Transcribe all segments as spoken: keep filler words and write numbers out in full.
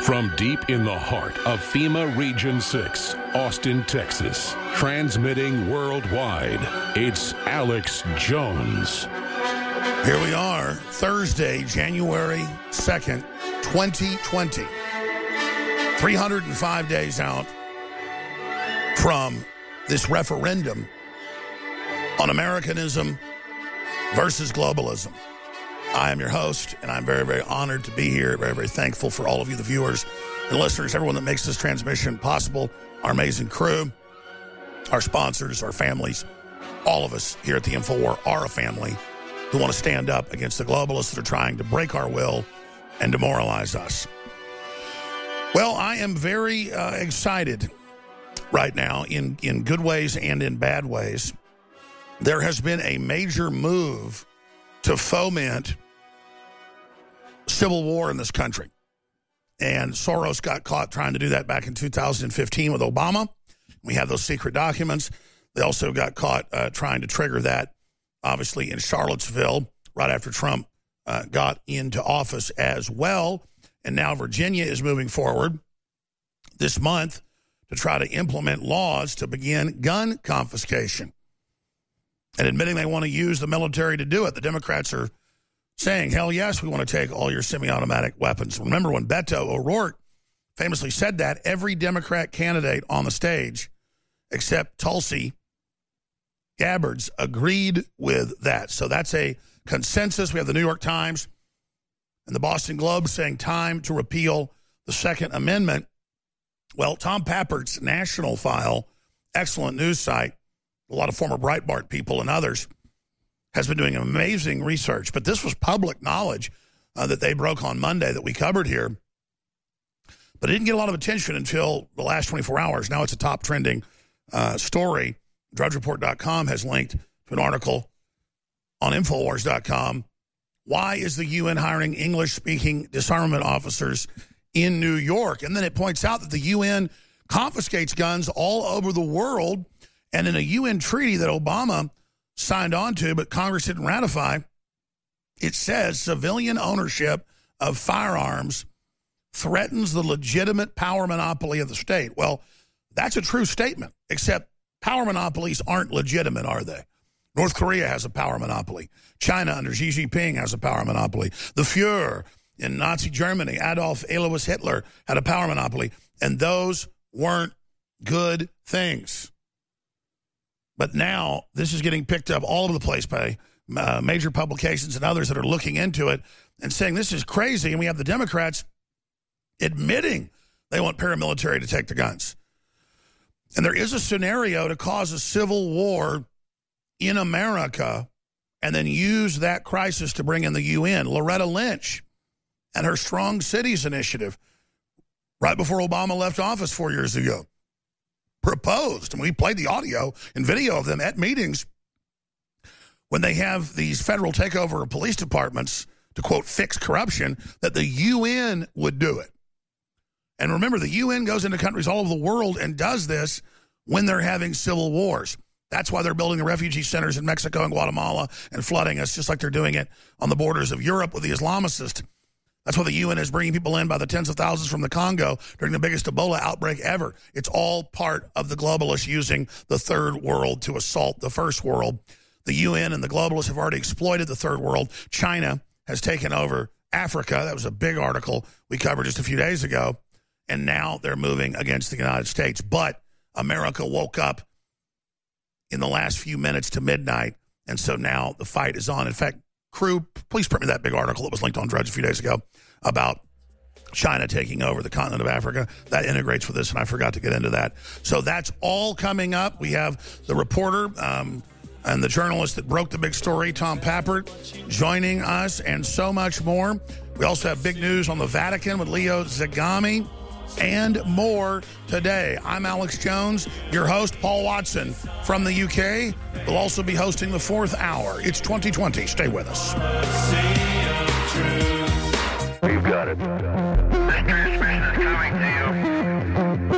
From deep in the heart of FEMA Region six, Austin, Texas, transmitting worldwide, it's Alex Jones. Here we are, Thursday, January second, twenty twenty. three hundred five days out from this referendum on Americanism versus globalism. I am your host, and I'm very, very honored to be here. Very, very thankful for all of you, the viewers and listeners, everyone that makes this transmission possible, our amazing crew, our sponsors, our families, all of us here at the InfoWar are a family who want to stand up against the globalists that are trying to break our will and demoralize us. Well, I am very uh, excited right now in, in good ways and in bad ways. There has been a major move to foment civil war in this country. And Soros got caught trying to do that back in two thousand fifteen with Obama. We have those secret documents. They also got caught uh, trying to trigger that, obviously, in Charlottesville right after Trump uh, got into office as well. And now Virginia is moving forward this month to try to implement laws to begin gun confiscation and admitting they want to use the military to do it. The Democrats are saying, hell yes, we want to take all your semi-automatic weapons. Remember when Beto O'Rourke famously said that, every Democrat candidate on the stage, except Tulsi Gabbard, agreed with that. So that's a consensus. We have the New York Times and the Boston Globe saying time to repeal the Second Amendment. Well, Tom Pappert's National File, excellent news site, a lot of former Breitbart people and others, has been doing amazing research. But this was public knowledge uh, that they broke on Monday that we covered here. But it didn't get a lot of attention until the last twenty-four hours. Now it's a top trending uh, story. Drudge Report dot com has linked to an article on Infowars dot com. Why is the U N hiring English-speaking disarmament officers in New York? And then it points out that the U N confiscates guns all over the world. And in a U N treaty that Obama signed on to, but Congress didn't ratify, it says civilian ownership of firearms threatens the legitimate power monopoly of the state. Well, that's a true statement, except power monopolies aren't legitimate, are they? North Korea has a power monopoly. China under Xi Jinping has a power monopoly. The Fuhrer in Nazi Germany, Adolf Alois Hitler, had a power monopoly. And those weren't good things. But now this is getting picked up all over the place by uh, major publications and others that are looking into it and saying this is crazy. And we have the Democrats admitting they want paramilitary to take the guns. And there is a scenario to cause a civil war in America and then use that crisis to bring in the U N. Loretta Lynch and her Strong Cities initiative, right before Obama left office four years ago, proposed, and we played the audio and video of them at meetings when they have these federal takeover of police departments to, quote, fix corruption, that the U N would do it. And remember, the U N goes into countries all over the world and does this when they're having civil wars. That's why they're building the refugee centers in Mexico and Guatemala and flooding us, just like they're doing it on the borders of Europe with the Islamicists. That's why the U N is bringing people in by the tens of thousands from the Congo during the biggest Ebola outbreak ever. It's all part of the globalists using the third world to assault the first world. The U N and the globalists have already exploited the third world. China has taken over Africa. That was a big article we covered just a few days ago. And now they're moving against the United States. But America woke up in the last few minutes to midnight. And so now the fight is on. In fact, crew, please print me that big article that was linked on Drudge a few days ago about China taking over the continent of Africa. That integrates with this, and I forgot to get into that. So that's all coming up. We have the reporter um, and the journalist that broke the big story, Tom Pappert, joining us, and so much more. We also have big news on the Vatican with Leo Zagami and more today. I'm Alex Jones, your host. Paul Watson from the U K will also be hosting the fourth hour. It's twenty twenty. Stay with us. You've got it. This transmission is coming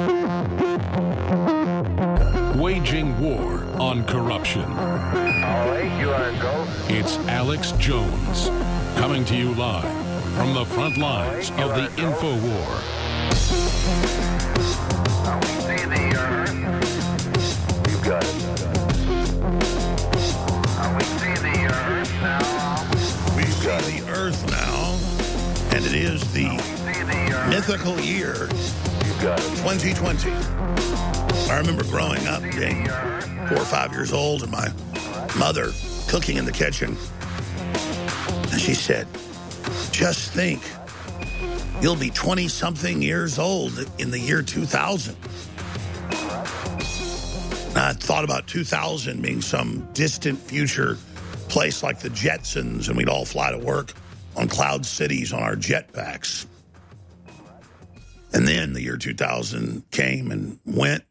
to you. Waging war on corruption. All right, you are go. It's Alex Jones, coming to you live from the front lines of the info war. Now we see the Earth. You got it. Now we see the Earth now. We see the Earth now, and it is the See the Earth. mythical year You got it. twenty twenty. I remember growing up, being four or five years old, and my mother cooking in the kitchen. And she said, just think, you'll be twenty-something years old in the year two thousand. And I thought about two thousand being some distant future place like the Jetsons, and we'd all fly to work on cloud cities on our jetpacks. And then the year two thousand came and went.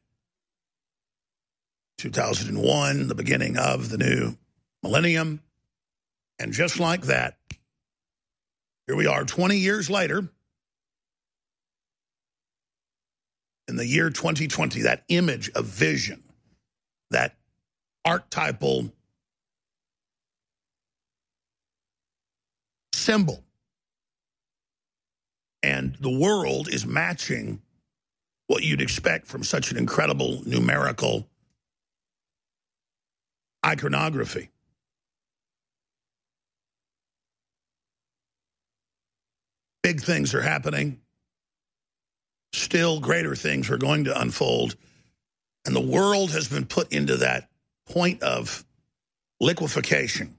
two thousand one, the beginning of the new millennium. And just like that, here we are twenty years later in the year twenty twenty, that image of vision, that archetypal symbol. And the world is matching what you'd expect from such an incredible numerical iconography. Big things are happening. Still greater things are going to unfold. And the world has been put into that point of liquefaction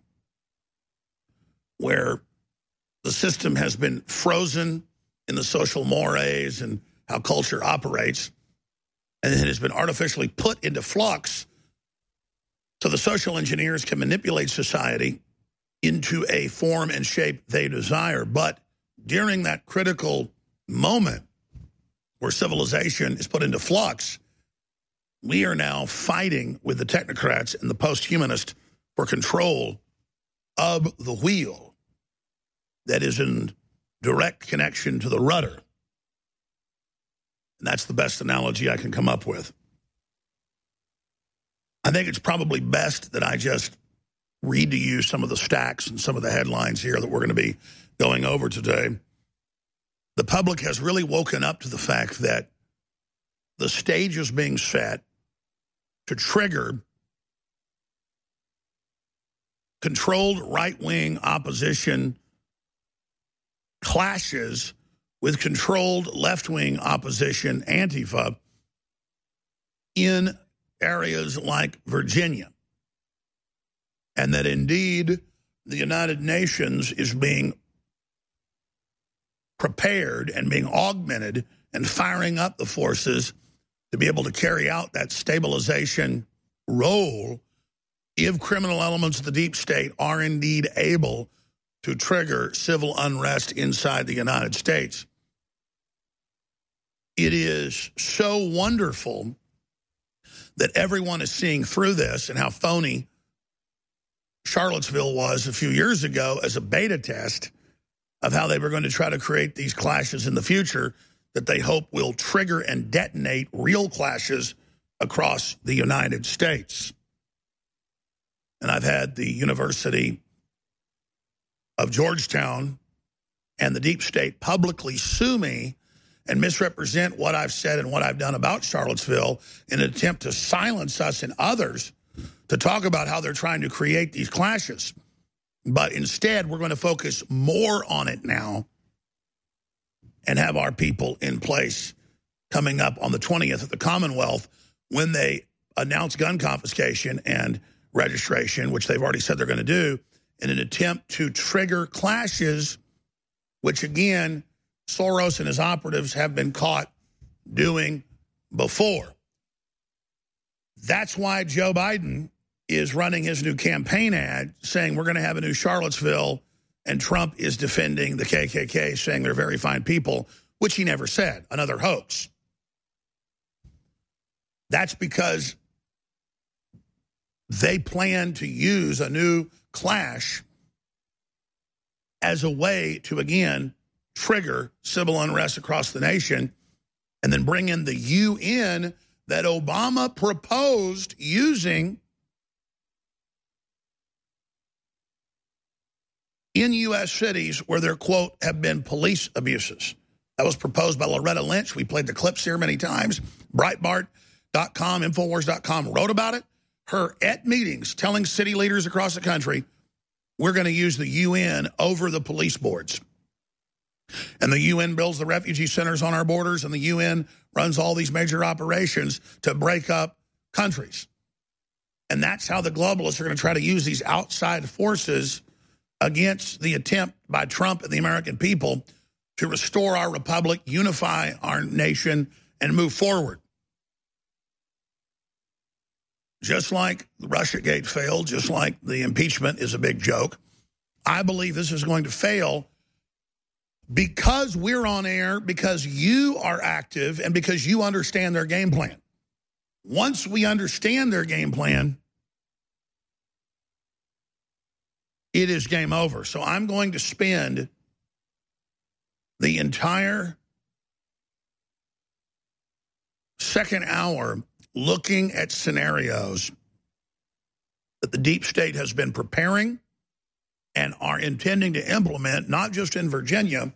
where the system has been frozen in the social mores and how culture operates, and it has been artificially put into flux so the social engineers can manipulate society into a form and shape they desire. But during that critical moment where civilization is put into flux, we are now fighting with the technocrats and the post-humanists for control of the wheel that is in direct connection to the rudder. And that's the best analogy I can come up with. I think it's probably best that I just read to you some of the stacks and some of the headlines here that we're going to be going over today. The public has really woken up to the fact that the stage is being set to trigger controlled right-wing opposition clashes with controlled left-wing opposition, Antifa, in areas like Virginia. And that indeed the United Nations is being prepared and being augmented and firing up the forces to be able to carry out that stabilization role if criminal elements of the deep state are indeed able to trigger civil unrest inside the United States. It is so wonderful that everyone is seeing through this and how phony Charlottesville was a few years ago as a beta test of how they were going to try to create these clashes in the future that they hope will trigger and detonate real clashes across the United States. And I've had the University of Georgetown and the deep state publicly sue me and misrepresent what I've said and what I've done about Charlottesville in an attempt to silence us and others to talk about how they're trying to create these clashes. But instead, we're going to focus more on it now and have our people in place coming up on the twentieth at the Commonwealth when they announce gun confiscation and registration, which they've already said they're going to do, in an attempt to trigger clashes, which, again, Soros and his operatives have been caught doing before. That's why Joe Biden is running his new campaign ad saying we're going to have a new Charlottesville, and Trump is defending the K K K, saying they're very fine people, which he never said, another hoax. That's because they plan to use a new clash as a way to, again, trigger civil unrest across the nation and then bring in the U N that Obama proposed using in U S cities where there, quote, have been police abuses. That was proposed by Loretta Lynch. We played the clips here many times. Breitbart dot com, Infowars dot com wrote about it. Her at meetings telling city leaders across the country, we're going to use the U N over the police boards. And the U N builds the refugee centers on our borders, and the U N runs all these major operations to break up countries. And that's how the globalists are going to try to use these outside forces against the attempt by Trump and the American people to restore our republic, unify our nation, and move forward. Just like the Russiagate failed, just like the impeachment is a big joke, I believe this is going to fail because we're on air, because you are active, and because you understand their game plan. Once we understand their game plan, it is game over. So I'm going to spend the entire second hour looking at scenarios that the deep state has been preparing and are intending to implement, not just in Virginia,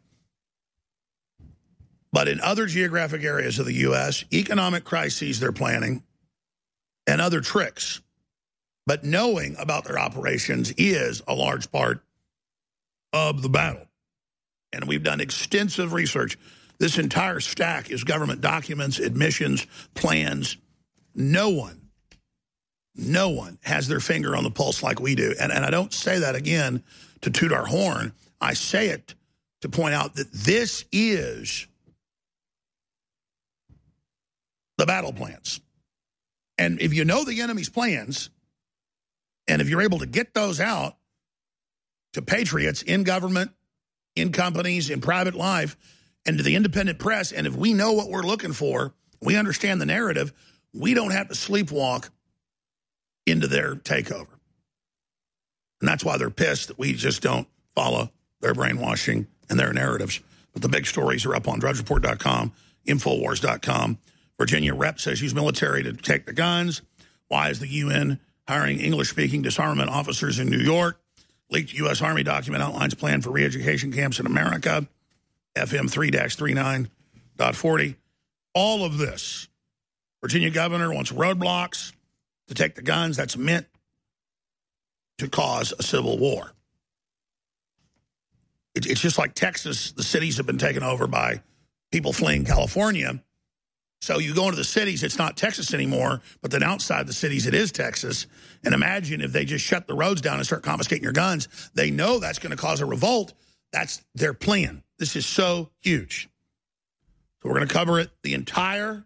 but in other geographic areas of the U S, economic crises they're planning, and other tricks. But knowing about their operations is a large part of the battle. And we've done extensive research. This entire stack is government documents, admissions, plans. No one, no one has their finger on the pulse like we do. And, and I don't say that, again, to toot our horn. I say it to point out that this is the battle plans. And if you know the enemy's plans, and if you're able to get those out to patriots in government, in companies, in private life, and to the independent press, and if we know what we're looking for, we understand the narrative, we don't have to sleepwalk into their takeover. And that's why they're pissed that we just don't follow their brainwashing and their narratives. But the big stories are up on Drudge Report dot com, Infowars dot com. Virginia rep says use military to take the guns. Why is the U N hiring English-speaking disarmament officers in New York? Leaked U S Army document outlines plan for re-education camps in America. F M three dash thirty-nine point forty. All of this. Virginia governor wants roadblocks to take the guns. That's meant to cause a civil war. It, it's just like Texas. The cities have been taken over by people fleeing California. So you go into the cities, it's not Texas anymore, but then outside the cities, it is Texas. And imagine if they just shut the roads down and start confiscating your guns. They know that's going to cause a revolt. That's their plan. This is so huge. So we're going to cover it. The entire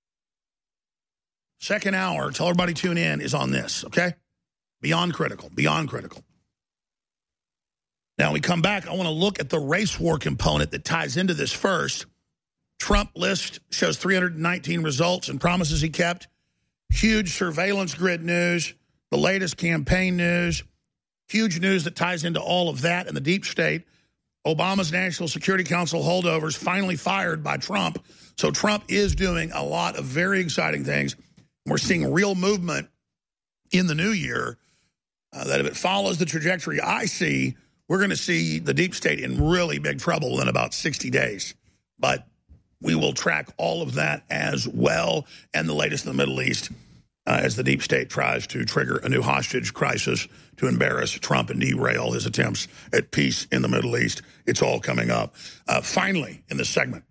second hour, tell everybody tune in, is on this, okay? Beyond critical, beyond critical. Now, we come back, I want to look at the race war component that ties into this first. Trump list shows three hundred nineteen results and promises he kept. Huge surveillance grid news, the latest campaign news, huge news that ties into all of that and the deep state. Obama's National Security Council holdovers finally fired by Trump. So Trump is doing a lot of very exciting things. We're seeing real movement in the new year uh, that if it follows the trajectory I see, we're going to see the deep state in really big trouble within about sixty days. But we will track all of that as well, and the latest in the Middle East uh, as the deep state tries to trigger a new hostage crisis to embarrass Trump and derail his attempts at peace in the Middle East. It's all coming up. Uh, finally, in this segment,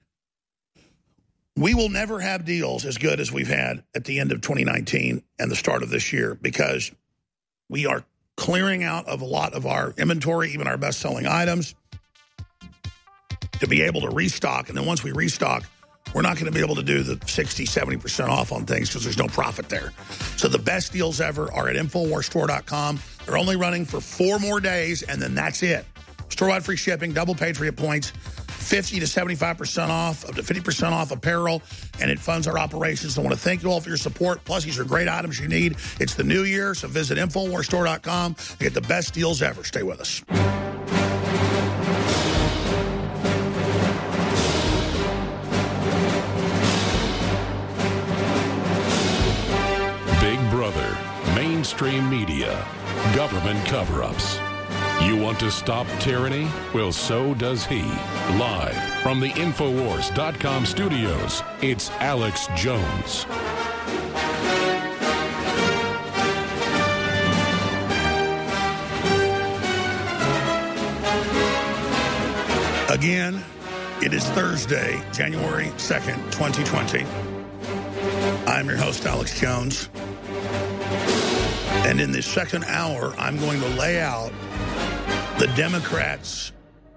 we will never have deals as good as we've had at the end of twenty nineteen and the start of this year because we are clearing out of a lot of our inventory, even our best-selling items, to be able to restock. And then once we restock, we're not going to be able to do the sixty, seventy percent off on things because there's no profit there. So the best deals ever are at Infowars Store dot com. They're only running for four more days, and then that's it. Store-wide free shipping, double Patriot points, fifty to seventy-five percent off, up to fifty percent off apparel, and it funds our operations. So I want to thank you all for your support. Plus, these are great items you need. It's the new year, so visit Infowars Store dot com to get the best deals ever. Stay with us. Big Brother, mainstream media, government cover-ups. You want to stop tyranny? Well, so does he. Live from the Infowars dot com studios, it's Alex Jones. Again, it is Thursday, January second, twenty twenty. I'm your host, Alex Jones. And in this second hour, I'm going to lay out the Democrats'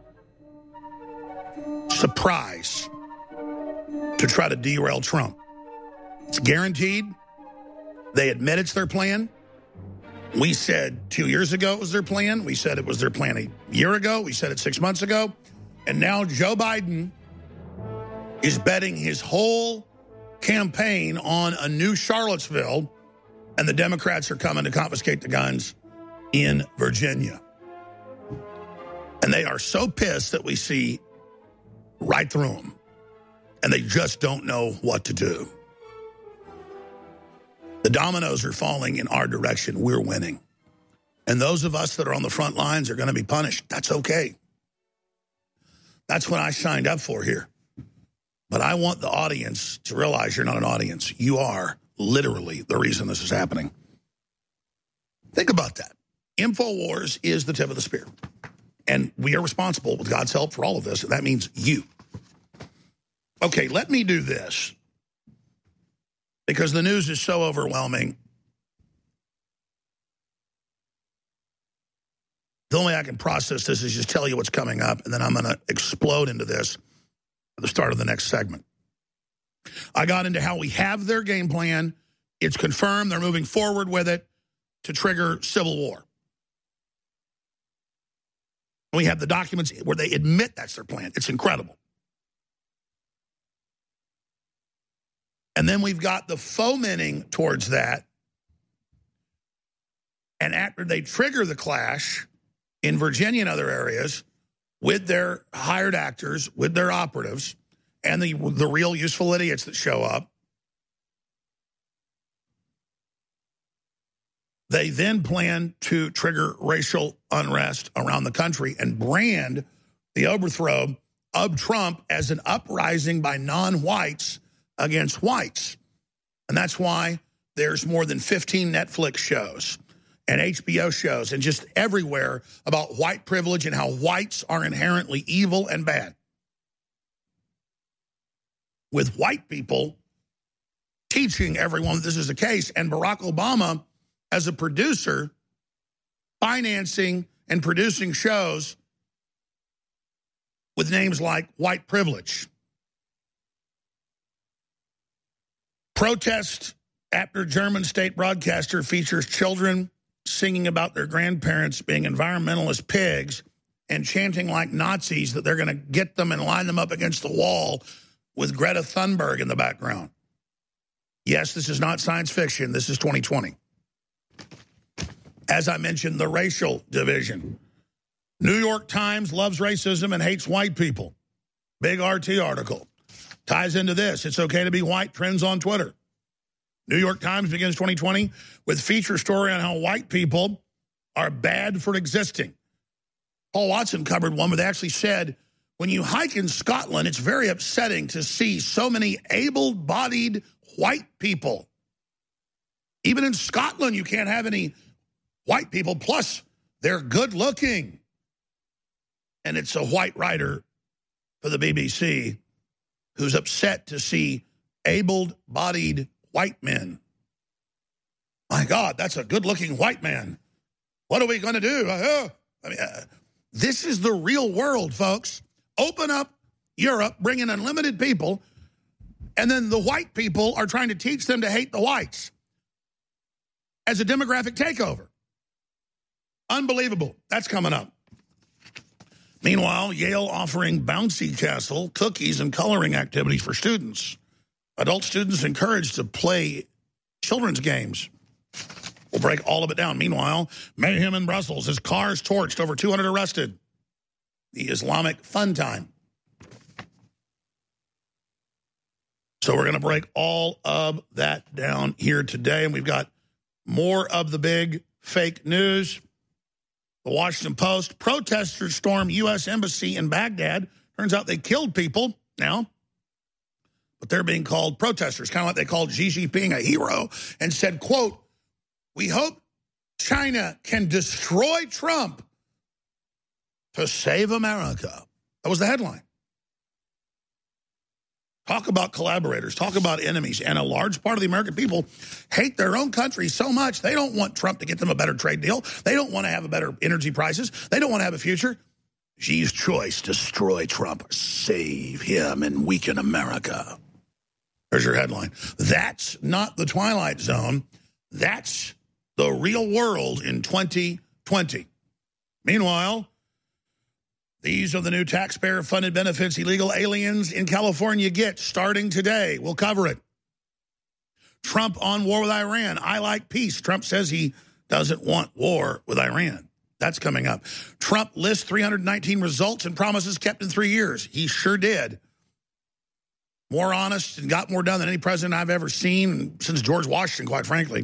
surprise to try to derail Trump. It's guaranteed. They admit it's their plan. We said two years ago it was their plan. We said it was their plan a year ago. We said it six months ago. And now Joe Biden is betting his whole campaign on a new Charlottesville, and the Democrats are coming to confiscate the guns in Virginia. And they are so pissed that we see right through them, and they just don't know what to do. The dominoes are falling in our direction. We're winning. And those of us that are on the front lines are going to be punished. That's okay. That's what I signed up for here. But I want the audience to realize you're not an audience. You are literally the reason this is happening. Think about that. InfoWars is the tip of the spear. And we are responsible, with God's help, for all of this. And that means you. Okay, let me do this. Because the news is so overwhelming. The only way I can process this is just tell you what's coming up, and then I'm going to explode into this at the start of the next segment. I got into how we have their game plan. It's confirmed. They're moving forward with it to trigger civil war. We have the documents where they admit that's their plan. It's incredible. And then we've got the fomenting towards that. And after they trigger the clash in Virginia and other areas with their hired actors, with their operatives, and the, the real useful idiots that show up, they then plan to trigger racial unrest around the country and brand the overthrow of Trump as an uprising by non-whites against whites. And that's why there's more than fifteen Netflix shows and H B O shows and just everywhere about white privilege and how whites are inherently evil and bad. With white people teaching everyone that this is the case, and Barack Obama, as a producer, financing and producing shows with names like white privilege. Protest after German state broadcaster features children singing about their grandparents being environmentalist pigs and chanting like Nazis that they're going to get them and line them up against the wall with Greta Thunberg in the background. Yes, this is not science fiction. This is twenty twenty. As I mentioned, the racial division. New York Times loves racism and hates white people. Big R T article. Ties into this. It's okay to be white. Trends on Twitter. New York Times begins twenty twenty with feature story on how white people are bad for existing. Paul Watson covered one where they actually said, when you hike in Scotland, it's very upsetting to see so many able-bodied white people. Even in Scotland, you can't have any white people. Plus, they're good-looking. And it's a white writer for the B B C who's upset to see able-bodied white men. My God, that's a good-looking white man. What are we going to do? Uh, I mean, uh, this is the real world, folks. Open up Europe, bring in unlimited people, and then the white people are trying to teach them to hate the whites as a demographic takeover. Unbelievable. That's coming up. Meanwhile, Yale offering bouncy castle, cookies, and coloring activities for students. Adult students encouraged to play children's games. We'll break all of it down. Meanwhile, mayhem in Brussels. His cars torched, over two hundred arrested. The Islamic fun time. So we're going to break all of that down here today. And we've got more of the big fake news. The Washington Post, protesters storm U S embassy in Baghdad. Turns out they killed people now, but they're being called protesters, kind of like they called Xi Jinping a hero and said, quote, "We hope China can destroy Trump to save America." That was the headline. Talk about collaborators, talk about enemies, and a large part of the American people hate their own country so much they don't want Trump to get them a better trade deal. They don't want to have a better energy prices. They don't want to have a future. Xi's choice, destroy Trump, save him, and weaken America. There's your headline. That's not the Twilight Zone. That's the real world in twenty twenty. Meanwhile, these are the new taxpayer-funded benefits illegal aliens in California get starting today. We'll cover it. Trump on war with Iran. I like peace. Trump says he doesn't want war with Iran. That's coming up. Trump lists three hundred nineteen results and promises kept in three years. He sure did. More honest and got more done than any president I've ever seen since George Washington, quite frankly.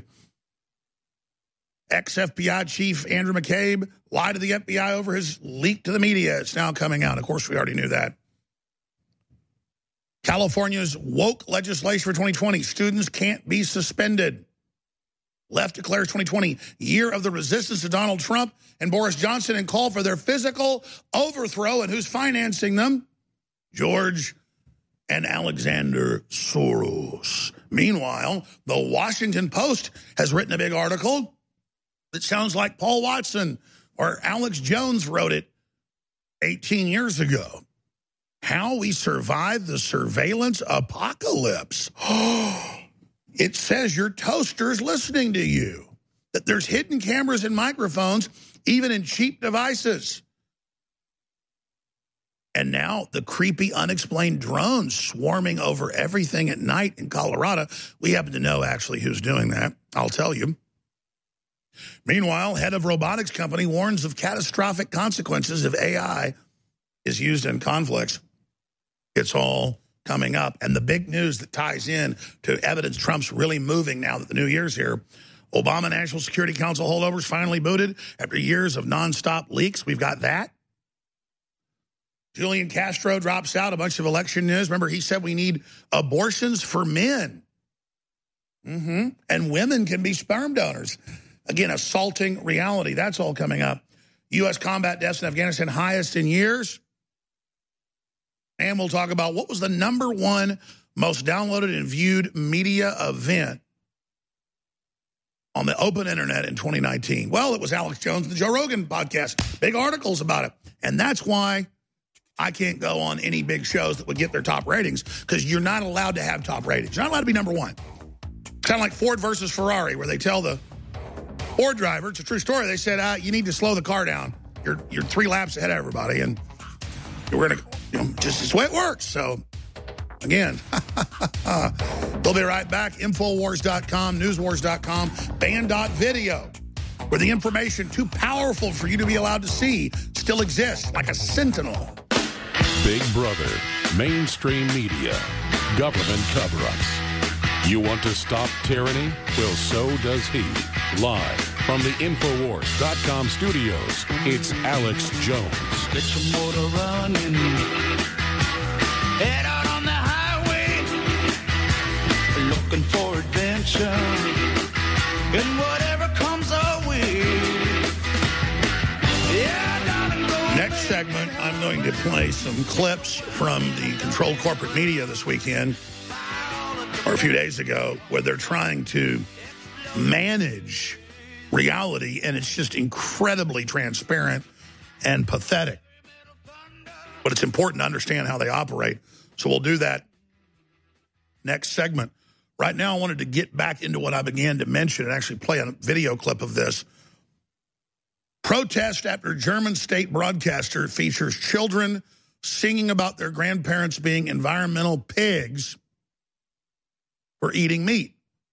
Ex-F B I chief Andrew McCabe lied to the F B I over his leak to the media. It's now coming out. Of course, we already knew that. California's woke legislation for twenty twenty. Students can't be suspended. Left declares twenty twenty year of the resistance to Donald Trump and Boris Johnson and call for their physical overthrow. And who's financing them? George and Alexander Soros. Meanwhile, the Washington Post has written a big article that sounds like Paul Watson or Alex Jones wrote it eighteen years ago. How we survived the surveillance apocalypse. It says your toaster's listening to you, that there's hidden cameras and microphones, even in cheap devices. And now the creepy, unexplained drones swarming over everything at night in Colorado. We happen to know actually who's doing that. I'll tell you. Meanwhile, head of robotics company warns of catastrophic consequences if A I is used in conflicts. It's all coming up. And the big news that ties in to evidence Trump's really moving now that the new year's here. Obama National Security Council holdovers finally booted after years of nonstop leaks. We've got that. Julian Castro drops out, a bunch of election news. Remember, he said we need abortions for men. Mm-hmm. And women can be sperm donors. Again, assaulting reality. That's all coming up. U S combat deaths in Afghanistan highest in years. And we'll talk about what was the number one most downloaded and viewed media event on the open internet in twenty nineteen. Well, it was Alex Jones, the Joe Rogan podcast. Big articles about it. And that's why I can't go on any big shows that would get their top ratings, because you're not allowed to have top ratings. You're not allowed to be number one. Kind of like Ford versus Ferrari, where they tell the Ford driver, it's a true story, they said, uh, you need to slow the car down. You're you're three laps ahead of everybody, and we're going to, you know, just it's the way it works. So, again, they'll be right back. Infowars dot com, Newswars dot com, Band dot video, where the information too powerful for you to be allowed to see still exists, like a sentinel. Big Brother, mainstream media, government cover-ups. You want to stop tyranny? Well, so does he. Live from the Infowars dot com studios, it's Alex Jones. Get your motor running. Head out on the highway. Looking for adventure. And whatever comes our way. Yeah, darling, go. Next segment, I'm going to play some clips from the controlled corporate media this weekend, or a few days ago, where they're trying to manage reality, and it's just incredibly transparent and pathetic. But it's important to understand how they operate, so we'll do that next segment. Right now, I wanted to get back into what I began to mention and actually play a video clip of this. Protest after German state broadcaster features children singing about their grandparents being environmental pigs for eating meat.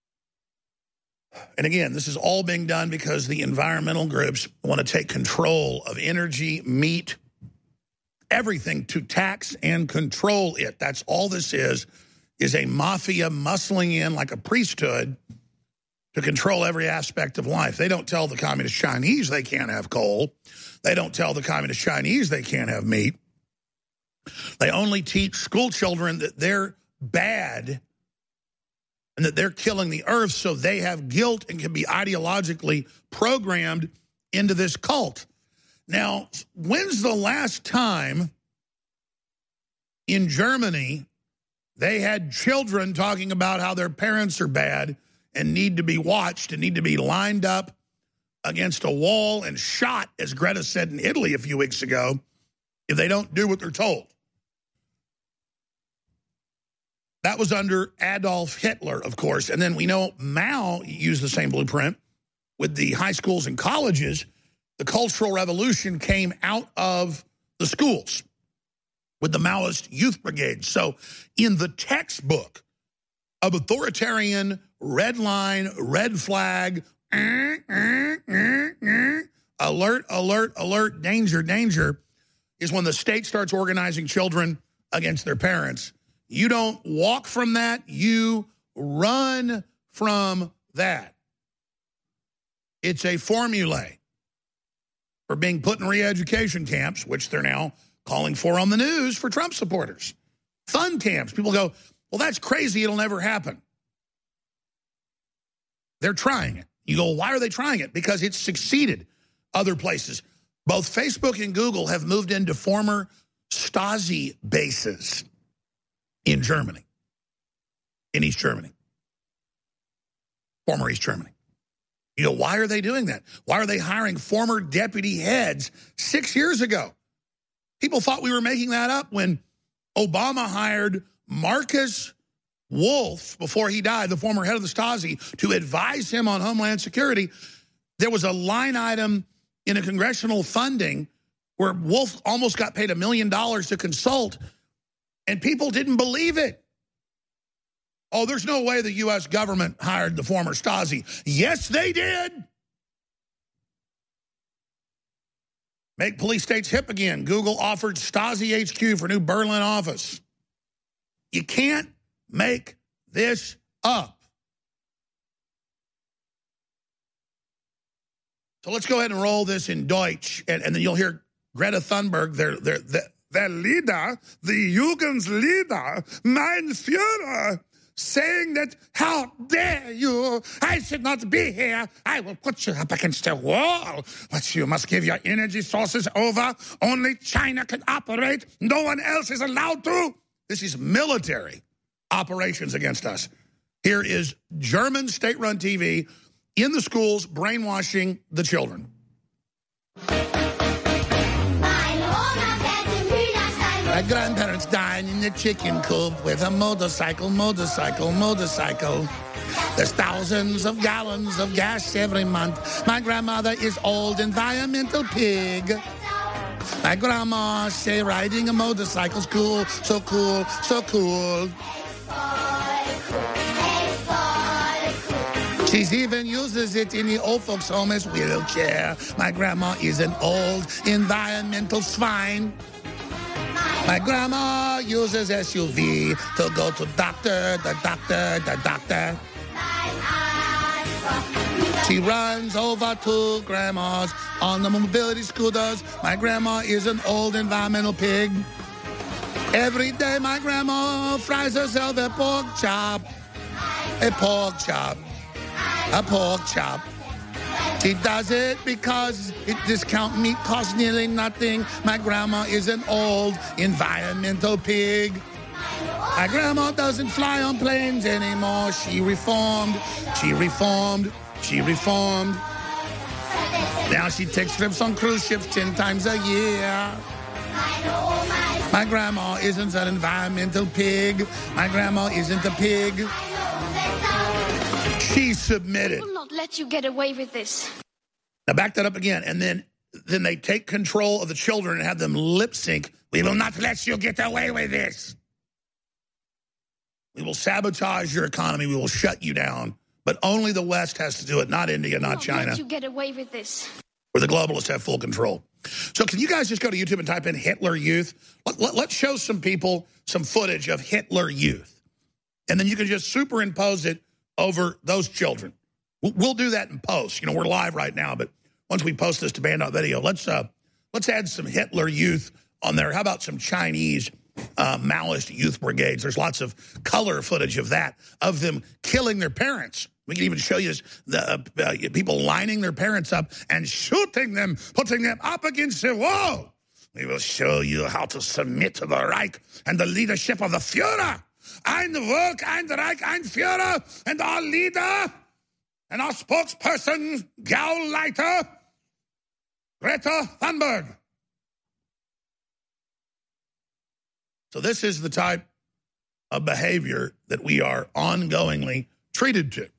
And again, this is all being done because the environmental groups want to take control of energy, meat, everything, to tax and control it. That's all this is, is a mafia muscling in like a priesthood to control every aspect of life. They don't tell the communist Chinese they can't have coal. They don't tell the communist Chinese they can't have meat. They only teach school children that they're bad and that they're killing the earth, so they have guilt and can be ideologically programmed into this cult. Now, when's the last time in Germany they had children talking about how their parents are bad and need to be watched and need to be lined up against a wall and shot, as Greta said in Italy a few weeks ago, if they don't do what they're told? That was under Adolf Hitler, of course. And then we know Mao used the same blueprint with the high schools and colleges. The Cultural Revolution came out of the schools with the Maoist youth brigade. So in the textbook of authoritarian, red line, red flag, uh, uh, uh, uh, alert, alert, alert, danger, danger, is when the state starts organizing children against their parents. You don't walk from that. You run from that. It's a formulae for being put in re-education camps, which they're now calling for on the news for Trump supporters. Fun camps. People go, well, that's crazy. It'll never happen. They're trying it. You go, why are they trying it? Because it's succeeded other places. Both Facebook and Google have moved into former Stasi bases in Germany, in East Germany, former East Germany. You know, why are they doing that? Why are they hiring former deputy heads six years ago? People thought we were making that up when Obama hired Marcus Wolf, before he died, the former head of the Stasi, to advise him on Homeland Security. There was a line item in a congressional funding where Wolf almost got paid a million dollars to consult, and people didn't believe it. Oh, there's no way the U S government hired the former Stasi. Yes, they did. Make police states hip again. Google offered Stasi H Q for new Berlin office. You can't make this up. So let's go ahead and roll this in Deutsch, and, and then you'll hear Greta Thunberg, their, their, their, their leader, the Jugendleader, mein Führer, saying that, how dare you, I should not be here, I will put you up against a wall, but you must give your energy sources over, only China can operate, no one else is allowed to. This is military operations against us. Here is German state-run T V in the schools brainwashing the children. My grandparents died in the chicken coop with a motorcycle, motorcycle, motorcycle. There's thousands of gallons of gas every month. My grandmother is old environmental pig. My grandma say riding a motorcycle's cool, so cool, so cool. She even uses it in the old folks' home as wheelchair. My grandma is an old environmental swine. My grandma uses S U V to go to doctor, the doctor, the doctor. She runs over two grandmas on the mobility scooters. My grandma is an old environmental pig. Every day my grandma fries herself a pork chop. A pork chop. A pork chop. She does it because it discount meat costs nearly nothing. My grandma is an old environmental pig. My grandma doesn't fly on planes anymore. She reformed. She reformed. She reformed. Now she takes trips on cruise ships ten times a year. My grandma isn't an environmental pig. My grandma isn't a pig. She submitted. I will not let you get away with this. Now back that up again, and then then they take control of the children and have them lip sync. We will not let you get away with this. We will sabotage your economy. We will shut you down. But only the West has to do it, not India, not China. Let you get away with this. Where the globalists have full control. So can you guys just go to YouTube and type in Hitler Youth? Let, let, let's show some people some footage of Hitler Youth. And then you can just superimpose it over those children. We'll, we'll do that in post. You know, we're live right now, but once we post this to band.video, let's uh, let's add some Hitler Youth on there. How about some Chinese uh, Maoist youth brigades? There's lots of color footage of that, of them killing their parents. We can even show you the uh, uh, people lining their parents up and shooting them, putting them up against the wall. We will show you how to submit to the Reich and the leadership of the Führer. Ein Volk, ein Reich, ein Führer, and our leader and our spokesperson, Gauleiter, Greta Thunberg. So this is the type of behavior that we are ongoingly treated to.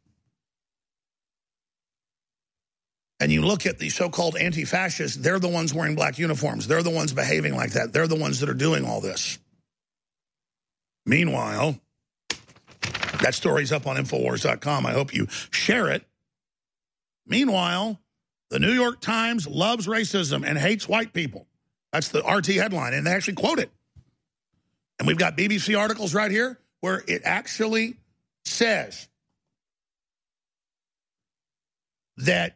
And you look at the so-called anti-fascists, they're the ones wearing black uniforms. They're the ones behaving like that. They're the ones that are doing all this. Meanwhile, that story's up on Infowars dot com. I hope you share it. Meanwhile, the New York Times loves racism and hates white people. That's the R T headline, and they actually quote it. And we've got B B C articles right here where it actually says that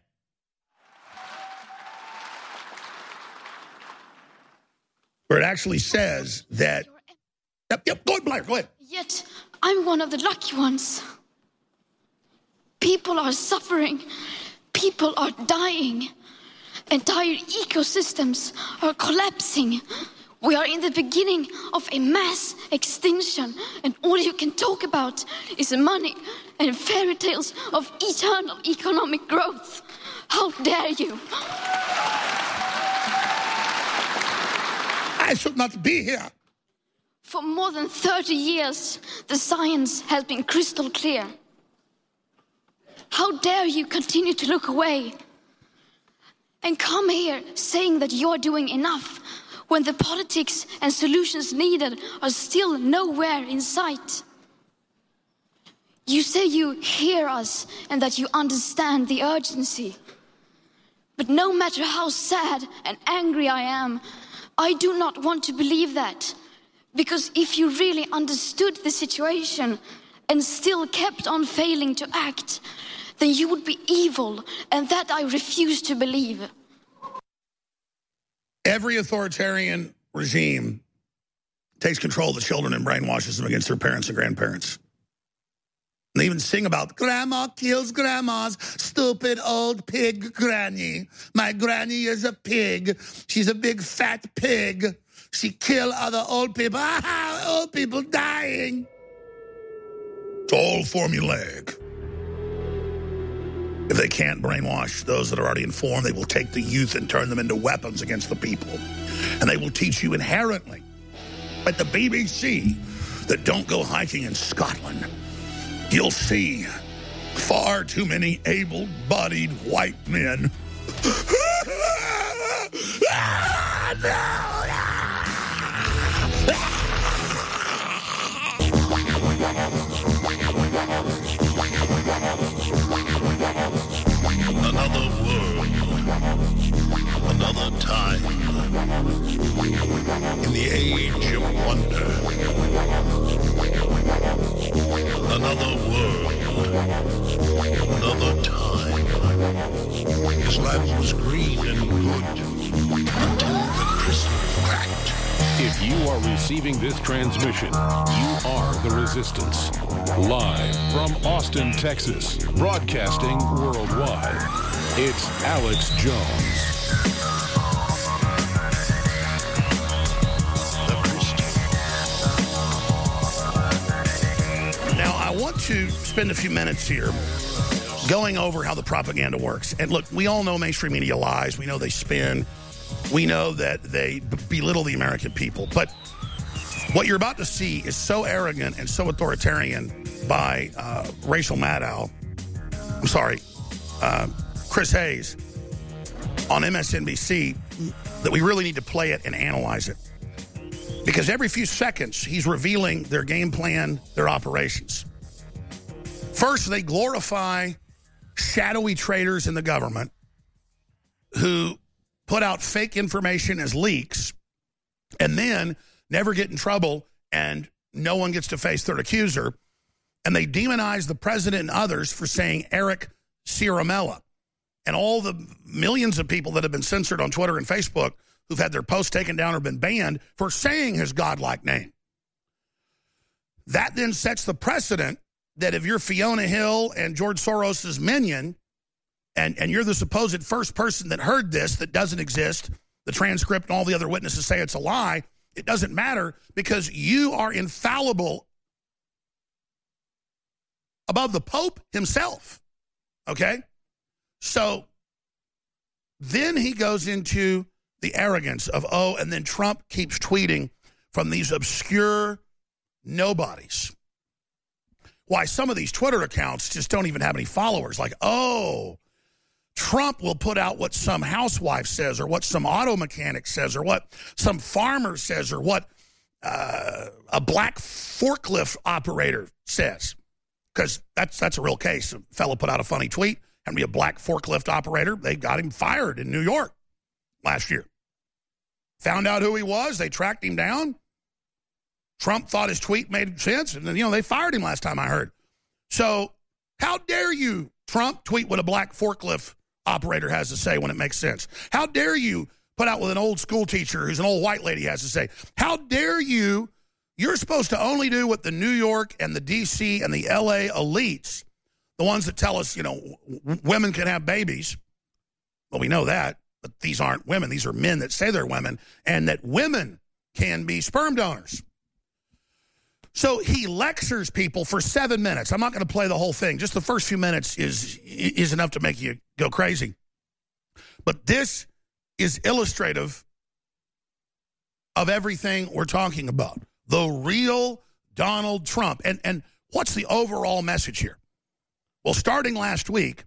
where it actually says that, yep, yep, go ahead, Blair, go ahead. Yet, I'm one of the lucky ones. People are suffering. People are dying. Entire ecosystems are collapsing. We are in the beginning of a mass extinction, and all you can talk about is money and fairy tales of eternal economic growth. How dare you? I should not be here. For more than thirty years, the science has been crystal clear. How dare you continue to look away and come here saying that you're doing enough when the politics and solutions needed are still nowhere in sight? You say you hear us and that you understand the urgency. But no matter how sad and angry I am, I do not want to believe that. Because if you really understood the situation and still kept on failing to act, then you would be evil, and that I refuse to believe. Every authoritarian regime takes control of the children and brainwashes them against their parents and grandparents. And they even sing about, grandma kills grandma's stupid old pig granny. My granny is a pig. She's a big fat pig. She kill other old people. Ah, old people dying. It's all formulaic. If they can't brainwash those that are already informed, they will take the youth and turn them into weapons against the people. And they will teach you inherently, at the B B C, that don't go hiking in Scotland. You'll see far too many able-bodied white men. Ah, no, no. Another world, another time, in the age of wonder. Another world, another time. His land was green and good until the crystal cracked. If you are receiving this transmission, you are the Resistance. Live from Austin, Texas, broadcasting worldwide, it's Alex Jones. Now, I want to spend a few minutes here going over how the propaganda works. And look, we all know mainstream media lies. We know they spin. We know that they b- belittle the American people. But what you're about to see is so arrogant and so authoritarian by uh, Rachel Maddow. I'm sorry, uh, Chris Hayes on M S N B C, that we really need to play it and analyze it. Because every few seconds, he's revealing their game plan, their operations. First, they glorify shadowy traitors in the government who put out fake information as leaks and then never get in trouble and no one gets to face their accuser. And they demonize the president and others for saying Eric Ciaramella and all the millions of people that have been censored on Twitter and Facebook who've had their posts taken down or been banned for saying his godlike name. That then sets the precedent that if you're Fiona Hill and George Soros's minion, and, and you're the supposed first person that heard this that doesn't exist, the transcript and all the other witnesses say it's a lie, it doesn't matter because you are infallible above the Pope himself, okay? So then he goes into the arrogance of, oh, and then Trump keeps tweeting from these obscure nobodies. Why some of these Twitter accounts just don't even have any followers. Like, oh, Trump will put out what some housewife says or what some auto mechanic says or what some farmer says or what uh, a black forklift operator says. Because that's, that's a real case. A fellow put out a funny tweet and be a black forklift operator. They got him fired in New York last year. Found out who he was. They tracked him down. Trump thought his tweet made sense, and then, you know, they fired him last time I heard. So how dare you, Trump, tweet what a black forklift operator has to say when it makes sense? How dare you put out what an old school teacher who's an old white lady has to say? How dare you? You're supposed to only do what the New York and the D C and the L A elites, the ones that tell us, you know, w- women can have babies. Well, we know that, but these aren't women. These are men that say they're women, and that women can be sperm donors. So he lectures people for seven minutes. I'm not going to play the whole thing. Just the first few minutes is, is enough to make you go crazy. But this is illustrative of everything we're talking about. The real Donald Trump. And, and what's the overall message here? Well, starting last week,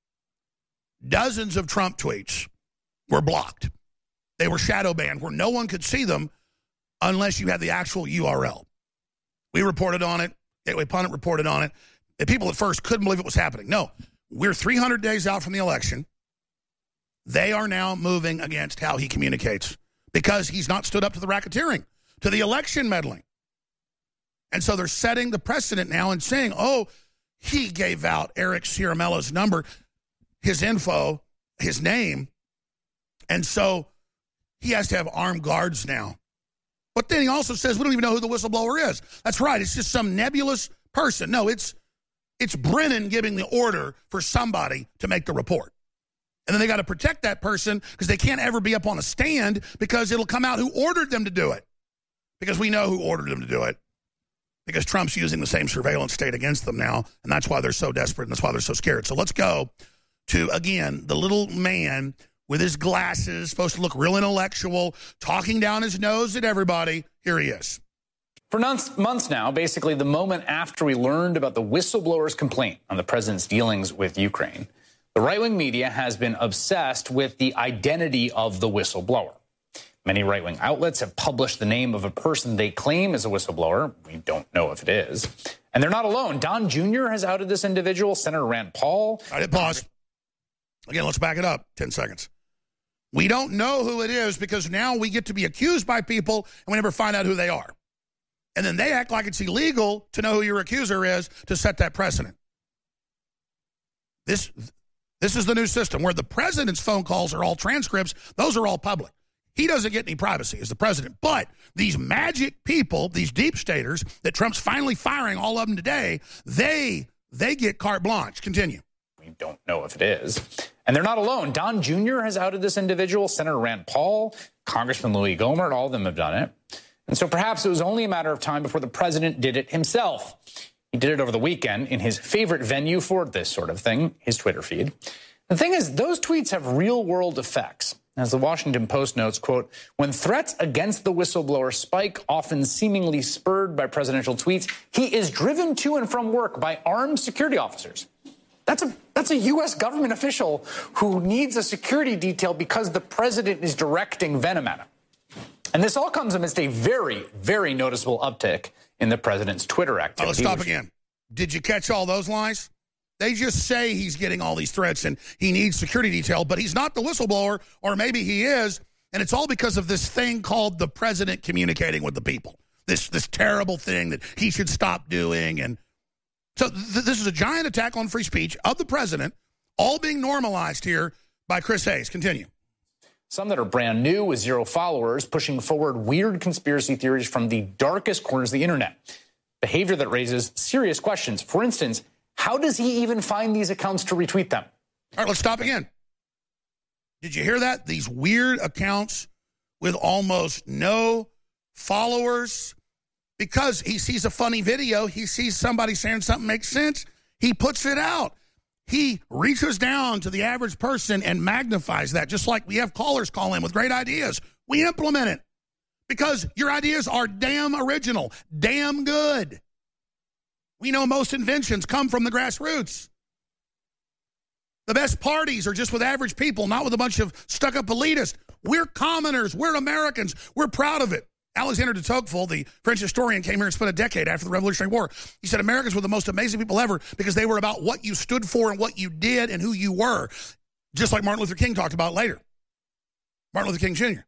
dozens of Trump tweets were blocked. They were shadow banned where no one could see them unless you had the actual U R L. We reported on it. Gateway Pundit reported on it. The people at first couldn't believe it was happening. No, we're three hundred days out from the election. They are now moving against how he communicates because he's not stood up to the racketeering, to the election meddling. And so they're setting the precedent now and saying, oh, he gave out Eric Ciaramella's number, his info, his name, and so he has to have armed guards now. But then he also says we don't even know who the whistleblower is. That's right. It's just some nebulous person. No, it's it's Brennan giving the order for somebody to make the report. And then they got to protect that person because they can't ever be up on a stand because it'll come out who ordered them to do it. Because we know who ordered them to do it. Because Trump's using the same surveillance state against them now. And that's why they're so desperate and that's why they're so scared. So let's go to, again, the little man with his glasses, supposed to look real intellectual, talking down his nose at everybody. Here he is. For months now, basically the moment after we learned about the whistleblower's complaint on the president's dealings with Ukraine, the right-wing media has been obsessed with the identity of the whistleblower. Many right-wing outlets have published the name of a person they claim is a whistleblower. We don't know if it is. And they're not alone. Don Junior has outed this individual, Senator Rand Paul. I did pause. Again, let's back it up. ten seconds. We don't know who it is because now we get to be accused by people and we never find out who they are. And then they act like it's illegal to know who your accuser is to set that precedent. This, this is the new system where the president's phone calls are all transcripts. Those are all public. He doesn't get any privacy as the president. But these magic people, these deep staters that Trump's finally firing all of them today, they, they get carte blanche. Continue. We don't know if it is. And they're not alone. Don Junior has outed this individual, Senator Rand Paul, Congressman Louis Gohmert, all of them have done it. And so perhaps it was only a matter of time before the president did it himself. He did it over the weekend in his favorite venue for this sort of thing, his Twitter feed. The thing is, those tweets have real-world effects. As the Washington Post notes, quote, when threats against the whistleblower spike, often seemingly spurred by presidential tweets, he is driven to and from work by armed security officers. That's a that's a U S government official who needs a security detail because the president is directing venom at him. And this all comes amidst a very, very noticeable uptick in the president's Twitter activity. Oh, let's stop again. Did you catch all those lies? They just say he's getting all these threats and he needs security detail, but he's not the whistleblower, or maybe he is, and it's all because of this thing called the president communicating with the people. This this terrible thing that he should stop doing. And so th- this is a giant attack on free speech of the president all being normalized here by Chris Hayes. Continue. Some that are brand new with zero followers, pushing forward weird conspiracy theories from the darkest corners of the internet. Behavior that raises serious questions. For instance, how does he even find these accounts to retweet them? All right, let's stop again. Did you hear that? These weird accounts with almost no followers. Because he sees a funny video, he sees somebody saying something makes sense, he puts it out. He reaches down to the average person and magnifies that, just like we have callers call in with great ideas. We implement it because your ideas are damn original, damn good. We know most inventions come from the grassroots. The best parties are just with average people, not with a bunch of stuck-up elitists. We're commoners. We're Americans. We're proud of it. Alexander de Tocqueville, the French historian, came here and spent a decade after the Revolutionary War. He said Americans were the most amazing people ever because they were about what you stood for and what you did and who you were, just like Martin Luther King talked about later. Martin Luther King Junior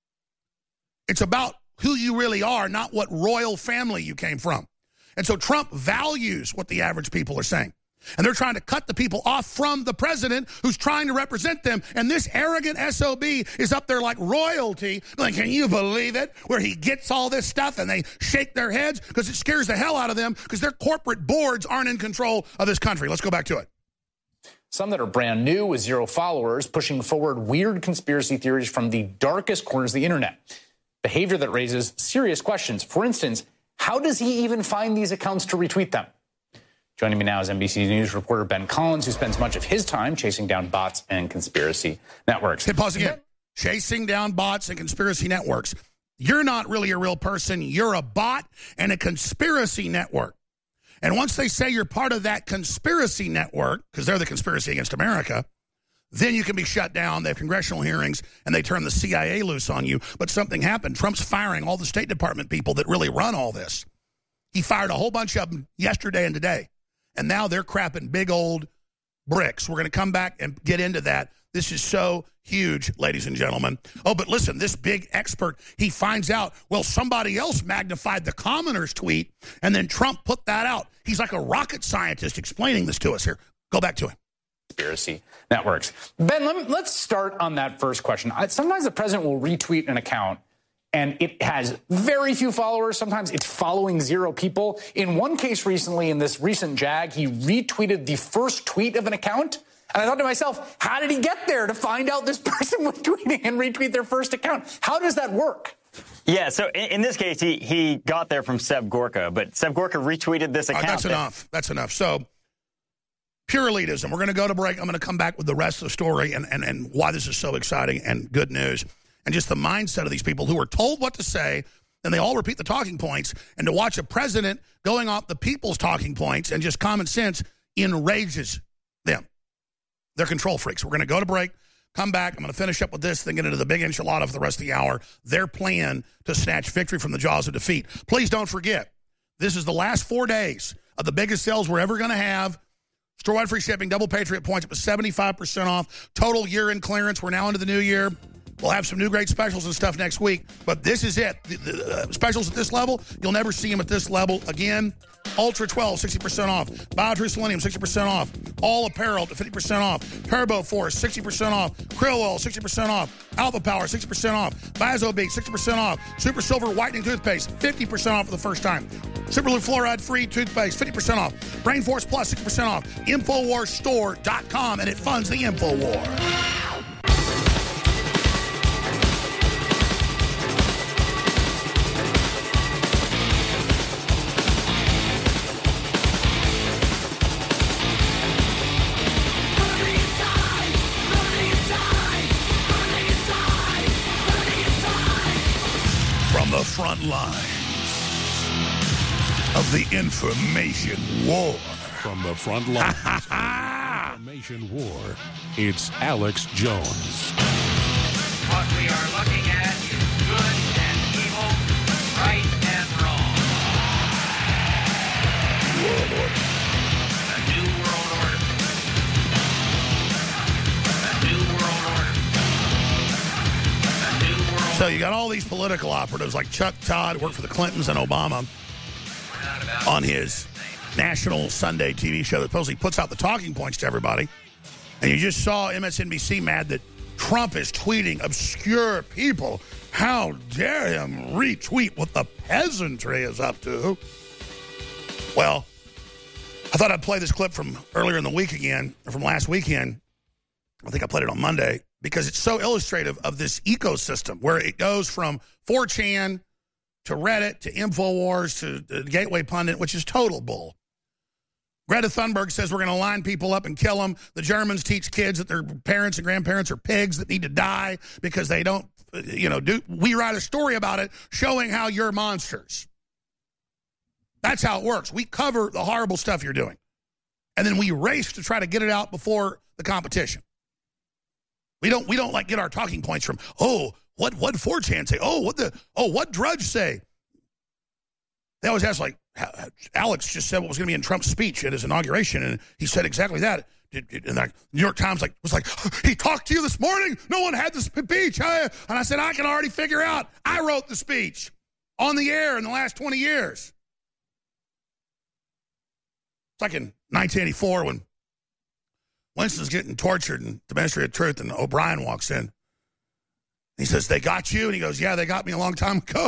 It's about who you really are, not what royal family you came from. And so Trump values what the average people are saying. And they're trying to cut the people off from the president who's trying to represent them. And this arrogant S O B is up there like royalty. Like, can you believe it? Where he gets all this stuff and they shake their heads because it scares the hell out of them because their corporate boards aren't in control of this country. Let's go back to it. Some that are brand new with zero followers, pushing forward weird conspiracy theories from the darkest corners of the internet. Behavior that raises serious questions. For instance, how does he even find these accounts to retweet them? Joining me now is N B C News reporter Ben Collins, who spends much of his time chasing down bots and conspiracy networks. Hit pause again. Chasing down bots and conspiracy networks. You're not really a real person. You're a bot and a conspiracy network. And once they say you're part of that conspiracy network, because they're the conspiracy against America, then you can be shut down. They have congressional hearings, and they turn the C I A loose on you. But something happened. Trump's firing all the State Department people that really run all this. He fired a whole bunch of them yesterday and today. And now they're crapping big old bricks. We're going to come back and get into that. This is so huge, ladies and gentlemen. Oh, but listen, this big expert, he finds out, well, somebody else magnified the commoner's tweet, and then Trump put that out. He's like a rocket scientist explaining this to us here. Go back to him. Conspiracy networks. Ben, let me, let's start on that first question. I, sometimes the president will retweet an account, and it has very few followers. Sometimes it's following zero people. In one case recently, in this recent Jag, he retweeted the first tweet of an account. And I thought to myself, how did he get there to find out this person was tweeting and retweet their first account? How does that work? Yeah, so in, in this case, he, he got there from Seb Gorka, but Seb Gorka retweeted this account. Right, that's enough. That's enough. So, pure elitism. We're going to go to break. I'm going to come back with the rest of the story and, and, and why this is so exciting and good news. And just the mindset of these people who are told what to say, and they all repeat the talking points. And to watch a president going off the people's talking points and just common sense enrages them. They're control freaks. We're going to go to break, come back. I'm going to finish up with this, then get into the big enchilada for the rest of the hour. Their plan to snatch victory from the jaws of defeat. Please don't forget, this is the last four days of the biggest sales we're ever going to have. Store-wide free shipping, double Patriot points, it was seventy-five percent off. Total year-end clearance. We're now into the new year. We'll have some new great specials and stuff next week, but this is it. The, the uh, specials at this level, you'll never see them at this level again. Ultra twelve, sixty percent off. BioTrue Selenium, sixty percent off. All apparel to fifty percent off. Turbo Force, sixty percent off. Krill Oil, sixty percent off. Alpha Power, sixty percent off. Bizobeat, sixty percent off. Super Silver Whitening Toothpaste, fifty percent off for the first time. Superblue Fluoride-Free Toothpaste, fifty percent off. Brain Force Plus, sixty percent off. Infowars Store dot com, and it funds the Infowar. The front lines of the information war. From the front lines of the information war, it's Alex Jones. What we are looking at is good and evil, right and wrong. World order. A new world order. A new world order. A new world So you got all these political operatives like Chuck Todd, who worked for the Clintons and Obama, on his national Sunday T V show that supposedly puts out the talking points to everybody. And you just saw M S N B C mad that Trump is tweeting obscure people. How dare him retweet what the peasantry is up to? Well, I thought I'd play this clip from earlier in the week again, or from last weekend. I think I played it on Monday, because it's so illustrative of this ecosystem where it goes from four chan to Reddit to InfoWars to Gateway Pundit, which is total bull. Greta Thunberg says we're going to line people up and kill them. The Germans teach kids that their parents and grandparents are pigs that need to die because they don't, you know, do. We write a story about it showing how you're monsters. That's how it works. We cover the horrible stuff you're doing. And then we race to try to get it out before the competition. We don't we don't like get our talking points from, oh, what what four chan say? Oh, what the oh, what Drudge say? They always ask, like, Alex just said what was going to be in Trump's speech at his inauguration, and he said exactly that. And the New York Times like was like, he talked to you this morning? No one had the speech. And I said, I can already figure out. I wrote the speech on the air in the last twenty years. It's like in nineteen eighty-four when Winston's getting tortured in the Ministry of Truth, and O'Brien walks in. He says, they got you? And he goes, yeah, they got me a long time ago.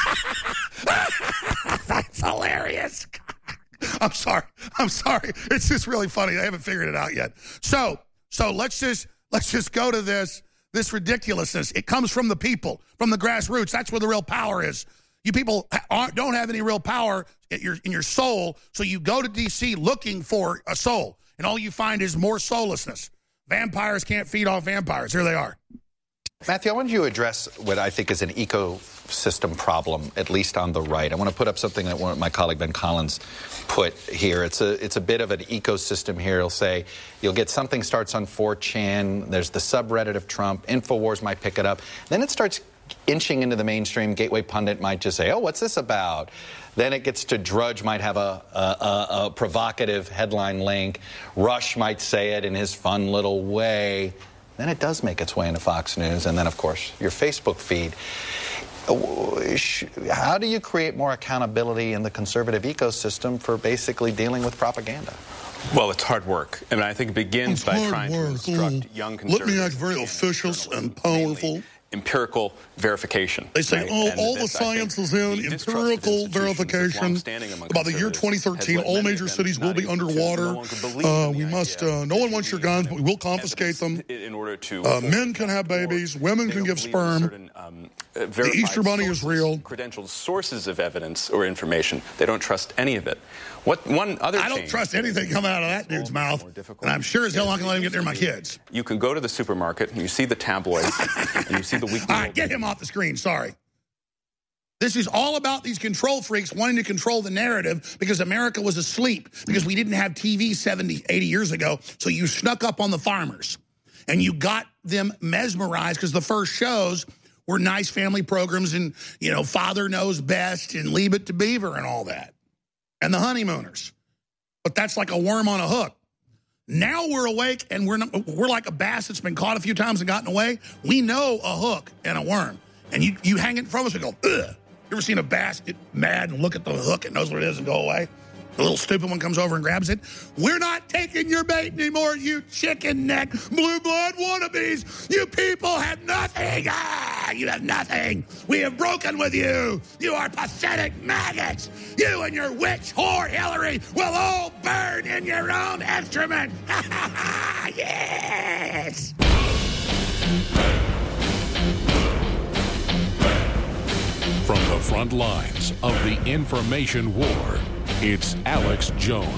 That's hilarious. I'm sorry. I'm sorry. It's just really funny. I haven't figured it out yet. So, so let's just let's just go to this this ridiculousness. It comes from the people, from the grassroots. That's where the real power is. You people aren't, don't have any real power in your, in your soul, so you go to D C looking for a soul, and all you find is more soullessness. Vampires can't feed off vampires. Here they are. Matthew, I want you to address what I think is an ecosystem problem, at least on the right. I want to put up something that one of my colleague Ben Collins put here. It's a it's a bit of an ecosystem here. He'll say you'll get something starts on four chan. There's the subreddit of Trump. InfoWars might pick it up. Then it starts inching into the mainstream. Gateway Pundit might just say, oh, what's this about? Then it gets to Drudge might have a, a, a, a provocative headline link. Rush might say it in his fun little way. Then it does make its way into Fox News, and then, of course, your Facebook feed. How do you create more accountability in the conservative ecosystem for basically dealing with propaganda? Well, it's hard work. I mean, I think it begins it's by hard trying work. to instruct oh, young conservatives. Let me act very officious and powerful. Empirical verification. They say, right? oh, and all this, the science is in empirical verification. By the year twenty thirteen, all major cities will be underwater. No uh, we must, uh, no one wants your guns, but we will confiscate them. In order to uh, men can have babies, women can give sperm. Certain, um, the Easter Bunny sources, is real. Credentialed sources of evidence or information. They don't trust any of it. What one other I don't trust anything coming out of that dude's mouth, and I'm sure as hell not going to let him get near my kids. You can go to the supermarket, and you see the tabloids, and you see the weekly... All right, get him off the screen, sorry. This is all about these control freaks wanting to control the narrative because America was asleep, because we didn't have T V seventy, eighty years ago, so you snuck up on the farmers, and you got them mesmerized because the first shows were nice family programs and, you know, Father Knows Best and Leave It to Beaver and all that. And the honeymooners. But that's like a worm on a hook. Now we're awake and we're not, we're like a bass that's been caught a few times and gotten away. We know a hook and a worm. And you, you hang it from us and go, ugh. You ever seen a bass get mad and look at the hook and knows what it is and go away? The little stupid one comes over and grabs it. We're not taking your bait anymore, you chicken neck, blue blood wannabes. You people have nothing. Ah, you have nothing. We have broken with you. You are pathetic maggots. You and your witch whore Hillary will all burn in your own excrement. Yes. From the front lines of the information war, it's Alex Jones.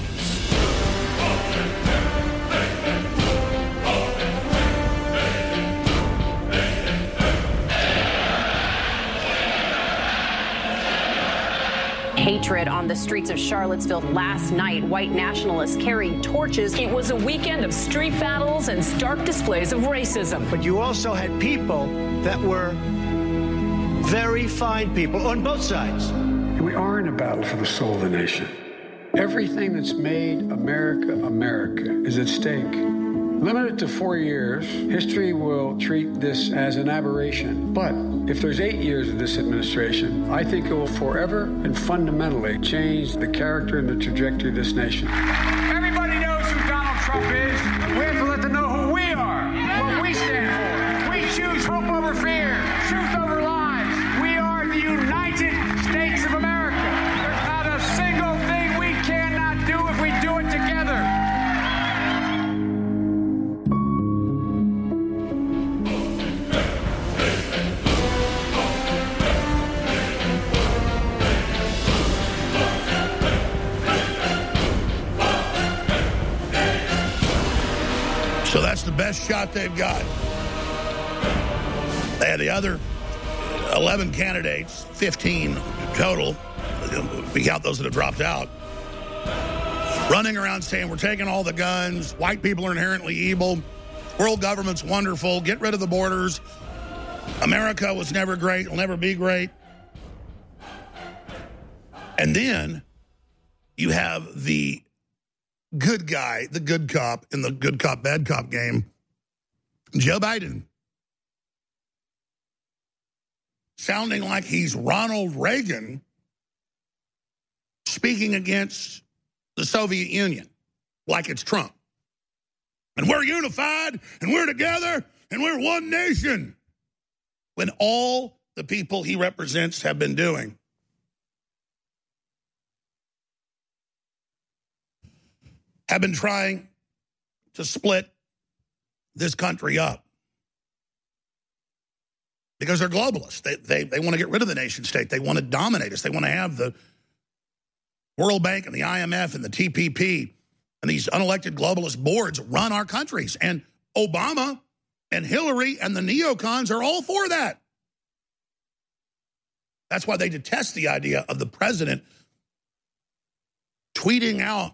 Hatred on the streets of Charlottesville last night. White nationalists carried torches. It was a weekend of street battles and stark displays of racism. But you also had people that were very fine people on both sides. We are in a battle for the soul of the nation. Everything that's made America America is at stake. Limited to four years, history will treat this as an aberration. But if there's eight years of this administration, I think it will forever and fundamentally change the character and the trajectory of this nation. Everybody knows who Donald Trump is. We have to let them know who So that's the best shot they've got. They had the other eleven candidates, fifteen total, if we count those that have dropped out, running around saying we're taking all the guns, white people are inherently evil, world government's wonderful, get rid of the borders, America was never great, will never be great. And then you have the good guy, the good cop in the good cop, bad cop game, Joe Biden, sounding like he's Ronald Reagan speaking against the Soviet Union like it's Trump. And we're unified, and we're together, and we're one nation. When all the people he represents have been doing have been trying to split this country up. Because they're globalists. They, they, they want to get rid of the nation state. They want to dominate us. They want to have the World Bank and the I M F and the T P P and these unelected globalist boards run our countries. And Obama and Hillary and the neocons are all for that. That's why they detest the idea of the president tweeting out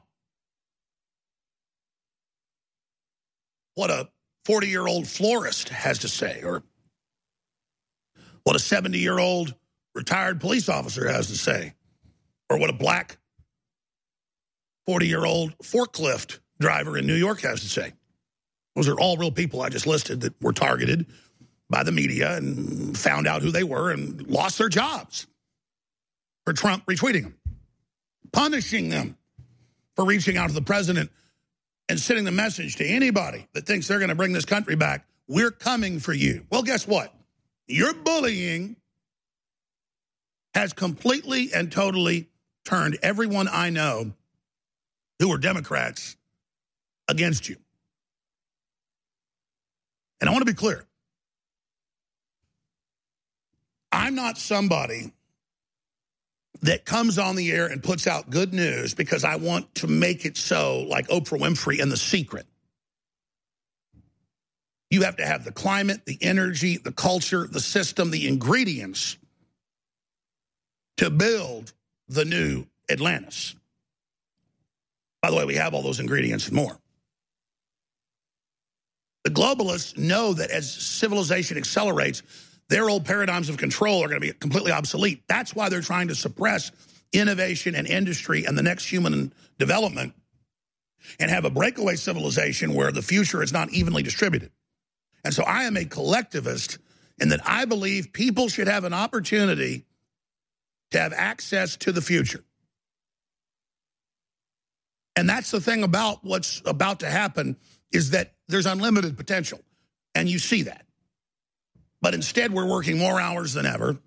what a forty-year-old florist has to say, or what a seventy-year-old retired police officer has to say, or what a black forty-year-old forklift driver in New York has to say. Those are all real people I just listed that were targeted by the media and found out who they were and lost their jobs for Trump retweeting them, punishing them for reaching out to the president and sending the message to anybody that thinks they're going to bring this country back. We're coming for you. Well, guess what? Your bullying has completely and totally turned everyone I know who are Democrats against you. And I want to be clear. I'm not somebody that comes on the air and puts out good news because I want to make it so like Oprah Winfrey and The Secret. You have to have the climate, the energy, the culture, the system, the ingredients to build the new Atlantis. By the way, we have all those ingredients and more. The globalists know that as civilization accelerates, their old paradigms of control are going to be completely obsolete. That's why they're trying to suppress innovation and industry and the next human development and have a breakaway civilization where the future is not evenly distributed. And so I am a collectivist in that I believe people should have an opportunity to have access to the future. And that's the thing about what's about to happen is that there's unlimited potential, and you see that. But instead, we're working more hours than ever,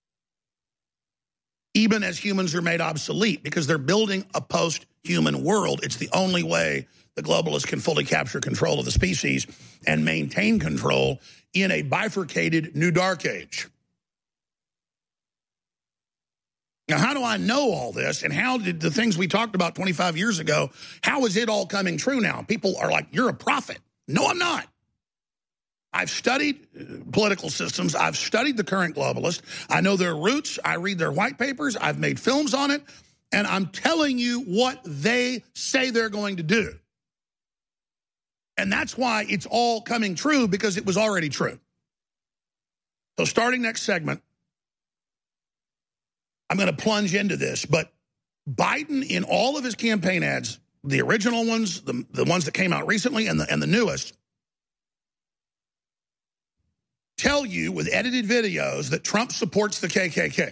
even as humans are made obsolete, because they're building a post-human world. It's the only way the globalists can fully capture control of the species and maintain control in a bifurcated new dark age. Now, how do I know all this, and how did the things we talked about twenty-five years ago, how is it all coming true now? People are like, you're a prophet. No, I'm not. I've studied political systems. I've studied the current globalists. I know their roots. I read their white papers. I've made films on it. And I'm telling you what they say they're going to do. And that's why it's all coming true, because it was already true. So starting next segment, I'm going to plunge into this. But Biden, in all of his campaign ads, the original ones, the, the ones that came out recently, and the, and the newest, tell you with edited videos that Trump supports the K K K.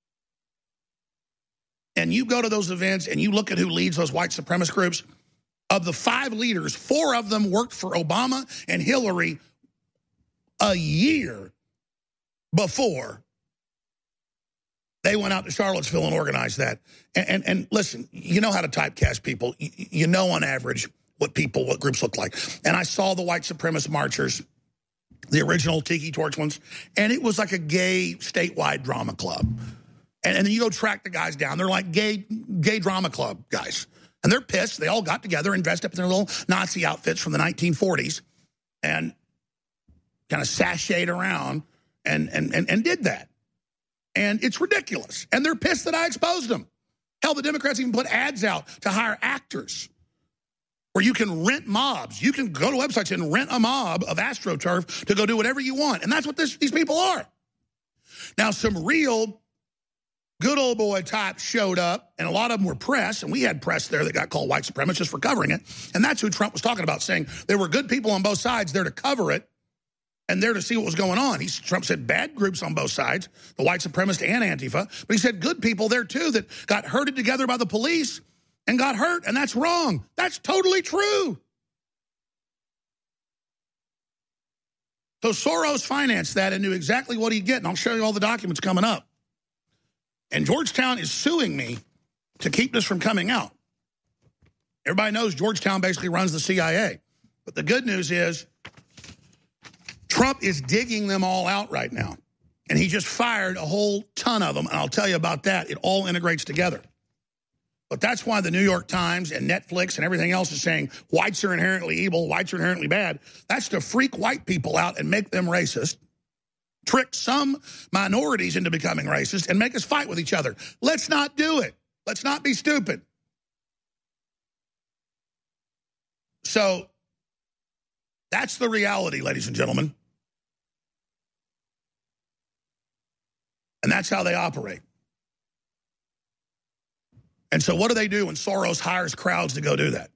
And you go to those events and you look at who leads those white supremacist groups. Of the five leaders, four of them worked for Obama and Hillary a year before they went out to Charlottesville and organized that. And, and, and listen, you know how to typecast people. You, you know on average what people, what groups look like. And I saw the white supremacist marchers, the original Tiki Torch ones, and it was like a gay statewide drama club. And, and then you go track the guys down. They're like gay, gay drama club guys. And they're pissed. They all got together and dressed up in their little Nazi outfits from the nineteen forties and kind of sashayed around and, and, and, and did that. And it's ridiculous. And they're pissed that I exposed them. Hell, the Democrats even put ads out to hire actors where you can rent mobs. You can go to websites and rent a mob of AstroTurf to go do whatever you want. And that's what this, these people are. Now, some real good old boy types showed up, and a lot of them were press, and we had press there that got called white supremacists for covering it. And that's who Trump was talking about, saying there were good people on both sides there to cover it and there to see what was going on. He, Trump said bad groups on both sides, the white supremacist and Antifa, but he said good people there too that got herded together by the police and got hurt, and that's wrong. That's totally true. So Soros financed that and knew exactly what he'd get, and I'll show you all the documents coming up. And Georgetown is suing me to keep this from coming out. Everybody knows Georgetown basically runs the C I A. But the good news is Trump is digging them all out right now. And he just fired a whole ton of them, and I'll tell you about that. It all integrates together. But that's why the New York Times and Netflix and everything else is saying whites are inherently evil, whites are inherently bad. That's to freak white people out and make them racist, trick some minorities into becoming racist, and make us fight with each other. Let's not do it. Let's not be stupid. So that's the reality, ladies and gentlemen. And that's how they operate. And so what do they do when Soros hires crowds to go do that?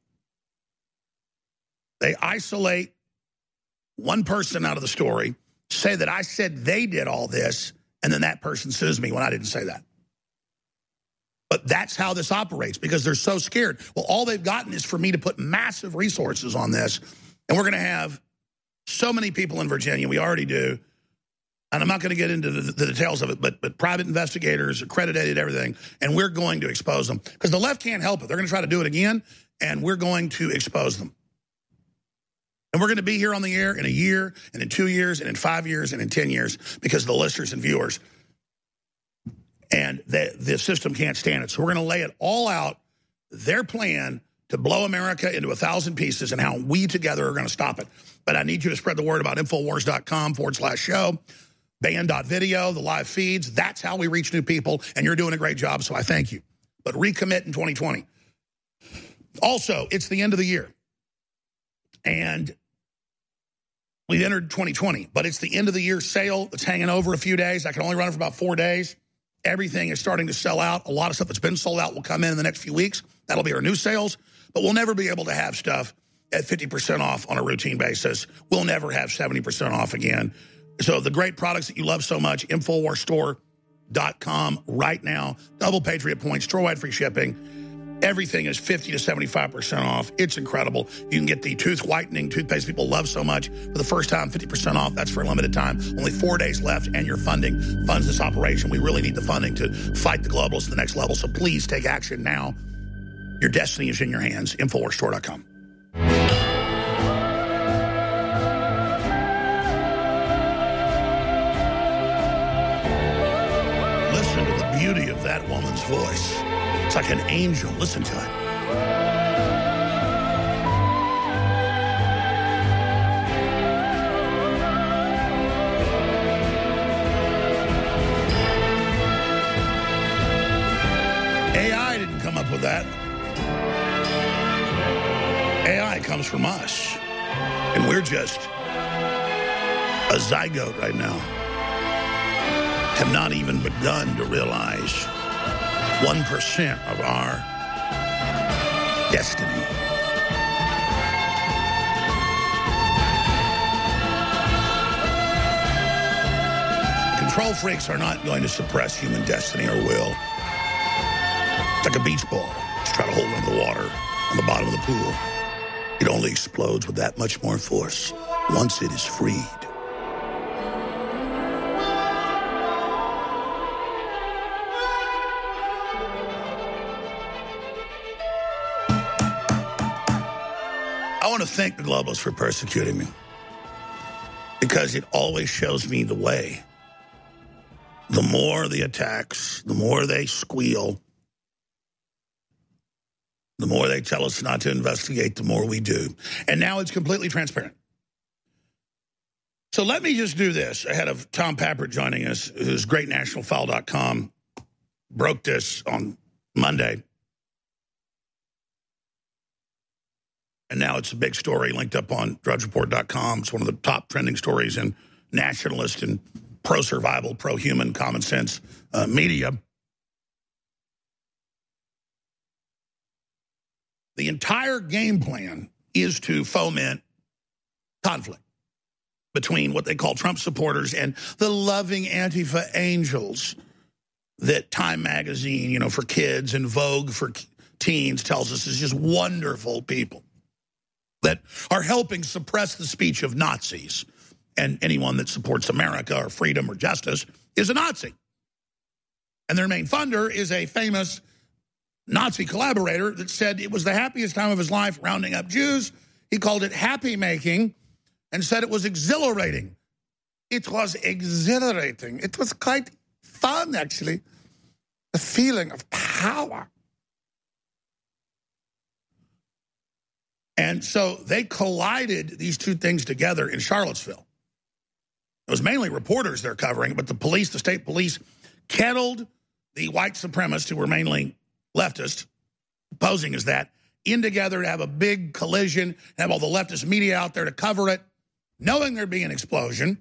They isolate one person out of the story, say that I said they did all this, and then that person sues me when I didn't say that. But that's how this operates because they're so scared. Well, all they've gotten is for me to put massive resources on this, and we're going to have so many people in Virginia. We already do. And I'm not going to get into the, the details of it, but but private investigators, accredited, everything, and we're going to expose them. Because the left can't help it. They're going to try to do it again, and we're going to expose them. And we're going to be here on the air in a year, and in two years, and in five years, and in ten years, because of the listeners and viewers. And the, the system can't stand it. So we're going to lay it all out, their plan to blow America into a thousand pieces, and how we together are going to stop it. But I need you to spread the word about Infowars.com forward slash show. Band.video, the live feeds. That's how we reach new people, and you're doing a great job, so I thank you. But recommit in twenty twenty. Also, it's the end of the year. And we entered twenty twenty, but it's the end of the year sale that's hanging over a few days. I can only run it for about four days. Everything is starting to sell out. A lot of stuff that's been sold out will come in in the next few weeks. That'll be our new sales. But we'll never be able to have stuff at fifty percent off on a routine basis. We'll never have seventy percent off again. So the great products that you love so much, Infowars Store dot com right now. Double Patriot points, store-wide free shipping. Everything is fifty to seventy-five percent off. It's incredible. You can get the tooth whitening toothpaste people love so much. For the first time, fifty percent off. That's for a limited time. Only four days left, and your funding funds this operation. We really need the funding to fight the globalists to the next level, so please take action now. Your destiny is in your hands. Infowars Store dot com. Listen to the beauty of that woman's voice. It's like an angel. Listen to it. A I didn't come up with that. A I comes from us. And we're just a zygote right now. Have not even begun to realize one percent of our destiny. Control freaks are not going to suppress human destiny or will. It's like a beach ball. Just try to hold it in the water on the bottom of the pool. It only explodes with that much more force once it is freed. I want to thank the globalists for persecuting me because it always shows me the way. The more the attacks, the more they squeal, The more they tell us not to investigate, the more we do. And now it's completely transparent. So let me just do this ahead of Tom Pappert joining us, who's great national file dot com, broke this on Monday. And now it's a big story linked up on drudge report dot com. It's one of the top trending stories in nationalist and pro-survival, pro-human, common sense uh, media. The entire game plan is to foment conflict between what they call Trump supporters and the loving Antifa angels that Time magazine, you know, for kids and Vogue for teens tells us is just wonderful people that are helping suppress the speech of Nazis. And anyone that supports America or freedom or justice is a Nazi. And their main funder is a famous Nazi collaborator that said it was the happiest time of his life rounding up Jews. He called it happy making and said it was exhilarating. It was exhilarating. It was quite fun, actually. The feeling of power. And so they collided these two things together in Charlottesville. It was mainly reporters they're covering, but the police, the state police, kettled the white supremacists, who were mainly leftist, posing as that, in together to have a big collision, have all the leftist media out there to cover it, knowing there'd be an explosion.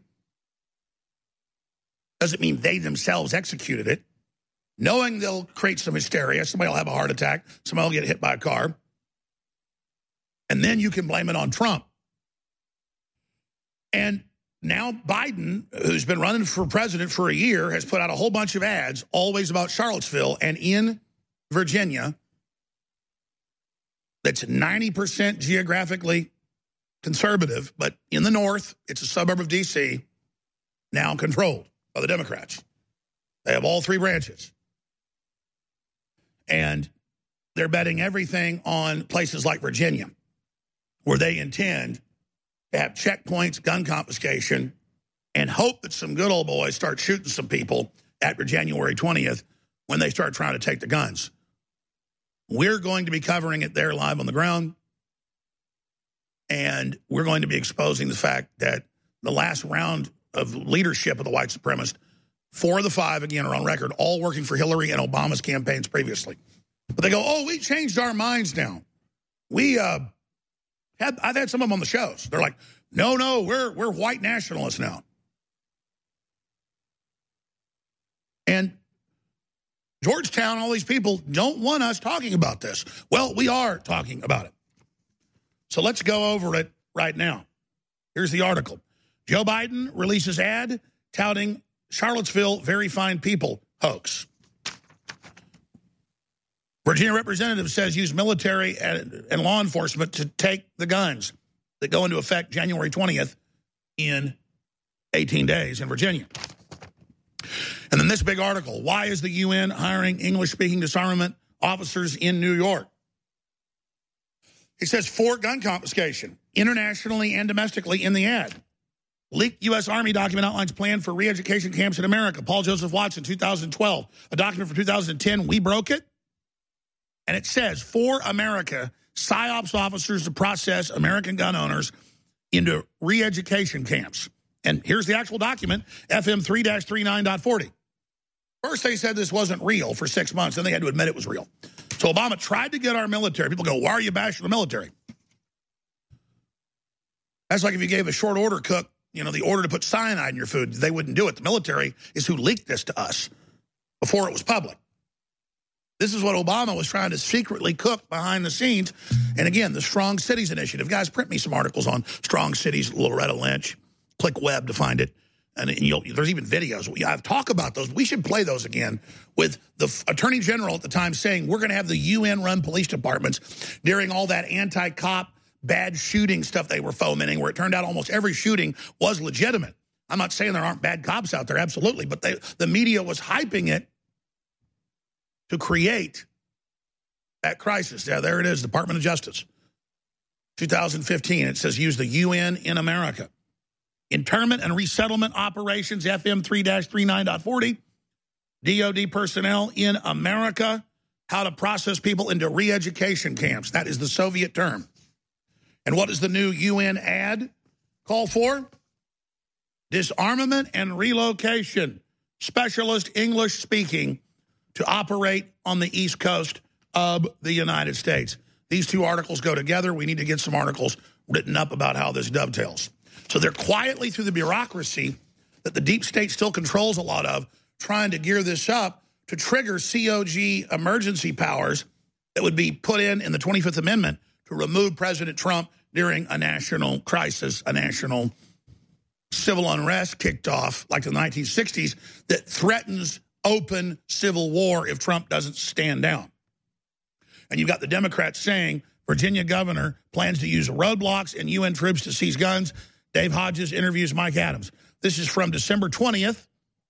Doesn't mean they themselves executed it. Knowing they'll create some hysteria, somebody will have a heart attack, somebody will get hit by a car, and then you can blame it on Trump. And now Biden, who's been running for president for a year, has put out a whole bunch of ads, always about Charlottesville and in Virginia, that's ninety percent geographically conservative, but in the north, it's a suburb of D C, now controlled by the Democrats. They have all three branches. And they're betting everything on places like Virginia, where they intend to have checkpoints, gun confiscation, and hope that some good old boys start shooting some people at January twentieth when they start trying to take the guns. We're going to be covering it there live on the ground, and we're going to be exposing the fact that the last round of leadership of the white supremacists, four of the five, again, are on record, all working for Hillary and Obama's campaigns previously. But they go, oh, we changed our minds now. We, uh, had, I've had some of them on the shows. They're like, no, no, we're, we're white nationalists now. And Georgetown, all these people don't want us talking about this. Well, we are talking about it. So let's go over it right now. Here's the article. Joe Biden releases ad touting Charlottesville very fine people hoax. Virginia representative says use military and, and law enforcement to take the guns that go into effect January twentieth in eighteen days in Virginia. And then this big article, why is the U N hiring English-speaking disarmament officers in New York? It says for gun confiscation, internationally and domestically in the ad. Leaked U S Army document outlines plan for re-education camps in America. Paul Joseph Watson, two thousand twelve. A document from two thousand ten, we broke it. And it says, for America, PSYOPs officers to process American gun owners into re-education camps. And here's the actual document, F M three dash thirty-nine point forty. First, they said this wasn't real for six months. Then they had to admit it was real. So Obama tried to get our military. People go, why are you bashing the military? That's like if you gave a short order cook, you know, the order to put cyanide in your food. They wouldn't do it. The military is who leaked this to us before it was public. This is what Obama was trying to secretly cook behind the scenes. And again, the Strong Cities Initiative. Guys, print me some articles on Strong Cities, Loretta Lynch. Click web to find it. And you'll, there's even videos. I've talked about those. We should play those again with the Attorney General at the time saying we're going to have the U N-run police departments during all that anti-cop, bad shooting stuff they were fomenting, where it turned out almost every shooting was legitimate. I'm not saying there aren't bad cops out there, absolutely, but they, the media was hyping it to create that crisis. Yeah, there it is, Department of Justice. two thousand fifteen, it says use the U N in America. Internment and resettlement operations, F M three dash thirty-nine point forty. D O D personnel in America how to process people into re-education camps. That is the Soviet term. And what does the new U N ad call for? Disarmament and relocation. Specialist English speaking to operate on the East Coast of the United States. These two articles go together. We need to get some articles written up about how this dovetails. So they're quietly through the bureaucracy that the deep state still controls a lot of, trying to gear this up to trigger C O G emergency powers that would be put in in the twenty-fifth Amendment to remove President Trump during a national crisis, a national civil unrest kicked off like in the nineteen sixties that threatens open civil war if Trump doesn't stand down. And you've got the Democrats saying Virginia governor plans to use roadblocks and U N troops to seize guns. Dave Hodges interviews Mike Adams. This is from December twentieth,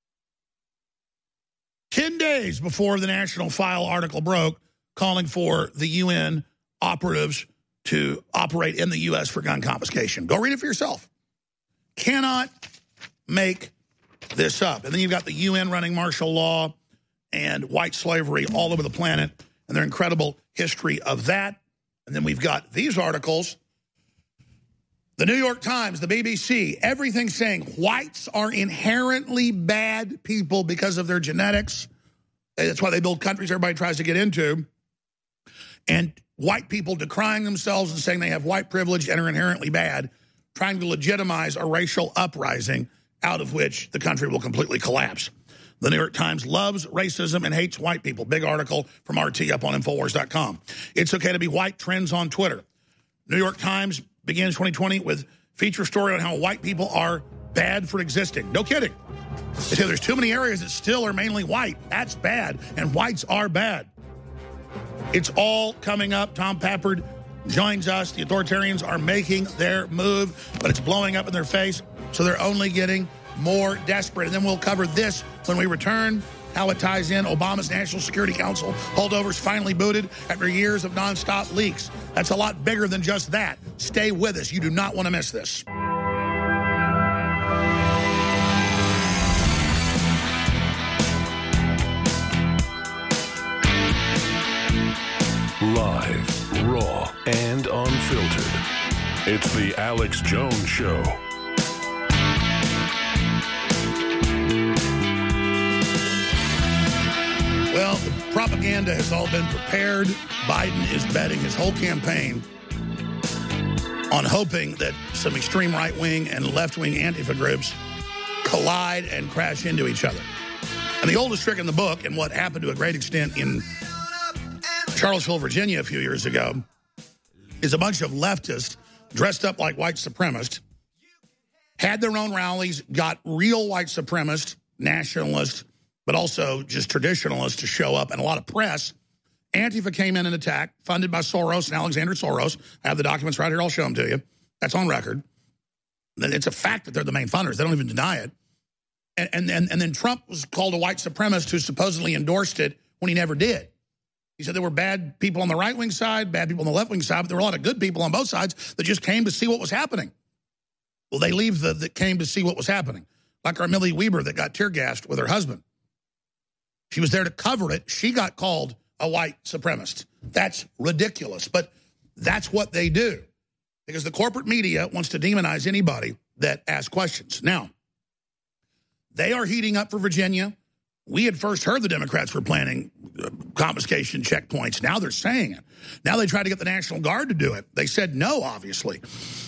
ten days before the National File article broke, calling for the U N operatives to operate in the U S for gun confiscation. Go read it for yourself. Cannot make this up. And then you've got the U N running martial law and white slavery all over the planet and their incredible history of that. And then we've got these articles. The New York Times, the B B C, everything saying whites are inherently bad people because of their genetics. That's why they build countries everybody tries to get into. And white people decrying themselves and saying they have white privilege and are inherently bad, trying to legitimize a racial uprising out of which the country will completely collapse. The New York Times loves racism and hates white people. Big article from R T up on Infowars dot com. It's okay to be white trends on Twitter. New York Times begins twenty twenty with feature story on how white people are bad for existing. No kidding. They say there's too many areas that still are mainly white. That's bad, and whites are bad. It's all coming up. Tom Pappard joins us. The authoritarians are making their move, but it's blowing up in their face, so they're only getting more desperate. And then we'll cover this when we return, how it ties in. Obama's National Security Council holdovers finally booted after years of nonstop leaks. That's a lot bigger than just that. Stay with us. You do not want to miss this. Live, raw, and unfiltered. It's the Alex Jones Show. Well, the propaganda has all been prepared. Biden is betting his whole campaign on hoping that some extreme right-wing and left-wing Antifa groups collide and crash into each other. And the oldest trick in the book, and what happened to a great extent in Charlottesville, Virginia a few years ago, is a bunch of leftists dressed up like white supremacists, had their own rallies, got real white supremacists, nationalists, but also just traditionalists to show up, and a lot of press. Antifa came in and attacked, funded by Soros and Alexander Soros. I have the documents right here. I'll show them to you. That's on record. It's a fact that they're the main funders. They don't even deny it. And, and, and, and then Trump was called a white supremacist who supposedly endorsed it when he never did. He said there were bad people on the right-wing side, bad people on the left-wing side, but there were a lot of good people on both sides that just came to see what was happening. Well, they leave the that came to see what was happening. Like our Millie Weber that got tear-gassed with her husband. She was there to cover it. She got called a white supremacist. That's ridiculous, but that's what they do. Because the corporate media wants to demonize anybody that asks questions. Now, they are heating up for Virginia. We had first heard the Democrats were planning confiscation checkpoints. Now they're saying it. Now they tried to get the National Guard to do it. They said no, obviously.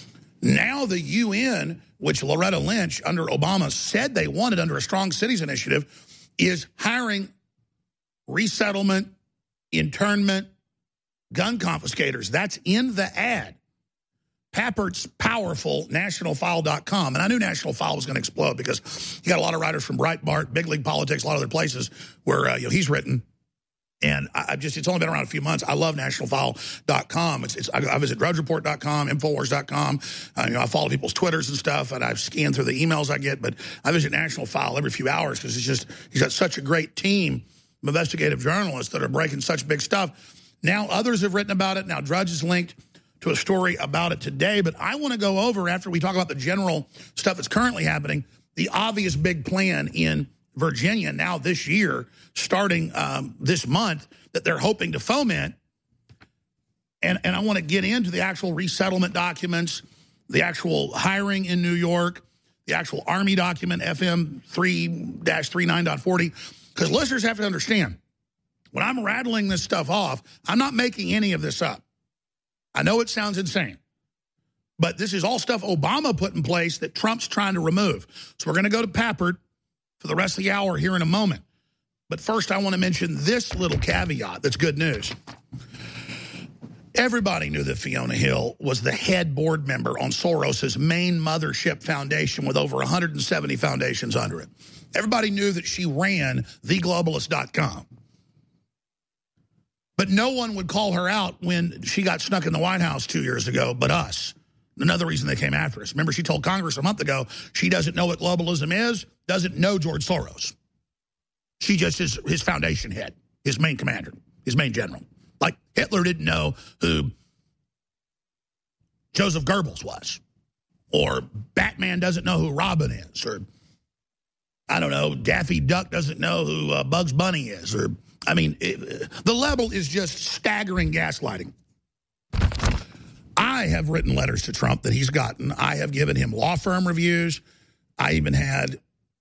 Now the U N, which Loretta Lynch under Obama said they wanted under a Strong Cities initiative, is hiring resettlement, internment, gun confiscators. That's in the ad. Pappard's powerful, national file dot com. And I knew National File was going to explode because you got a lot of writers from Breitbart, Big League Politics, a lot of other places where uh, you know, he's written. And I just, it's only been around a few months. I love national file dot com. It's, it's, I, I visit drudge report dot com, infowars dot com. Uh, you know, I follow people's Twitters and stuff, and I've scanned through the emails I get. But I visit National File every few hours because it's just, he's got such a great team of investigative journalists that are breaking such big stuff. Now others have written about it. Now Drudge is linked to a story about it today. But I want to go over, after we talk about the general stuff that's currently happening, the obvious big plan in Virginia now this year, starting um, this month, that they're hoping to foment. And, and I want to get into the actual resettlement documents, the actual hiring in New York, the actual Army document, F M three dash thirty-nine point forty, because listeners have to understand, when I'm rattling this stuff off, I'm not making any of this up. I know it sounds insane, but this is all stuff Obama put in place that Trump's trying to remove. So we're going to go to Papert for the rest of the hour here in a moment. But first, I want to mention this little caveat that's good news. Everybody knew that Fiona Hill was the head board member on Soros's main mothership foundation with over one hundred seventy foundations under it. Everybody knew that she ran the globalist dot com. But no one would call her out when she got snuck in the White House two years ago but us. Another reason they came after us. Remember, she told Congress a month ago she doesn't know what globalism is, doesn't know George Soros. She just is his foundation head, his main commander, his main general. Like Hitler didn't know who Joseph Goebbels was. Or Batman doesn't know who Robin is. Or, I don't know, Daffy Duck doesn't know who uh, Bugs Bunny is. Or, I mean, it, the level is just staggering gaslighting. I have written letters to Trump that he's gotten. I have given him law firm reviews. I even had,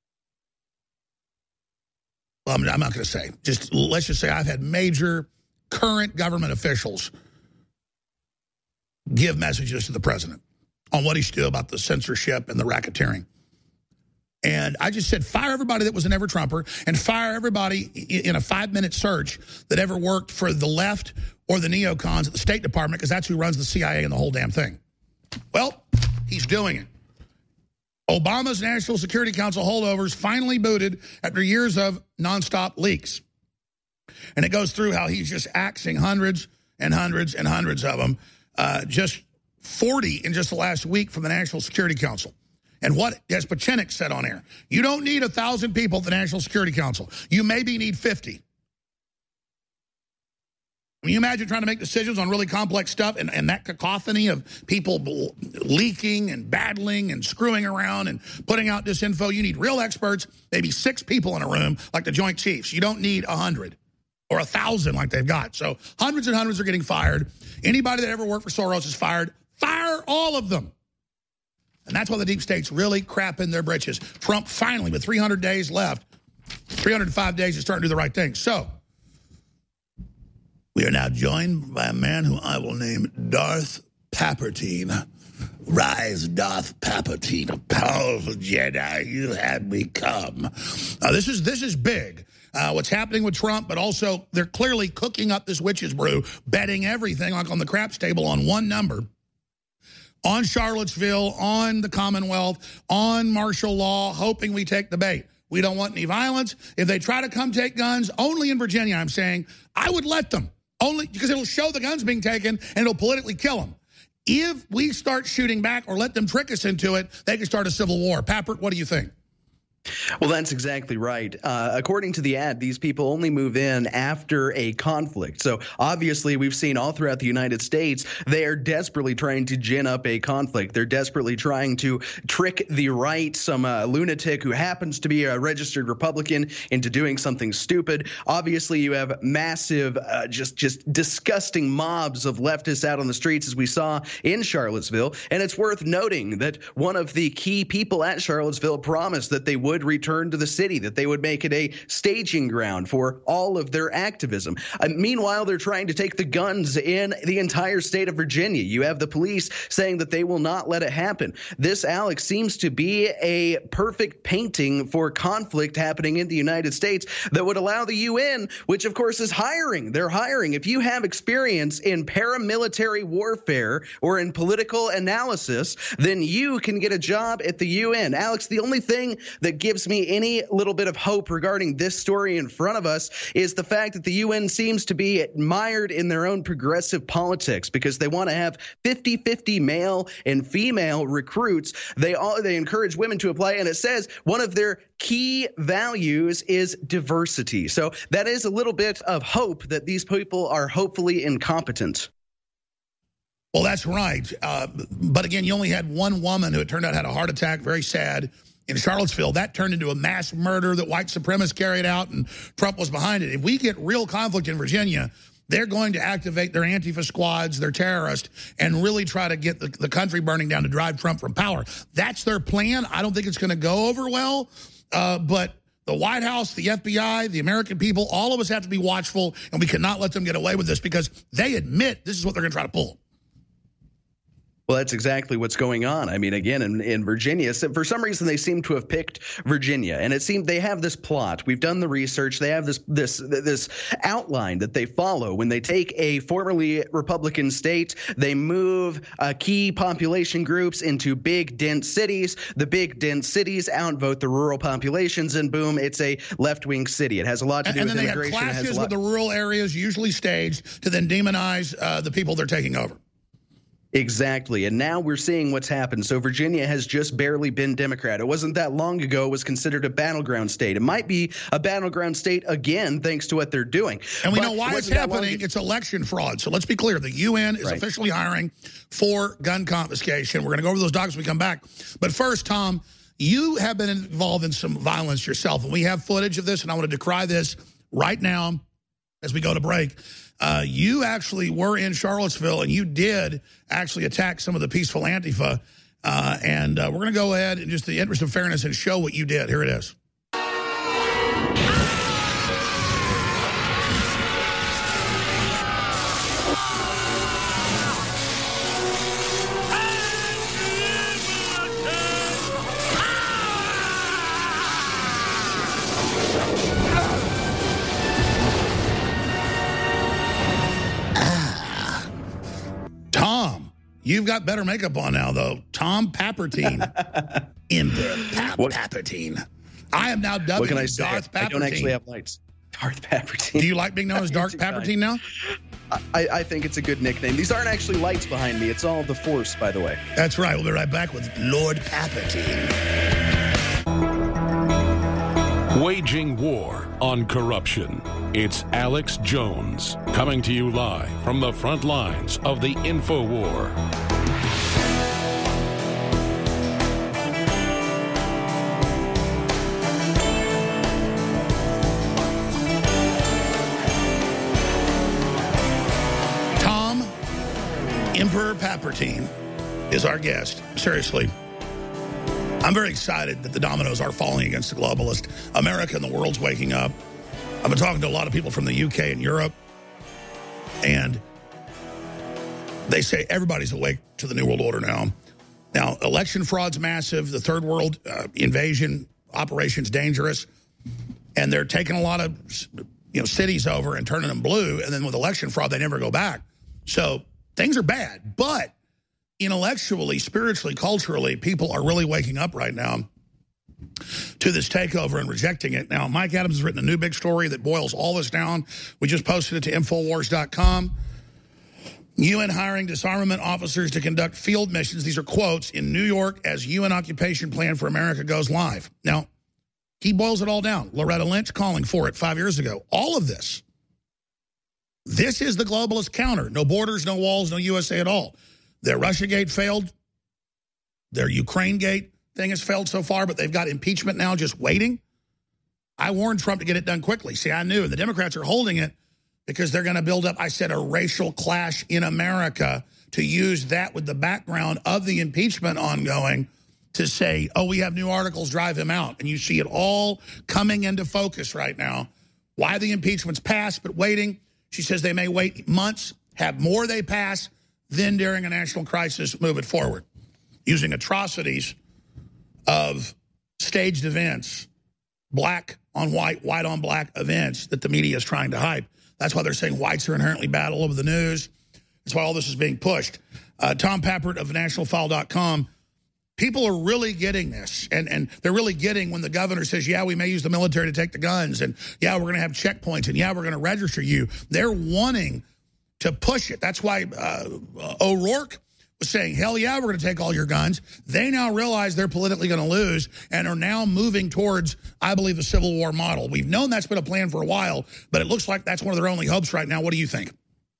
well, I'm, I'm not going to say. Just let's just say I've had major current government officials give messages to the president on what he should do about the censorship and the racketeering. And I just said, fire everybody that was an ever-Trumper and fire everybody in a five-minute search that ever worked for the left or the neocons at the State Department, because that's who runs the C I A and the whole damn thing. Well, he's doing it. Obama's National Security Council holdovers finally booted after years of nonstop leaks. And it goes through how he's just axing hundreds and hundreds and hundreds of them. Uh, just forty in just the last week from the National Security Council. And what, as Pachenik said on air, you don't need one thousand people at the National Security Council. You maybe need fifty. Can you imagine trying to make decisions on really complex stuff and, and that cacophony of people leaking and battling and screwing around and putting out disinfo? You need real experts, maybe six people in a room like the Joint Chiefs. You don't need one hundred or one thousand like they've got. So hundreds and hundreds are getting fired. Anybody that ever worked for Soros is fired. Fire all of them. And that's why the deep state's really crapping their britches. Trump finally, with three hundred days left, three hundred five days, is starting to do the right thing. So we are now joined by a man who I will name Darth Palpatine. Rise, Darth Palpatine, a powerful Jedi you have become. Uh, this is this is big. Uh, what's happening with Trump, but also they're clearly cooking up this witch's brew, betting everything like on the craps table on one number. On Charlottesville, on the Commonwealth, on martial law, hoping we take the bait. We don't want any violence. If they try to come take guns, only in Virginia, I'm saying, I would let them. Only because it'll show the guns being taken and it'll politically kill them. If we start shooting back or let them trick us into it, they can start a civil war. Papert, what do you think? Well, that's exactly right. Uh, according to the ad, these people only move in after a conflict. So obviously, we've seen all throughout the United States, they are desperately trying to gin up a conflict. They're desperately trying to trick the right, some uh, lunatic who happens to be a registered Republican, into doing something stupid. Obviously, you have massive, uh, just, just disgusting mobs of leftists out on the streets, as we saw in Charlottesville. And it's worth noting that one of the key people at Charlottesville promised that they would would return to the city, that they would make it a staging ground for all of their activism. Uh, meanwhile, they're trying to take the guns in the entire state of Virginia. You have the police saying that they will not let it happen. This, Alex, seems to be a perfect painting for conflict happening in the United States that would allow the U N, which of course is hiring. They're hiring. If you have experience in paramilitary warfare or in political analysis, then you can get a job at the U N. Alex, the only thing that gives me any little bit of hope regarding this story in front of us is the fact that the U N seems to be mired in their own progressive politics because they want to have fifty fifty male and female recruits. They all they encourage women to apply, and it says one of their key values is diversity. So that is a little bit of hope that these people are hopefully incompetent. Well, that's right. Uh, but again, you only had one woman who it turned out had a heart attack, very sad, in Charlottesville, that turned into a mass murder that white supremacists carried out, and Trump was behind it. If we get real conflict in Virginia, they're going to activate their Antifa squads, their terrorists, and really try to get the, the country burning down to drive Trump from power. That's their plan. I don't think it's going to go over well, uh, but the White House, the F B I, the American people, all of us have to be watchful, and we cannot let them get away with this because they admit this is what they're going to try to pull. Well, that's exactly what's going on. I mean, again, in, in Virginia, so for some reason, they seem to have picked Virginia, and it seemed they have this plot. We've done the research. They have this this this outline that they follow. When they take a formerly Republican state, they move uh, key population groups into big, dense cities. The big, dense cities outvote the rural populations, and boom, it's a left-wing city. It has a lot to do and with then immigration. They have clashes lot- with the rural areas, usually staged, to then demonize uh, the people they're taking over. Exactly. And now we're seeing what's happened. So Virginia has just barely been Democrat. It wasn't that long ago it was considered a battleground state. It might be a battleground state again, thanks to what they're doing. And we but know why it it's wasn't that long happening. ago- It's election fraud. So let's be clear. The U N is Right. officially hiring for gun confiscation. We're going to go over those documents when we come back. But first, Tom, you have been involved in some violence yourself. And we have footage of this, and I want to decry this right now as we go to break. Uh, you actually were in Charlottesville, and you did actually attack some of the peaceful Antifa. Uh, and uh, we're going to go ahead and just the interest of fairness and show what you did. Here it is. Tom, you've got better makeup on now, though. Tom Pappertine. In the Pap Pappertine. I am now dubbing What can I you say? Darth Pappertine. I don't actually have lights. Darth Pappertine. Do you like being known as Darth Pappertine now? I, I think it's a good nickname. These aren't actually lights behind me. It's all the Force, by the way. That's right. We'll be right back with Lord Pappertine. Waging war on corruption. It's Alex Jones coming to you live from the front lines of the InfoWar. Tom Emperor Pappertine is our guest. Seriously. I'm very excited that the dominoes are falling against the globalist. America and the world's waking up. I've been talking to a lot of people from the U K and Europe, and they say everybody's awake to the New World Order now. Now, election fraud's massive. The third world uh, invasion operation's dangerous, and they're taking a lot of you know cities over and turning them blue, and then with election fraud, they never go back. So things are bad, but intellectually, spiritually, culturally, people are really waking up right now to this takeover and rejecting it. Now, Mike Adams has written a new big story that boils all this down. We just posted it to Infowars dot com. U N hiring disarmament officers to conduct field missions. These are quotes in New York as U N occupation plan for America goes live. Now, he boils it all down. Loretta Lynch calling for it five years ago. All of this. This is the globalist counter. No borders, no walls, no U S A at all. Their Russiagate failed. Their Ukrainegate thing has failed so far, but they've got impeachment now just waiting. I warned Trump to get it done quickly. See, I knew. The Democrats are holding it because they're going to build up, I said, a racial clash in America to use that with the background of the impeachment ongoing to say, oh, we have new articles, drive him out. And you see it all coming into focus right now. Why the impeachment's passed, but waiting. She says they may wait months, have more they pass, then during a national crisis, move it forward. Using atrocities of staged events, black on white, white on black events that the media is trying to hype. That's why they're saying whites are inherently bad all over the news. That's why all this is being pushed. Uh, Tom Pappert of national file dot com. People are really getting this, and, and they're really getting when the governor says, yeah, we may use the military to take the guns, and yeah, we're going to have checkpoints, and yeah, we're going to register you. They're wanting to push it. That's why uh, O'Rourke was saying, hell yeah, we're going to take all your guns. They now realize they're politically going to lose and are now moving towards, I believe, the Civil War model. We've known that's been a plan for a while, but it looks like that's one of their only hopes right now. What do you think?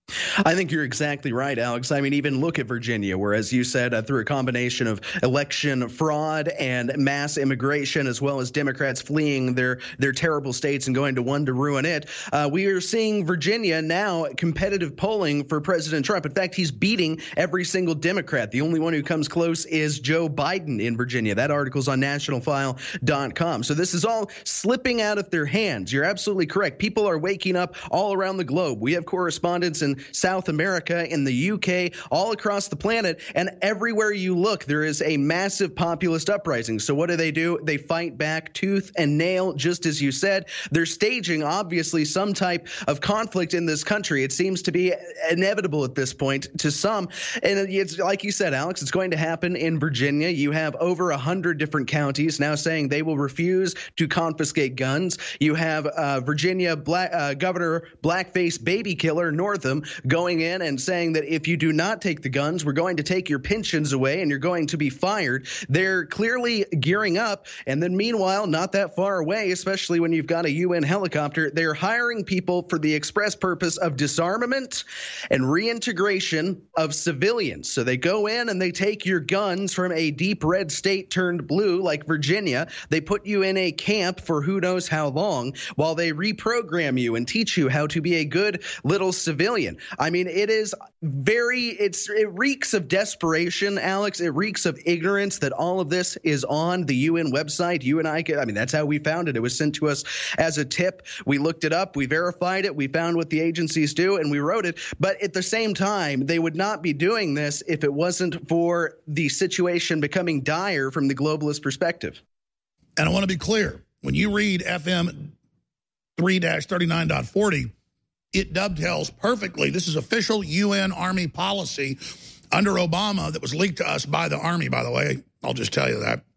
I think you're exactly right, Alex. I mean, even look at Virginia, where, as you said, uh, through a combination of election fraud and mass immigration, as well as Democrats fleeing their their terrible states and going to one to ruin it, uh, we are seeing Virginia now competitive polling for President Trump. In fact, he's beating every single Democrat. The only one who comes close is Joe Biden in Virginia. That article's on national file dot com. So this is all slipping out of their hands. You're absolutely correct. People are waking up all around the globe. We have correspondents in South America, in the U K, all across the planet, and everywhere you look, there is a massive populist uprising. So what do they do? They fight back tooth and nail, just as you said. They're staging, obviously, some type of conflict in this country. It seems to be inevitable at this point to some. And it's like you said, Alex, it's going to happen in Virginia. You have over one hundred different counties now saying they will refuse to confiscate guns. You have uh, Virginia Black, uh, Governor Blackface Baby Killer Northam going in and saying that if you do not take the guns, we're going to take your pensions away and you're going to be fired. They're clearly gearing up. And then meanwhile, not that far away, especially when you've got a U N helicopter, they're hiring people for the express purpose of disarmament and reintegration of civilians. So they go in and they take your guns from a deep red state turned blue like Virginia. They put you in a camp for who knows how long while they reprogram you and teach you how to be a good little civilian. I mean, it is very, it's, it reeks of desperation, Alex. It reeks of ignorance that all of this is on the U N website. You and I, I mean, that's how we found it. It was sent to us as a tip. We looked it up. We verified it. We found what the agencies do, and we wrote it. But at the same time, they would not be doing this if it wasn't for the situation becoming dire from the globalist perspective. And I want to be clear. When you read F M three thirty-nine point forty, it dovetails perfectly. This is official U N Army policy under Obama that was leaked to us by the Army, by the way. I'll just tell you that.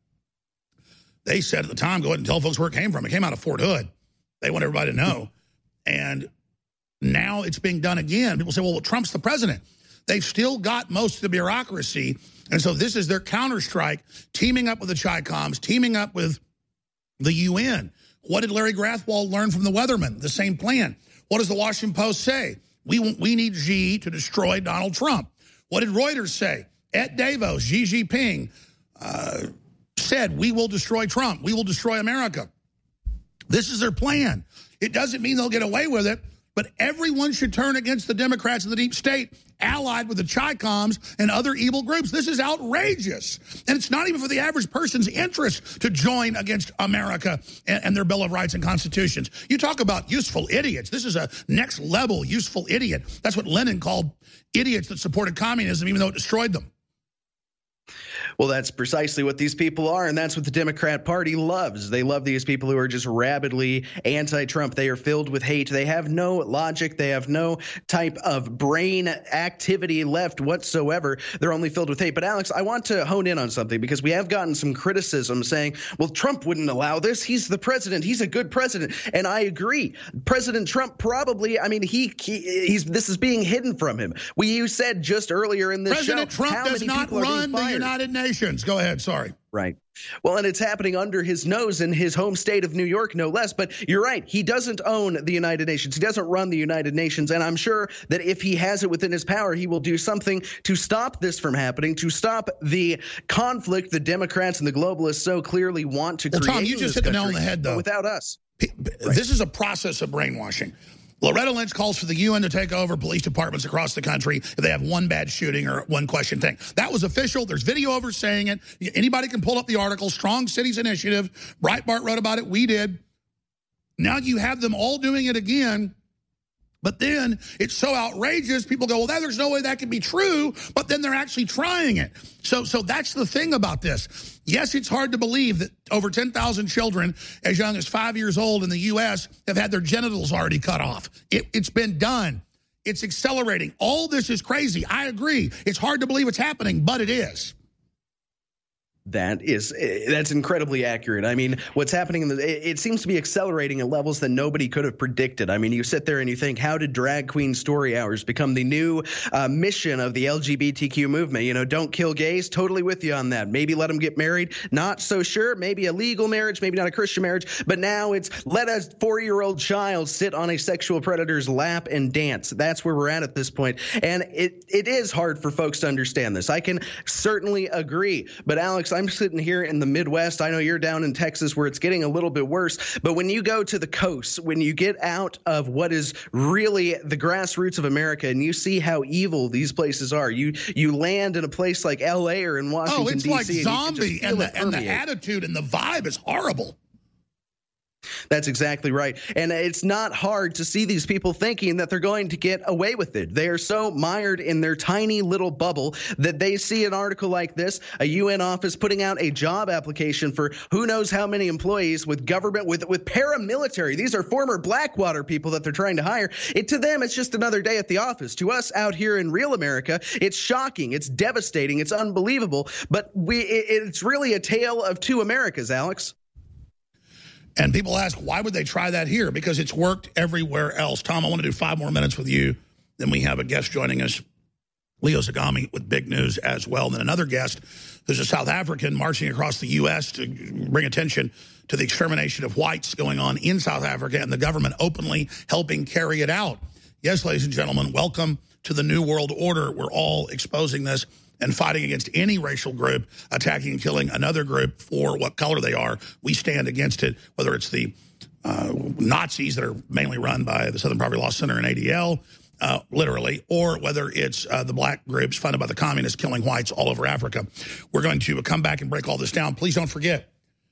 They said at the time, go ahead and tell folks where it came from. It came out of Fort Hood. They want everybody to know. And now it's being done again. People say, well, Trump's the president. They've still got most of the bureaucracy. And so this is their counterstrike, teaming up with the Chi-Coms, teaming up with the U N. What did Larry Grathwold learn from the Weathermen? The same plan. What does the Washington Post say? We we need Xi to destroy Donald Trump. What did Reuters say? At Davos, Xi Jinping uh, said, we will destroy Trump. We will destroy America. This is their plan. It doesn't mean they'll get away with it, but everyone should turn against the Democrats in the deep state, allied with the Chi-Coms and other evil groups. This is outrageous. And it's not even for the average person's interest to join against America and, and their Bill of Rights and constitutions. You talk about useful idiots. This is a next level useful idiot. That's what Lenin called idiots that supported communism, even though it destroyed them. Well, that's precisely what these people are, and that's what the Democrat Party loves. They love these people who are just rabidly anti-Trump. They are filled with hate. They have no logic. They have no type of brain activity left whatsoever. They're only filled with hate. But, Alex, I want to hone in on something because we have gotten some criticism saying, well, Trump wouldn't allow this. He's the president. He's a good president. And I agree. President Trump probably, I mean, he, he he's this is being hidden from him. We you said just earlier in this President show, Trump how does many not people are being run the fired? United Nations. Go ahead. Sorry. Right. Well, and it's happening under his nose in his home state of New York, no less. But you're right. He doesn't own the United Nations. He doesn't run the United Nations. And I'm sure that if he has it within his power, he will do something to stop this from happening, to stop the conflict the Democrats and the globalists so clearly want to well, create. Tom, you just hit the nail on the head, though. Without us. This is a process of brainwashing. Loretta Lynch calls for the U N to take over police departments across the country if they have one bad shooting or one question thing. That was official. There's video over saying it. Anybody can pull up the article. Strong Cities Initiative. Breitbart wrote about it. We did. Now you have them all doing it again. But then it's so outrageous, people go, well, there's no way that can be true, but then they're actually trying it. So so that's the thing about this. Yes, it's hard to believe that over ten thousand children as young as five years old in the U S have had their genitals already cut off. It, it's been done. It's accelerating. All this is crazy. I agree. It's hard to believe it's happening, but it is. That is, that's incredibly accurate. I mean, what's happening in the, it seems to be accelerating at levels that nobody could have predicted. I mean, you sit there and you think, how did drag queen story hours become the new uh, mission of the L G B T Q movement? You know, don't kill gays. Totally with you on that. Maybe let them get married. Not so sure. Maybe a legal marriage, maybe not a Christian marriage. But now it's let a four-year-old child sit on a sexual predator's lap and dance. That's where we're at at this point. And it it is hard for folks to understand this. I can certainly agree. But Alex, I'm sitting here in the Midwest. I know you're down in Texas where it's getting a little bit worse. But when you go to the coast, when you get out of what is really the grassroots of America and you see how evil these places are, you you land in a place like L A or in Washington, D C. Oh, it's D C, like zombie, and, and, the, and the attitude and the vibe is horrible. That's exactly right. And it's not hard to see these people thinking that they're going to get away with it. They are so mired in their tiny little bubble that they see an article like this, a U N office putting out a job application for who knows how many employees with government, with, with paramilitary. These are former Blackwater people that they're trying to hire. It, to them, it's just another day at the office. To us out here in real America, it's shocking. It's devastating. It's unbelievable. But we, it, it's really a tale of two Americas, Alex. And people ask, why would they try that here? Because it's worked everywhere else. Tom, I want to do five more minutes with you. Then we have a guest joining us, Leo Zagami, with big news as well. And then another guest who's a South African marching across the U S to bring attention to the extermination of whites going on in South Africa and the government openly helping carry it out. Yes, ladies and gentlemen, welcome to the New World Order. We're all exposing this and fighting against any racial group attacking and killing another group for what color they are. We stand against it, whether it's the uh, Nazis that are mainly run by the Southern Poverty Law Center and A D L, uh, literally, or whether it's uh, the black groups funded by the communists killing whites all over Africa. We're going to come back and break all this down. Please don't forget,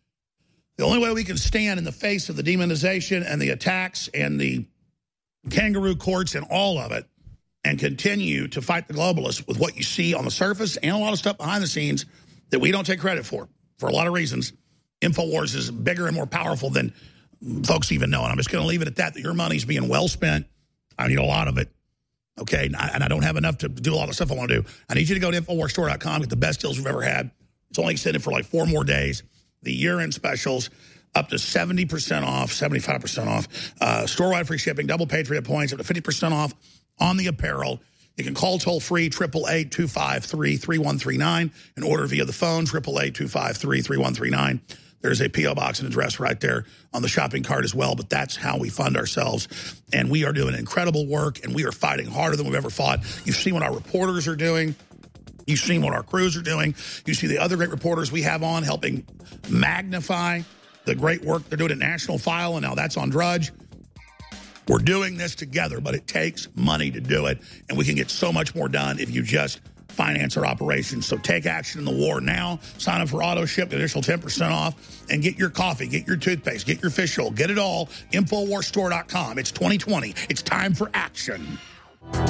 the only way we can stand in the face of the demonization and the attacks and the kangaroo courts and all of it and continue to fight the globalists with what you see on the surface and a lot of stuff behind the scenes that we don't take credit for, for a lot of reasons. InfoWars is bigger and more powerful than folks even know. And I'm just going to leave it at that, that your money's being well spent. I need a lot of it, okay? And I, and I don't have enough to do a lot of stuff I want to do. I need you to go to InfoWars Store dot com, get the best deals we've ever had. It's only extended for like four more days. The year-end specials, up to seventy percent off, seventy-five percent off. Uh, store-wide free shipping, double Patriot points, up to fifty percent off on the apparel. You can call toll-free, eight eight eight, two five three, three one three nine, and order via the phone, eight eight eight, two five three, three one three nine. There's a P O box and address right there on the shopping cart as well, but that's how we fund ourselves. And we are doing incredible work, and we are fighting harder than we've ever fought. You've seen what our reporters are doing. You've seen what our crews are doing. You see the other great reporters we have on helping magnify the great work they're doing at National File, and now that's on Drudge. We're doing this together, but it takes money to do it, and we can get so much more done if you just finance our operations. So take action in the war now. Sign up for auto ship, additional ten percent off, and get your coffee, get your toothpaste, get your fish oil, get it all. InfoWars Store dot com. It's twenty twenty. It's time for action. You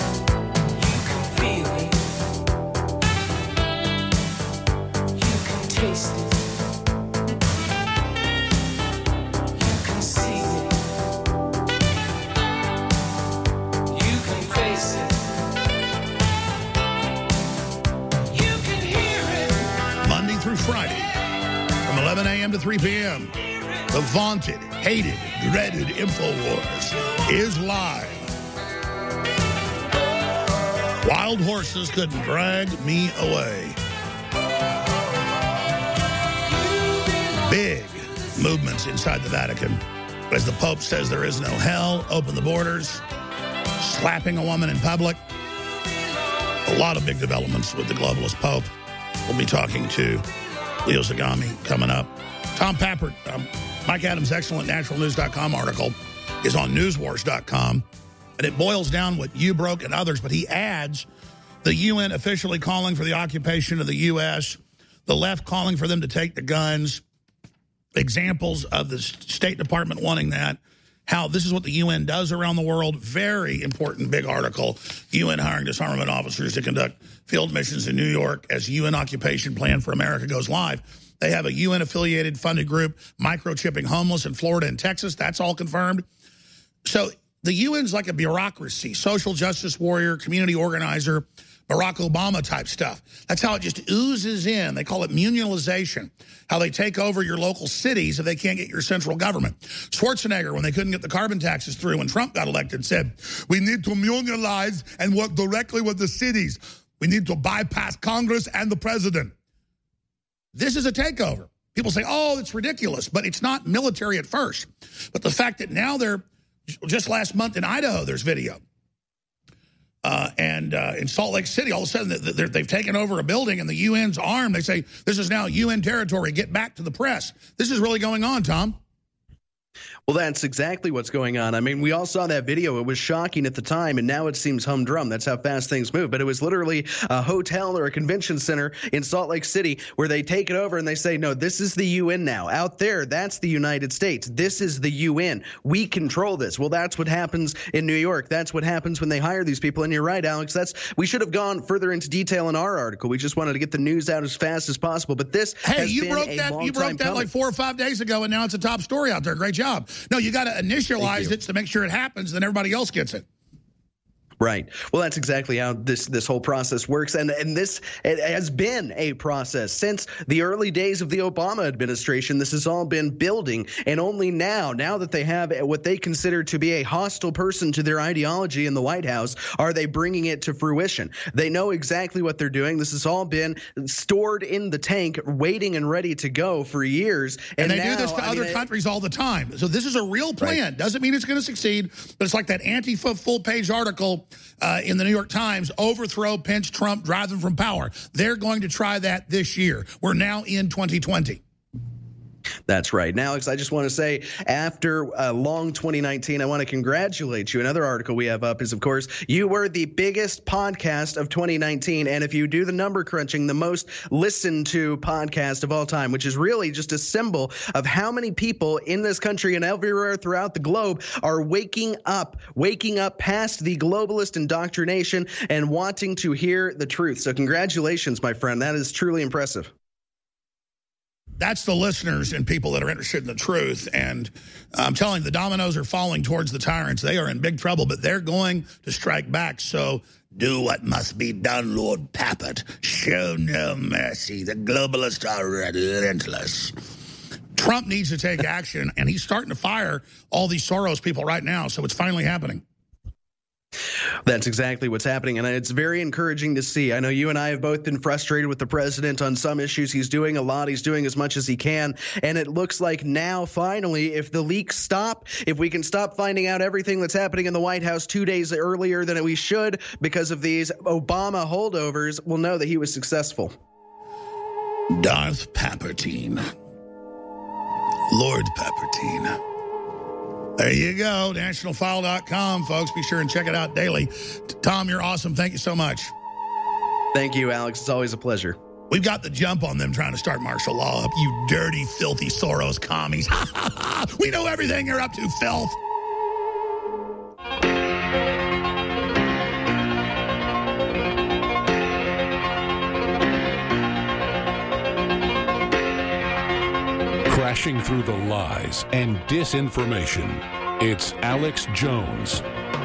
can feel it. You can taste it. Through Friday from eleven a m to three p m The vaunted, hated, dreaded InfoWars is live. Wild horses couldn't drag me away. Big movements inside the Vatican as the Pope says there is no hell, open the borders, slapping a woman in public. A lot of big developments with the globalist Pope. We'll be talking to Leo Zagami coming up. Tom Pappert, um, Mike Adams' excellent natural news dot com article is on news wars dot com, and it boils down what you broke and others, but he adds the U N officially calling for the occupation of the U S, the left calling for them to take the guns, examples of the State Department wanting that, how this is what the U N does around the world. Very important big article. U N hiring disarmament officers to conduct field missions in New York as U N occupation plan for America goes live. They have a U N-affiliated funded group microchipping homeless in Florida and Texas. That's all confirmed. So the U N's like a bureaucracy, social justice warrior, community organizer, Barack Obama type stuff. That's how it just oozes in. They call it munionalization, how they take over your local cities if they can't get your central government. Schwarzenegger, when they couldn't get the carbon taxes through when Trump got elected, said, we need to unionize and work directly with the cities. We need to bypass Congress and the president. This is a takeover. People say, oh, it's ridiculous, but it's not military at first. But the fact that now they're, just last month in Idaho, there's video. Uh, and uh, in Salt Lake City, all of a sudden, they're, they've taken over a building and the U N's armed. They say, this is now U N territory. Get back to the press. This is really going on, Tom. Well, that's exactly what's going on. I mean, we all saw that video. It was shocking at the time, and now it seems humdrum. That's how fast things move. But it was literally a hotel or a convention center in Salt Lake City where they take it over and they say, no, this is the U N now. Out there, that's the United States. This is the U N. We control this. Well, that's what happens in New York. That's what happens when they hire these people. And you're right, Alex. That's we should have gone further into detail in our article. We just wanted to get the news out as fast as possible. But this hey, has you been broke a that. long You broke time that coming. like four or five days ago, and now it's a top story out there. Great job. No, you got to initialize it to make sure it happens, then everybody else gets it. Right. Well, that's exactly how this this whole process works. And and this it has been a process since the early days of the Obama administration. This has all been building. And only now, now that they have what they consider to be a hostile person to their ideology in the White House, are they bringing it to fruition. They know exactly what they're doing. This has all been stored in the tank, waiting and ready to go for years. And, And, they now, do this to I other mean, countries all the time. So this is a real plan. Right. Doesn't mean it's going to succeed, but it's like that Antifa full-page article uh, in the New York Times, overthrow Pence, Trump, drive them from power. They're going to try that this year. We're now in twenty twenty. That's right. Now, Alex, I just want to say, after a long twenty nineteen, I want to congratulate you. Another article we have up is, of course, you were the biggest podcast of twenty nineteen. And if you do the number crunching, the most listened to podcast of all time, which is really just a symbol of how many people in this country and everywhere throughout the globe are waking up, waking up past the globalist indoctrination and wanting to hear the truth. So congratulations, my friend. That is truly impressive. That's the listeners and people that are interested in the truth. And I'm telling you, the dominoes are falling towards the tyrants. They are in big trouble, but they're going to strike back. So do what must be done, Lord Pappert. Show no mercy. The globalists are relentless. Trump needs to take action, and he's starting to fire all these Soros people right now. So it's finally happening. That's exactly what's happening, and it's very encouraging to see. I know you and I have both been frustrated with the president on some issues. He's doing a lot. He's doing as much as he can, and it looks like now, finally, if the leaks stop, if we can stop finding out everything that's happening in the White House two days earlier than we should because of these Obama holdovers, we'll know that he was successful. Darth Palpatine. Lord Palpatine. There you go, national file dot com, folks. Be sure and check it out daily. Tom, you're awesome. Thank you so much. Thank you, Alex. It's always a pleasure. We've got the jump on them trying to start martial law up. You dirty, filthy Soros commies. We know everything you're up to, filth. Crashing through the lies and disinformation, it's Alex Jones.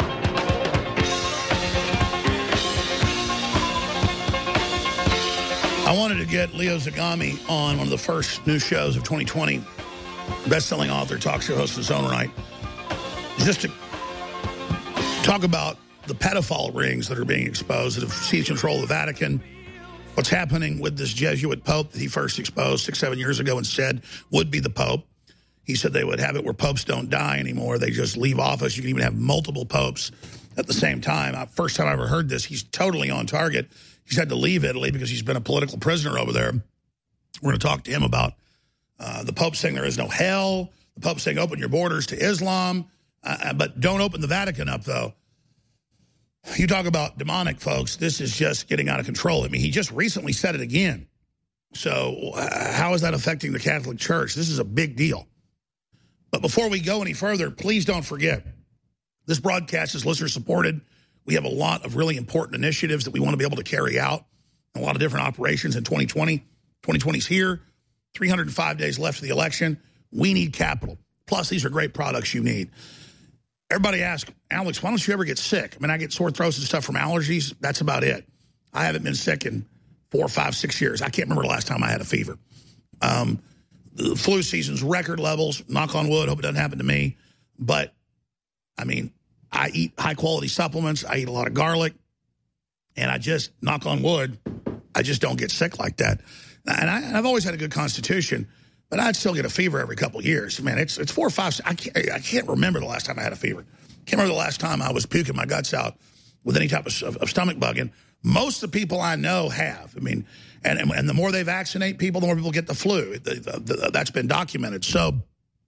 I wanted to get Leo Zagami on one of the first new shows of twenty twenty. Best-selling author, talk show host of his own right. Just to talk about the pedophile rings that are being exposed that have seized control of the Vatican. What's happening with this Jesuit Pope that he first exposed six, seven years ago and said would be the Pope. He said they would have it where popes don't die anymore. They just leave office. You can even have multiple popes at the same time. First time I ever heard this, he's totally on target. He's had to leave Italy because he's been a political prisoner over there. We're going to talk to him about uh, the Pope saying there is no hell. The Pope saying open your borders to Islam. Uh, but don't open the Vatican up, though. You talk about demonic, folks. This is just getting out of control. I mean, he just recently said it again. So uh, how is that affecting the Catholic Church? This is a big deal. But before we go any further, please don't forget, this broadcast is listener-supported. We have a lot of really important initiatives that we want to be able to carry out, a lot of different operations in twenty twenty. twenty twenty is here, three hundred five days left of the election. We need capital. Plus, these are great products you need. Everybody asks, Alex, why don't you ever get sick? I mean, I get sore throats and stuff from allergies. That's about it. I haven't been sick in four, five, six years. I can't remember the last time I had a fever. Um, the flu season's record levels, knock on wood, hope it doesn't happen to me. But, I mean, I eat high-quality supplements. I eat a lot of garlic. And I just, knock on wood, I just don't get sick like that. And I, I've always had a good constitution, but I'd still get a fever every couple of years. Man, it's it's four or five. I can't, I can't remember the last time I had a fever. Can't remember the last time I was puking my guts out with any type of, of, of stomach bug. And most of the people I know have. I mean, and, and, and the more they vaccinate people, the more people get the flu. The, the, the, that's been documented. So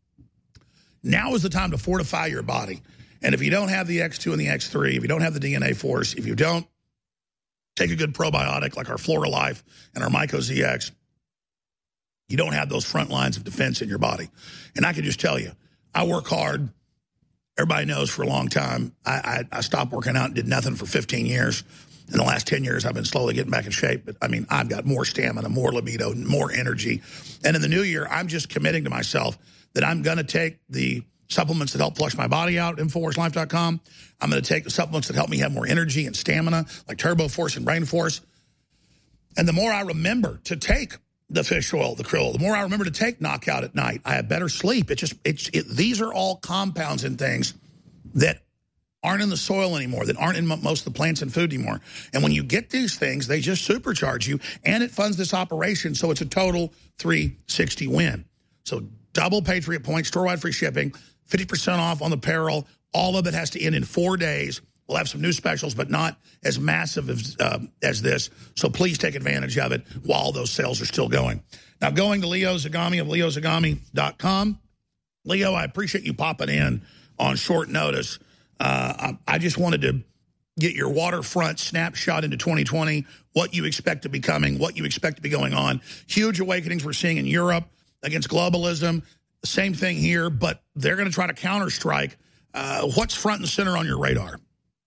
now is the time to fortify your body. And if you don't have the X two and the X three, if you don't have the D N A Force, if you don't take a good probiotic like our Flora Life and our Myco Z X, you don't have those front lines of defense in your body. And I can just tell you, I work hard. Everybody knows for a long time, I, I, I stopped working out and did nothing for fifteen years. In the last ten years, I've been slowly getting back in shape. But, I mean, I've got more stamina, more libido, more energy. And in the new year, I'm just committing to myself that I'm going to take the supplements that help flush my body out, Infowars Life dot com. I'm going to take the supplements that help me have more energy and stamina, like Turbo Force and Brain Force. And the more I remember to take the fish oil, the krill, the more I remember to take Knockout at night, I have better sleep. It just, it's, it, these are all compounds and things that aren't in the soil anymore, that aren't in most of the plants and food anymore. And when you get these things, they just supercharge you, and it funds this operation, so it's a total three sixty win. So double Patriot points, store-wide free shipping, fifty percent off on the apparel. All of it has to end in four days. We'll have some new specials, but not as massive as, uh, as this. So please take advantage of it while those sales are still going. Now, going to Leo Zagami of Leo Zagami dot com. Leo, I appreciate you popping in on short notice. Uh, I, I just wanted to get your waterfront snapshot into twenty twenty, what you expect to be coming, what you expect to be going on. Huge awakenings we're seeing in Europe against globalism. Same thing here, but they're going to try to counter-strike. Uh, what's front and center on your radar?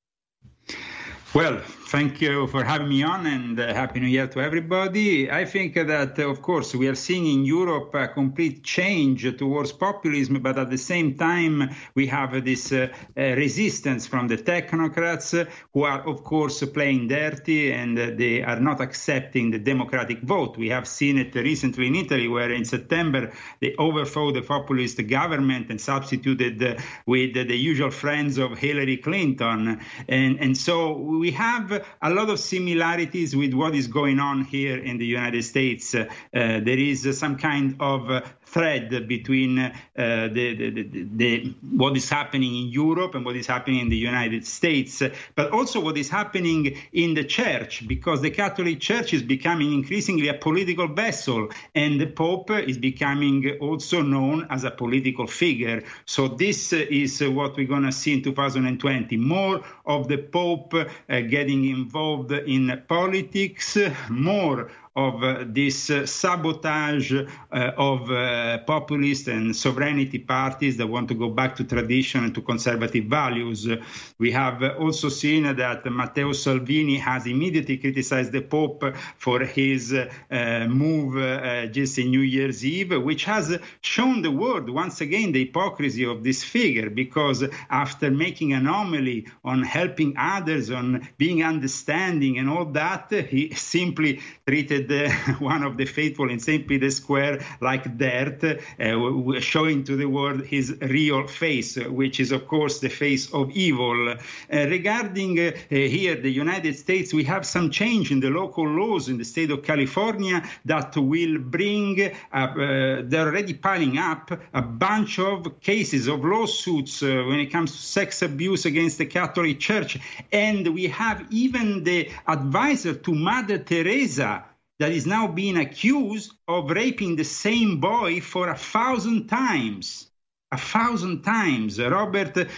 Well, thank you for having me on, and uh, Happy New Year to everybody. I think that, uh, of course, we are seeing in Europe a complete change towards populism, but at the same time, we have this uh, uh, resistance from the technocrats uh, who are, of course, playing dirty, and uh, they are not accepting the democratic vote. We have seen it recently in Italy, where in September they overthrew the populist government and substituted uh, with uh, the usual friends of Hillary Clinton. And, and so we have a lot of similarities with what is going on here in the United States. Uh, there is uh, some kind of uh, thread between uh, the, the, the, the what is happening in Europe and what is happening in the United States, uh, but also what is happening in the church, because the Catholic Church is becoming increasingly a political vessel, and the Pope is becoming also known as a political figure. So this uh, is uh, what we're going to see in two thousand twenty, more of the Pope uh, getting involved in politics, more of uh, this uh, sabotage uh, of uh, populist and sovereignty parties that want to go back to tradition and to conservative values. Uh, we have uh, also seen uh, that Matteo Salvini has immediately criticized the Pope for his uh, uh, move uh, just in New Year's Eve, which has shown the world once again the hypocrisy of this figure, because after making an homily on helping others, on being understanding and all that, he simply treated Uh, one of the faithful in Saint Peter's Square like dirt, uh, showing to the world his real face, which is, of course, the face of evil. Uh, regarding uh, here, the United States, we have some change in the local laws in the state of California that will bring, uh, uh, they're already piling up a bunch of cases of lawsuits uh, when it comes to sex abuse against the Catholic Church. And we have even the advisor to Mother Teresa that is now being accused of raping the same boy for a thousand times. A thousand times. Robert uh,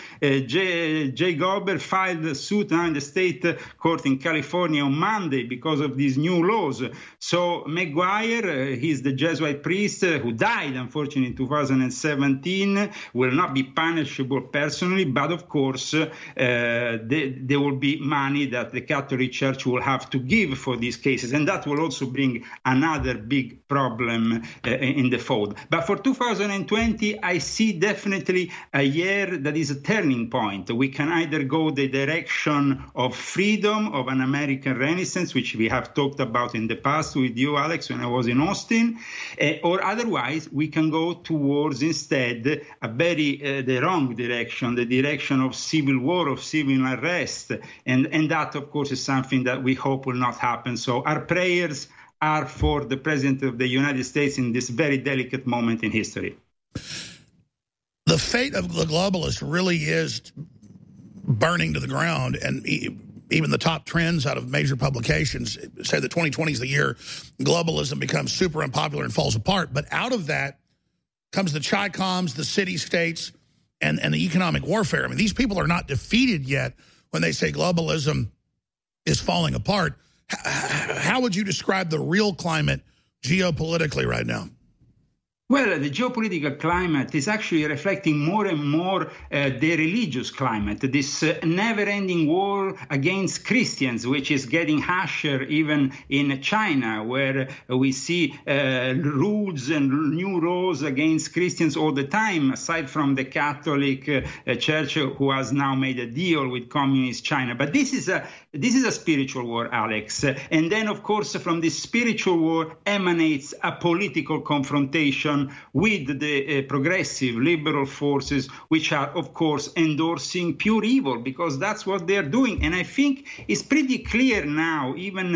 J. J. Goldberg filed a suit now in the state court in California on Monday because of these new laws. So McGuire, uh, he's the Jesuit priest uh, who died, unfortunately, in two thousand seventeen, will not be punishable personally, but of course, uh, they, there will be money that the Catholic Church will have to give for these cases, and that will also bring another big problem uh, in the fold. But for two thousand twenty, I see definitely a year that is a turning point. We can either go the direction of freedom, of an American Renaissance, which we have talked about in the past with you, Alex, when I was in Austin, uh, or otherwise we can go towards instead a very uh, the wrong direction, the direction of civil war, of civil unrest, and and that of course is something that we hope will not happen. So our prayers are for the President of the United States in this very delicate moment in history. The fate of the globalists really is burning to the ground, and even the top trends out of major publications say that twenty twenty is the year globalism becomes super unpopular and falls apart. But out of that comes the Chi-Coms, the city-states, and, and the economic warfare. I mean, these people are not defeated yet when they say globalism is falling apart. How would you describe the real climate geopolitically right now? Well, the geopolitical climate is actually reflecting more and more uh, the religious climate, this uh, never-ending war against Christians, which is getting harsher even in China, where we see uh, rules and new laws against Christians all the time, aside from the Catholic uh, Church, who has now made a deal with communist China. But this is a this is a spiritual war, Alex. And then, of course, from this spiritual war emanates a political confrontation with the uh, progressive liberal forces, which are, of course, endorsing pure evil, because that's what they're doing. And I think it's pretty clear now, even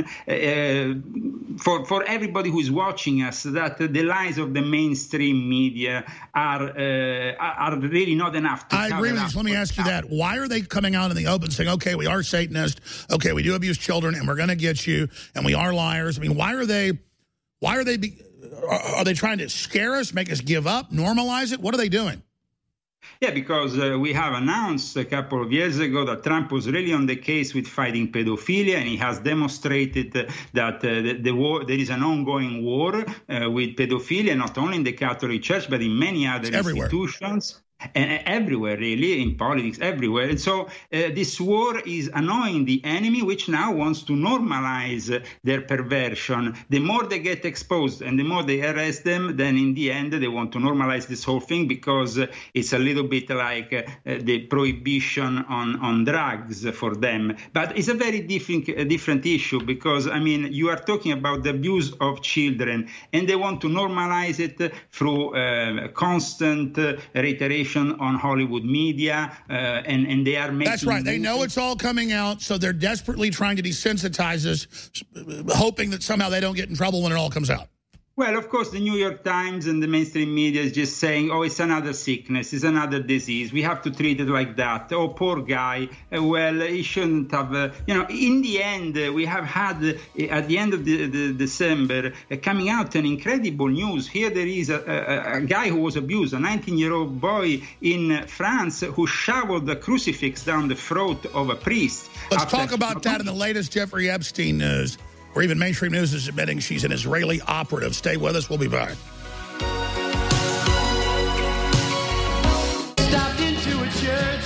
uh, for, for everybody who's watching us, that the lies of the mainstream media are uh, are really not enough to I agree with you. So let me ask you that. Why are they coming out in the open saying, okay, we are Satanists, okay, we do abuse children, and we're going to get you, and we are liars? I mean, why are they, why are they... Be Are they trying to scare us, make us give up, normalize it? What are they doing? Yeah, because uh, we have announced a couple of years ago that Trump was really on the case with fighting pedophilia, and he has demonstrated uh, that uh, the, the war, there is an ongoing war uh, with pedophilia, not only in the Catholic Church, but in many other it's institutions. Everywhere. And everywhere, really, in politics, everywhere. And so uh, this war is annoying the enemy, which now wants to normalize uh, their perversion. The more they get exposed and the more they arrest them, then in the end, they want to normalize this whole thing, because uh, it's a little bit like uh, the prohibition on, on drugs for them. But it's a very different, uh, different issue, because, I mean, you are talking about the abuse of children, and they want to normalize it through uh, constant uh, reiteration on Hollywood media, uh, and, and they are making... That's right. They know it's all coming out, so they're desperately trying to desensitize us, hoping that somehow they don't get in trouble when it all comes out. Well, of course, the New York Times and the mainstream media is just saying, oh, it's another sickness, it's another disease, we have to treat it like that. Oh, poor guy, uh, well, he shouldn't have... Uh, you know, in the end, uh, we have had, uh, at the end of the, the December, uh, coming out an incredible news. Here there is a, a, a guy who was abused, a nineteen-year-old boy in France who shoveled a crucifix down the throat of a priest. Let's talk about that in the latest Jeffrey Epstein news, where even mainstream news is admitting she's an Israeli operative. Stay with us. We'll be back. Stopped into a church.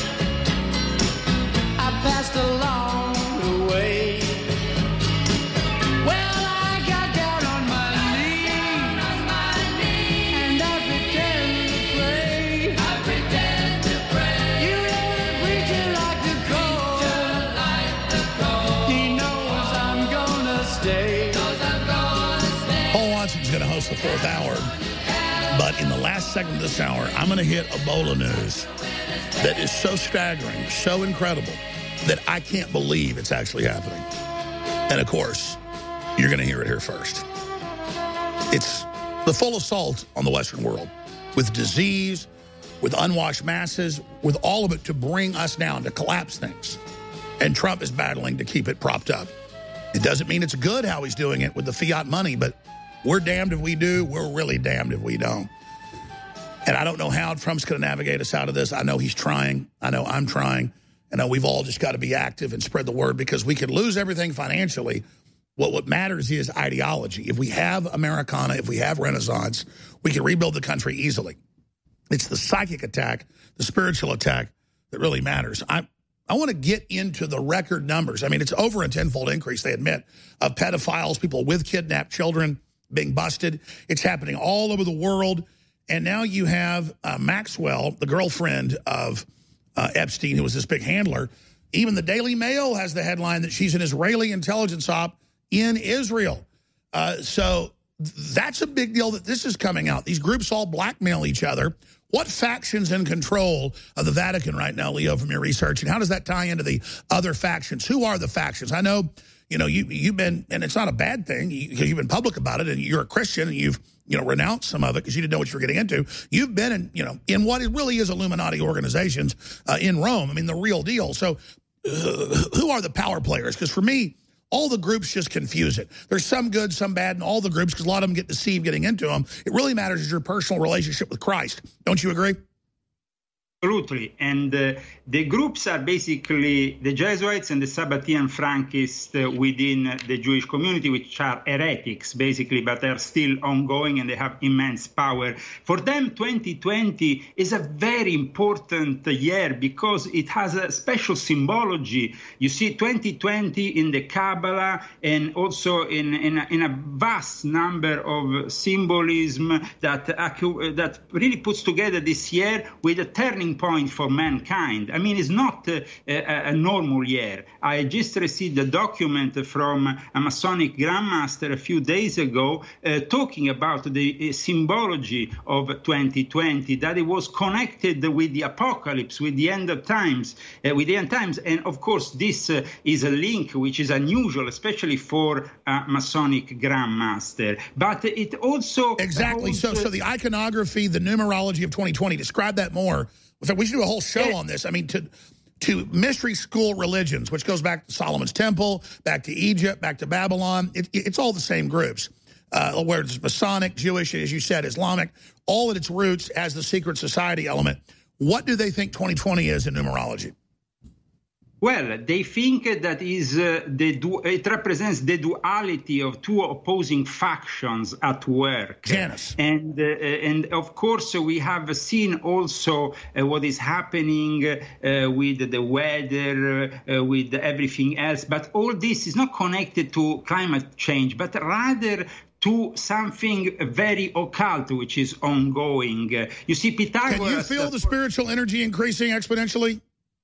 I passed along the way. Well, I got down on my knees, and I pretend to pray. I pretend to pray. You know the preacher like the cold. Like the cold. He knows I'm gonna stay. Paul Watson's going to host the fourth hour, but in the last segment of this hour, I'm going to hit Ebola news that is so staggering, so incredible, that I can't believe it's actually happening. And of course, you're going to hear it here first. It's the full assault on the Western world, with disease, with unwashed masses, with all of it to bring us down, to collapse things. And Trump is battling to keep it propped up. It doesn't mean it's good how he's doing it with the fiat money, but we're damned if we do. We're really damned if we don't. And I don't know how Trump's going to navigate us out of this. I know he's trying. I know I'm trying. I know we've all just got to be active and spread the word, because we could lose everything financially. What, what matters is ideology. If we have Americana, if we have Renaissance, we can rebuild the country easily. It's the psychic attack, the spiritual attack that really matters. I I want to get into the record numbers. I mean, it's over a tenfold increase, they admit, of pedophiles, people with kidnapped children being busted. It's happening all over the world. And now you have uh, Maxwell, the girlfriend of uh, Epstein, who was this big handler. Even the Daily Mail has the headline that she's an Israeli intelligence op in Israel. Uh, so that's a big deal that this is coming out. These groups all blackmail each other. What faction's in control of the Vatican right now, Leo, from your research, and how does that tie into the other factions? Who are the factions? I know, you know, you, you've been, and it's not a bad thing because you've been public about it, and you're a Christian, and you've, you know, renounced some of it because you didn't know what you were getting into. You've been in, you know, in what it really is Illuminati organizations uh, in Rome. I mean, the real deal. So uh, who are the power players? Because for me, all the groups just confuse it. There's some good, some bad in all the groups because a lot of them get deceived getting into them. It really matters is your personal relationship with Christ. Don't you agree? Absolutely. And uh, the groups are basically the Jesuits and the Sabbatean Frankists uh, within the Jewish community, which are heretics, basically, but they're still ongoing and they have immense power. For them, twenty twenty is a very important year because it has a special symbology. You see twenty twenty in the Kabbalah and also in, in, a, in a vast number of symbolism that, that really puts together this year with a turning point for mankind. I mean, it's not uh, a, a normal year. I just received a document from a Masonic Grandmaster a few days ago uh, talking about the uh, symbology of twenty twenty, that it was connected with the apocalypse, with the end of times, uh, with the end times. And of course, this uh, is a link which is unusual, especially for a Masonic Grandmaster. But it also... Exactly. Holds, so, so the iconography, the numerology of twenty twenty, describe that more. In fact, we should do a whole show on this. I mean, to to mystery school religions, which goes back to Solomon's Temple, back to Egypt, back to Babylon. It, it's all the same groups, uh, where it's Masonic, Jewish, as you said, Islamic, all at its roots as the secret society element. What do they think twenty twenty is in numerology? Well, they think that is uh, the du it represents the duality of two opposing factions at work. Janus. And, uh, and of course, we have seen also uh, what is happening uh, with the weather, uh, with everything else. But all this is not connected to climate change, but rather to something very occult, which is ongoing. You see, Pythagoras... Can you feel the spiritual energy increasing exponentially?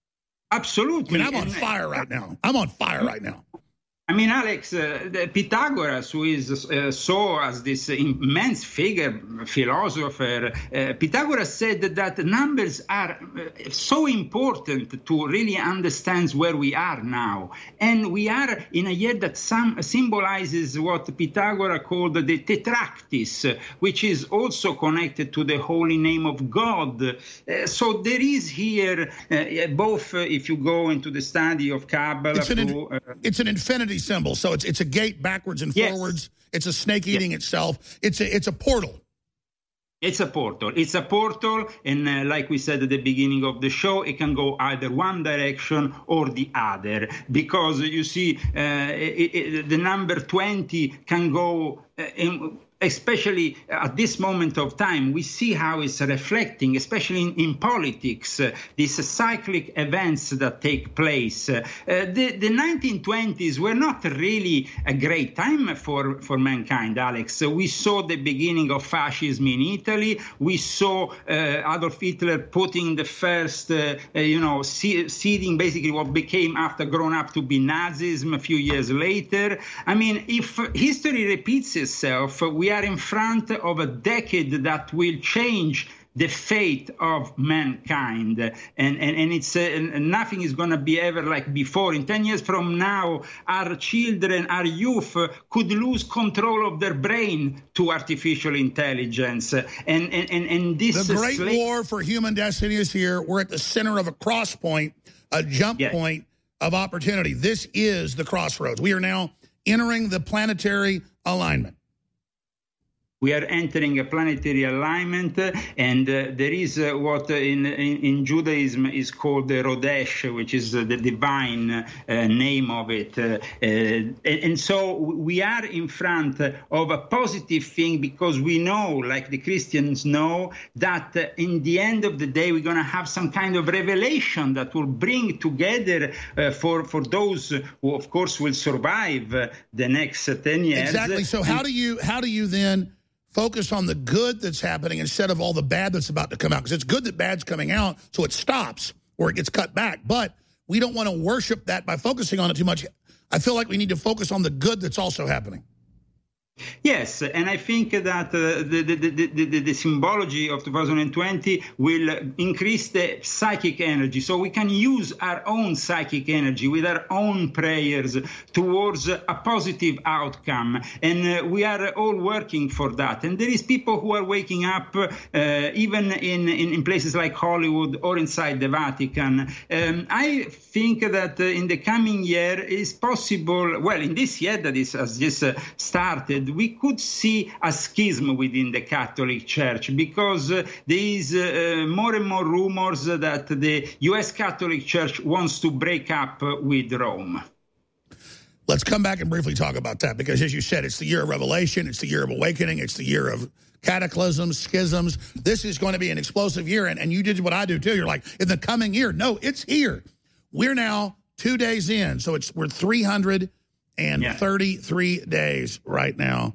Absolutely. I mean, I'm on fire right now. I'm on fire right now. I mean, Alex, uh, the Pythagoras, who is uh, saw as this immense figure, philosopher, uh, Pythagoras said that, that numbers are uh, so important to really understand where we are now. And we are in a year that some symbolizes what Pythagoras called the tetractys, which is also connected to the holy name of God. Uh, so there is here uh, both, uh, if you go into the study of Kabbalah, it's an, to, uh, it's an infinity symbol, so it's it's a gate backwards and yes. forwards. It's a snake eating yes. itself. It's a it's a portal. It's a portal. It's a portal, and uh, like we said at the beginning of the show, it can go either one direction or the other. Because you see, uh, it, it, the number twenty can go uh, in. Especially at this moment of time, we see how it's reflecting, especially in, in politics, uh, these uh, cyclic events that take place. Uh, the, the nineteen twenties were not really a great time for, for mankind, Alex. So we saw the beginning of fascism in Italy. We saw uh, Adolf Hitler putting the first, uh, uh, you know, se seeding basically what became after grown up to be Nazism a few years later. I mean, if history repeats itself, we are in front of a decade that will change the fate of mankind, and and, and it's uh, nothing is going to be ever like before. In ten years from now, our children, our youth uh, could lose control of their brain to artificial intelligence, and and and, and this the great uh, war for human destiny is here. We're at the center of a cross point, a jump yes. point of opportunity. This is the crossroads. We are now entering the planetary alignment. We are entering a planetary alignment, uh, and uh, there is uh, what uh, in, in in Judaism is called the Rodesh, which is uh, the divine uh, name of it. Uh, uh, and, and so we are in front of a positive thing because we know, like the Christians know, that uh, in the end of the day we're going to have some kind of revelation that will bring together uh, for for those who, of course, will survive uh, the next uh, ten years. Exactly. So how do you how do you then focus on the good that's happening instead of all the bad that's about to come out. Because it's good that bad's coming out, so it stops or it gets cut back. But we don't want to worship that by focusing on it too much. I feel like we need to focus on the good that's also happening. Yes, and I think that uh, the, the, the, the, the symbology of two thousand twenty will increase the psychic energy. So we can use our own psychic energy with our own prayers towards a positive outcome. And uh, we are all working for that. And there is people who are waking up, uh, even in, in, in places like Hollywood or inside the Vatican. Um, I think that uh, in the coming year is possible, well, in this year that is, has just uh, started, we could see a schism within the Catholic Church because uh, there is uh, more and more rumors that the U S Catholic Church wants to break up uh, with Rome. Let's come back and briefly talk about that because, as you said, it's the year of revelation, it's the year of awakening, it's the year of cataclysms, schisms. This is going to be an explosive year, and, and you did what I do, too. You're like, in the coming year. No, it's here. We're now two days in, so it's we're three hundred thirty-three yeah. days right now.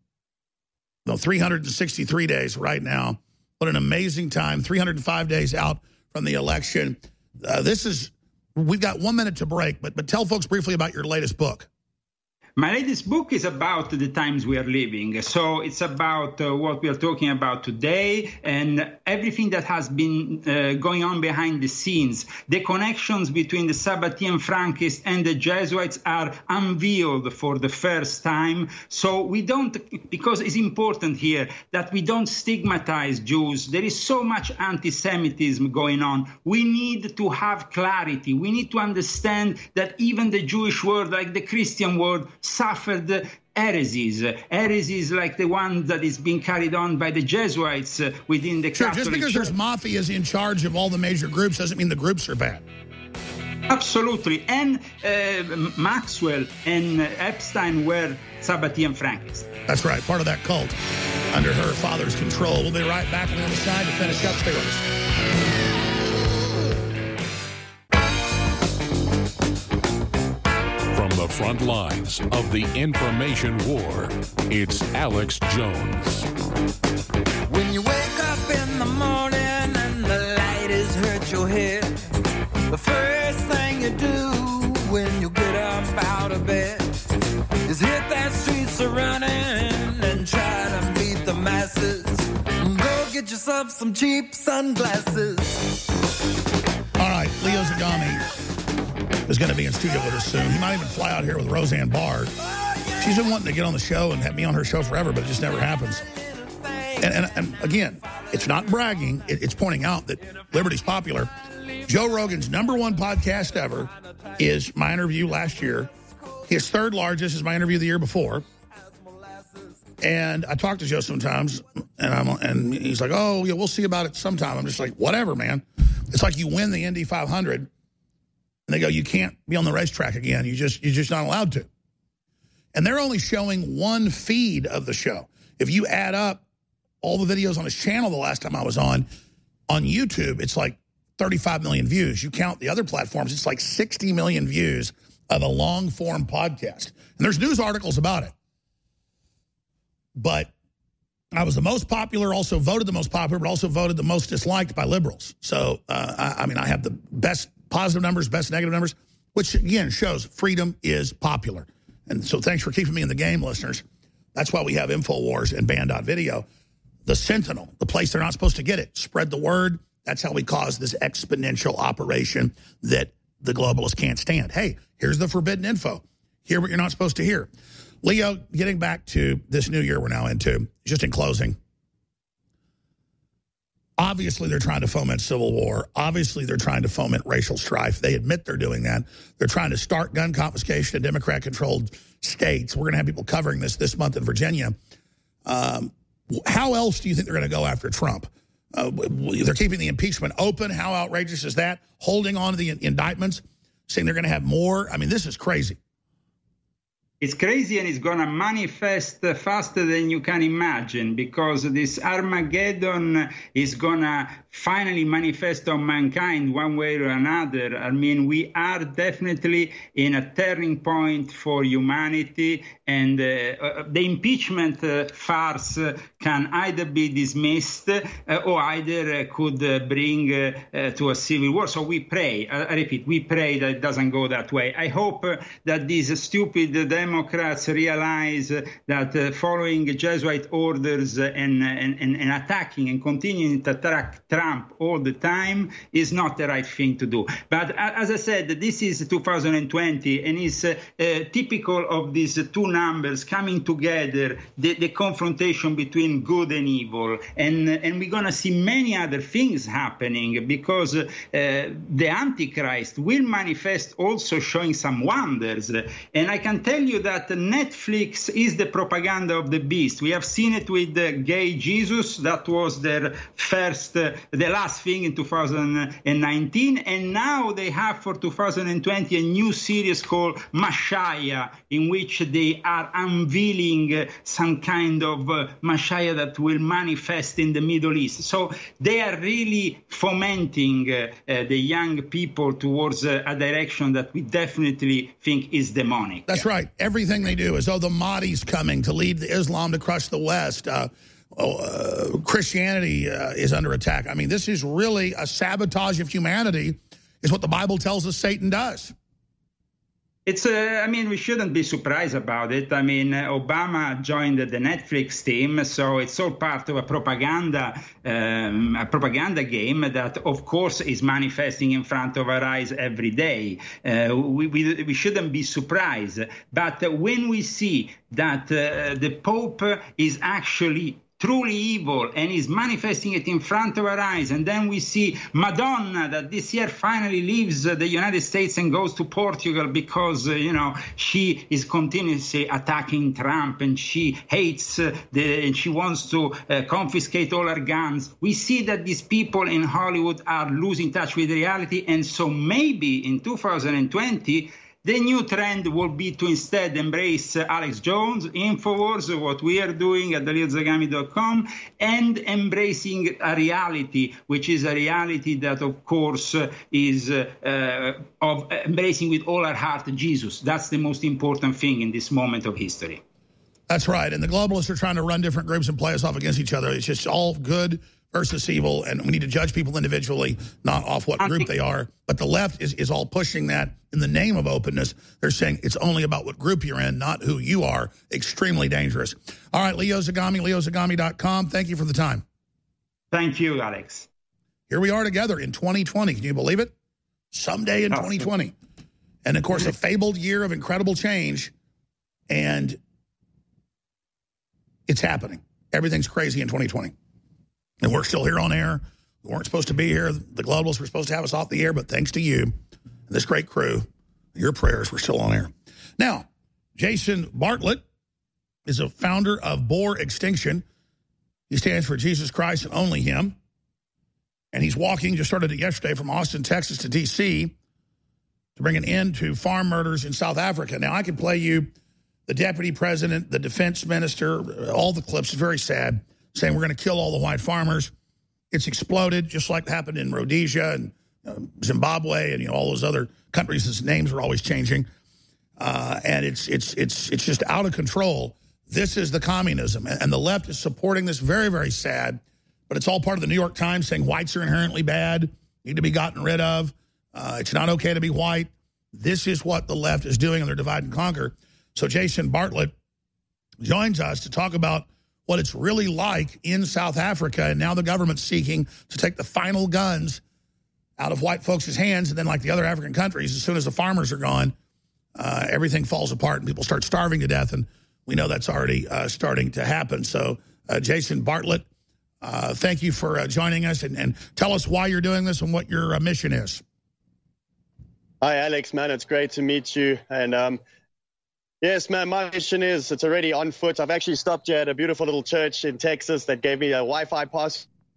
No, three hundred sixty-three days right now. What an amazing time. three hundred five days out from the election. Uh, this is, we've got one minute to break, but, but tell folks briefly about your latest book. My latest book is about the times we are living. So it's about uh, what we are talking about today and everything that has been uh, going on behind the scenes. The connections between the Sabbatean Frankists and the Jesuits are unveiled for the first time. So we don't, because it's important here that we don't stigmatize Jews. There is so much anti-Semitism going on. We need to have clarity. We need to understand that even the Jewish world, like the Christian world, suffered heresies, heresies like the one that is being carried on by the Jesuits uh, within the sure, Catholic just because Church. There's mafias in charge of all the major groups doesn't mean the groups are bad. Absolutely. And uh, Maxwell and Epstein were Sabbatean Frankists. That's right, part of that cult under her father's control. We'll be right back on the other side to finish up. Stay with us. The front lines of the information war, it's Alex Jones. When you wake up in the morning and the light has hurt your head, the first thing you do when you get up out of bed is hit that streets a running and try to beat the masses. Go get yourself some cheap sunglasses. All right, Leo Zagami is going to be in studio with us soon. He might even fly out here with Roseanne Barr. She's been wanting to get on the show and have me on her show forever, but it just never happens. And, and, and again, it's not bragging. It, it's pointing out that liberty's popular. Joe Rogan's number one podcast ever is my interview last year. His third largest is my interview the year before. And I talk to Joe sometimes, and I'm and he's like, oh, yeah, we'll see about it sometime. I'm just like, whatever, man. It's like you win the Indy five hundred, and they go, you can't be on the racetrack again. You just, you're just not allowed to. And they're only showing one feed of the show. If you add up all the videos on his channel the last time I was on, on YouTube, it's like thirty-five million views. You count the other platforms, it's like sixty million views of a long-form podcast. And there's news articles about it. But I was the most popular, also voted the most popular, but also voted the most disliked by liberals. So, uh, I, I mean, I have the best positive numbers, best negative numbers, which, again, shows freedom is popular. And so thanks for keeping me in the game, listeners. That's why we have InfoWars and Band.video. The Sentinel, the place they're not supposed to get it. Spread the word. That's how we cause this exponential operation that the globalists can't stand. Hey, here's the forbidden info. Hear what you're not supposed to hear. Leo, getting back to this new year we're now into, just in closing, obviously they're trying to foment civil war. Obviously they're trying to foment racial strife. They admit they're doing that. They're trying to start gun confiscation in Democrat-controlled states. We're going to have people covering this this month in Virginia. Um, how else do you think they're going to go after Trump? Uh, they're keeping the impeachment open. How outrageous is that? Holding on to the indictments, saying they're going to have more. I mean, this is crazy. It's crazy, and it's going to manifest faster than you can imagine, because this Armageddon is going to finally manifest on mankind one way or another. I mean, we are definitely in a turning point for humanity, and uh, the impeachment uh, farce uh, can either be dismissed uh, or either uh, could uh, bring uh, uh, to a civil war. So we pray, I, I repeat, we pray that it doesn't go that way. I hope uh, that these stupid Democrats realize uh, that uh, following Jesuit orders uh, and, and, and, and attacking and continuing to attack Trump all the time is not the right thing to do. But uh, as I said, this is two thousand twenty, and it's uh, uh, typical of these two numbers coming together, the, the confrontation between good and evil. And, and we're going to see many other things happening, because uh, the Antichrist will manifest also showing some wonders. And I can tell you that Netflix is the propaganda of the beast. We have seen it with uh, Gay Jesus. That was their first, uh, the last thing in two thousand nineteen. And now they have for two thousand twenty a new series called Messiah, in which they are unveiling uh, some kind of uh, Messiah that will manifest in the Middle East. So they are really fomenting uh, uh, the young people towards uh, a direction that we definitely think is demonic. That's right. Everything they do is, oh, the Mahdi's coming to lead Islam to crush the West. Uh, oh, uh, Christianity uh, is under attack. I mean, this is really a sabotage of humanity, is what the Bible tells us Satan does. It's, uh, I mean, we shouldn't be surprised about it. I mean, uh, Obama joined the Netflix team, so it's all part of a propaganda, um, a propaganda game that, of course, is manifesting in front of our eyes every day. Uh, we, we, we shouldn't be surprised. But uh, when we see that uh, the Pope is actually truly evil and is manifesting it in front of our eyes, and then we see Madonna that this year finally leaves uh, the United States and goes to Portugal because uh, you know she is continuously attacking Trump, and she hates uh, the and she wants to uh, confiscate all her guns. We see that these people in Hollywood are losing touch with reality, and so maybe in two thousand twenty the new trend will be to instead embrace uh, Alex Jones, InfoWars, what we are doing at Dalil Zagami dot com, and embracing a reality, which is a reality that, of course, uh, is uh, uh, of embracing with all our heart Jesus. That's the most important thing in this moment of history. That's right. And the globalists are trying to run different groups and play us off against each other. It's just all good versus evil, and we need to judge people individually, not off what group they are. But the left is, is all pushing that in the name of openness. They're saying it's only about what group you're in, not who you are. Extremely dangerous. All right, Leo Zagami, Leo Zagami dot com. Thank you for the time. Thank you, Alex. Here we are together in twenty twenty. Can you believe it? Someday in twenty twenty. And, of course, a fabled year of incredible change. And it's happening. Everything's crazy in twenty twenty. And we're still here on air. We weren't supposed to be here. The globalists were supposed to have us off the air, but thanks to you and this great crew, your prayers, we're still on air. Now, Jason Bartlett is a founder of Boer Extinction. He stands for Jesus Christ and only him. And he's walking, just started it yesterday, from Austin, Texas to D C to bring an end to farm murders in South Africa. Now, I can play you the deputy president, the defense minister, all the clips. It's very sad, saying we're going to kill all the white farmers. It's exploded, just like happened in Rhodesia and uh, Zimbabwe and you know all those other countries whose names are always changing. Uh, and it's it's it's it's just out of control. This is the communism, and the left is supporting this. Very, very sad, but it's all part of the New York Times saying whites are inherently bad, need to be gotten rid of. Uh, it's not okay to be white. This is what the left is doing, and they're divide and conquer. So Jason Bartlett joins us to talk about what it's really like in South Africa, and now the government's seeking to take the final guns out of white folks' hands, and then like the other African countries, as soon as the farmers are gone, uh, everything falls apart and people start starving to death, and we know that's already uh, starting to happen. So uh, Jason Bartlett, uh, thank you for uh, joining us, and, and tell us why you're doing this and what your uh, mission is. Hi, Alex, man. It's great to meet you. And um, yes, man, my mission is, it's already on foot. I've actually stopped here at a beautiful little church in Texas that gave me a Wi-Fi pass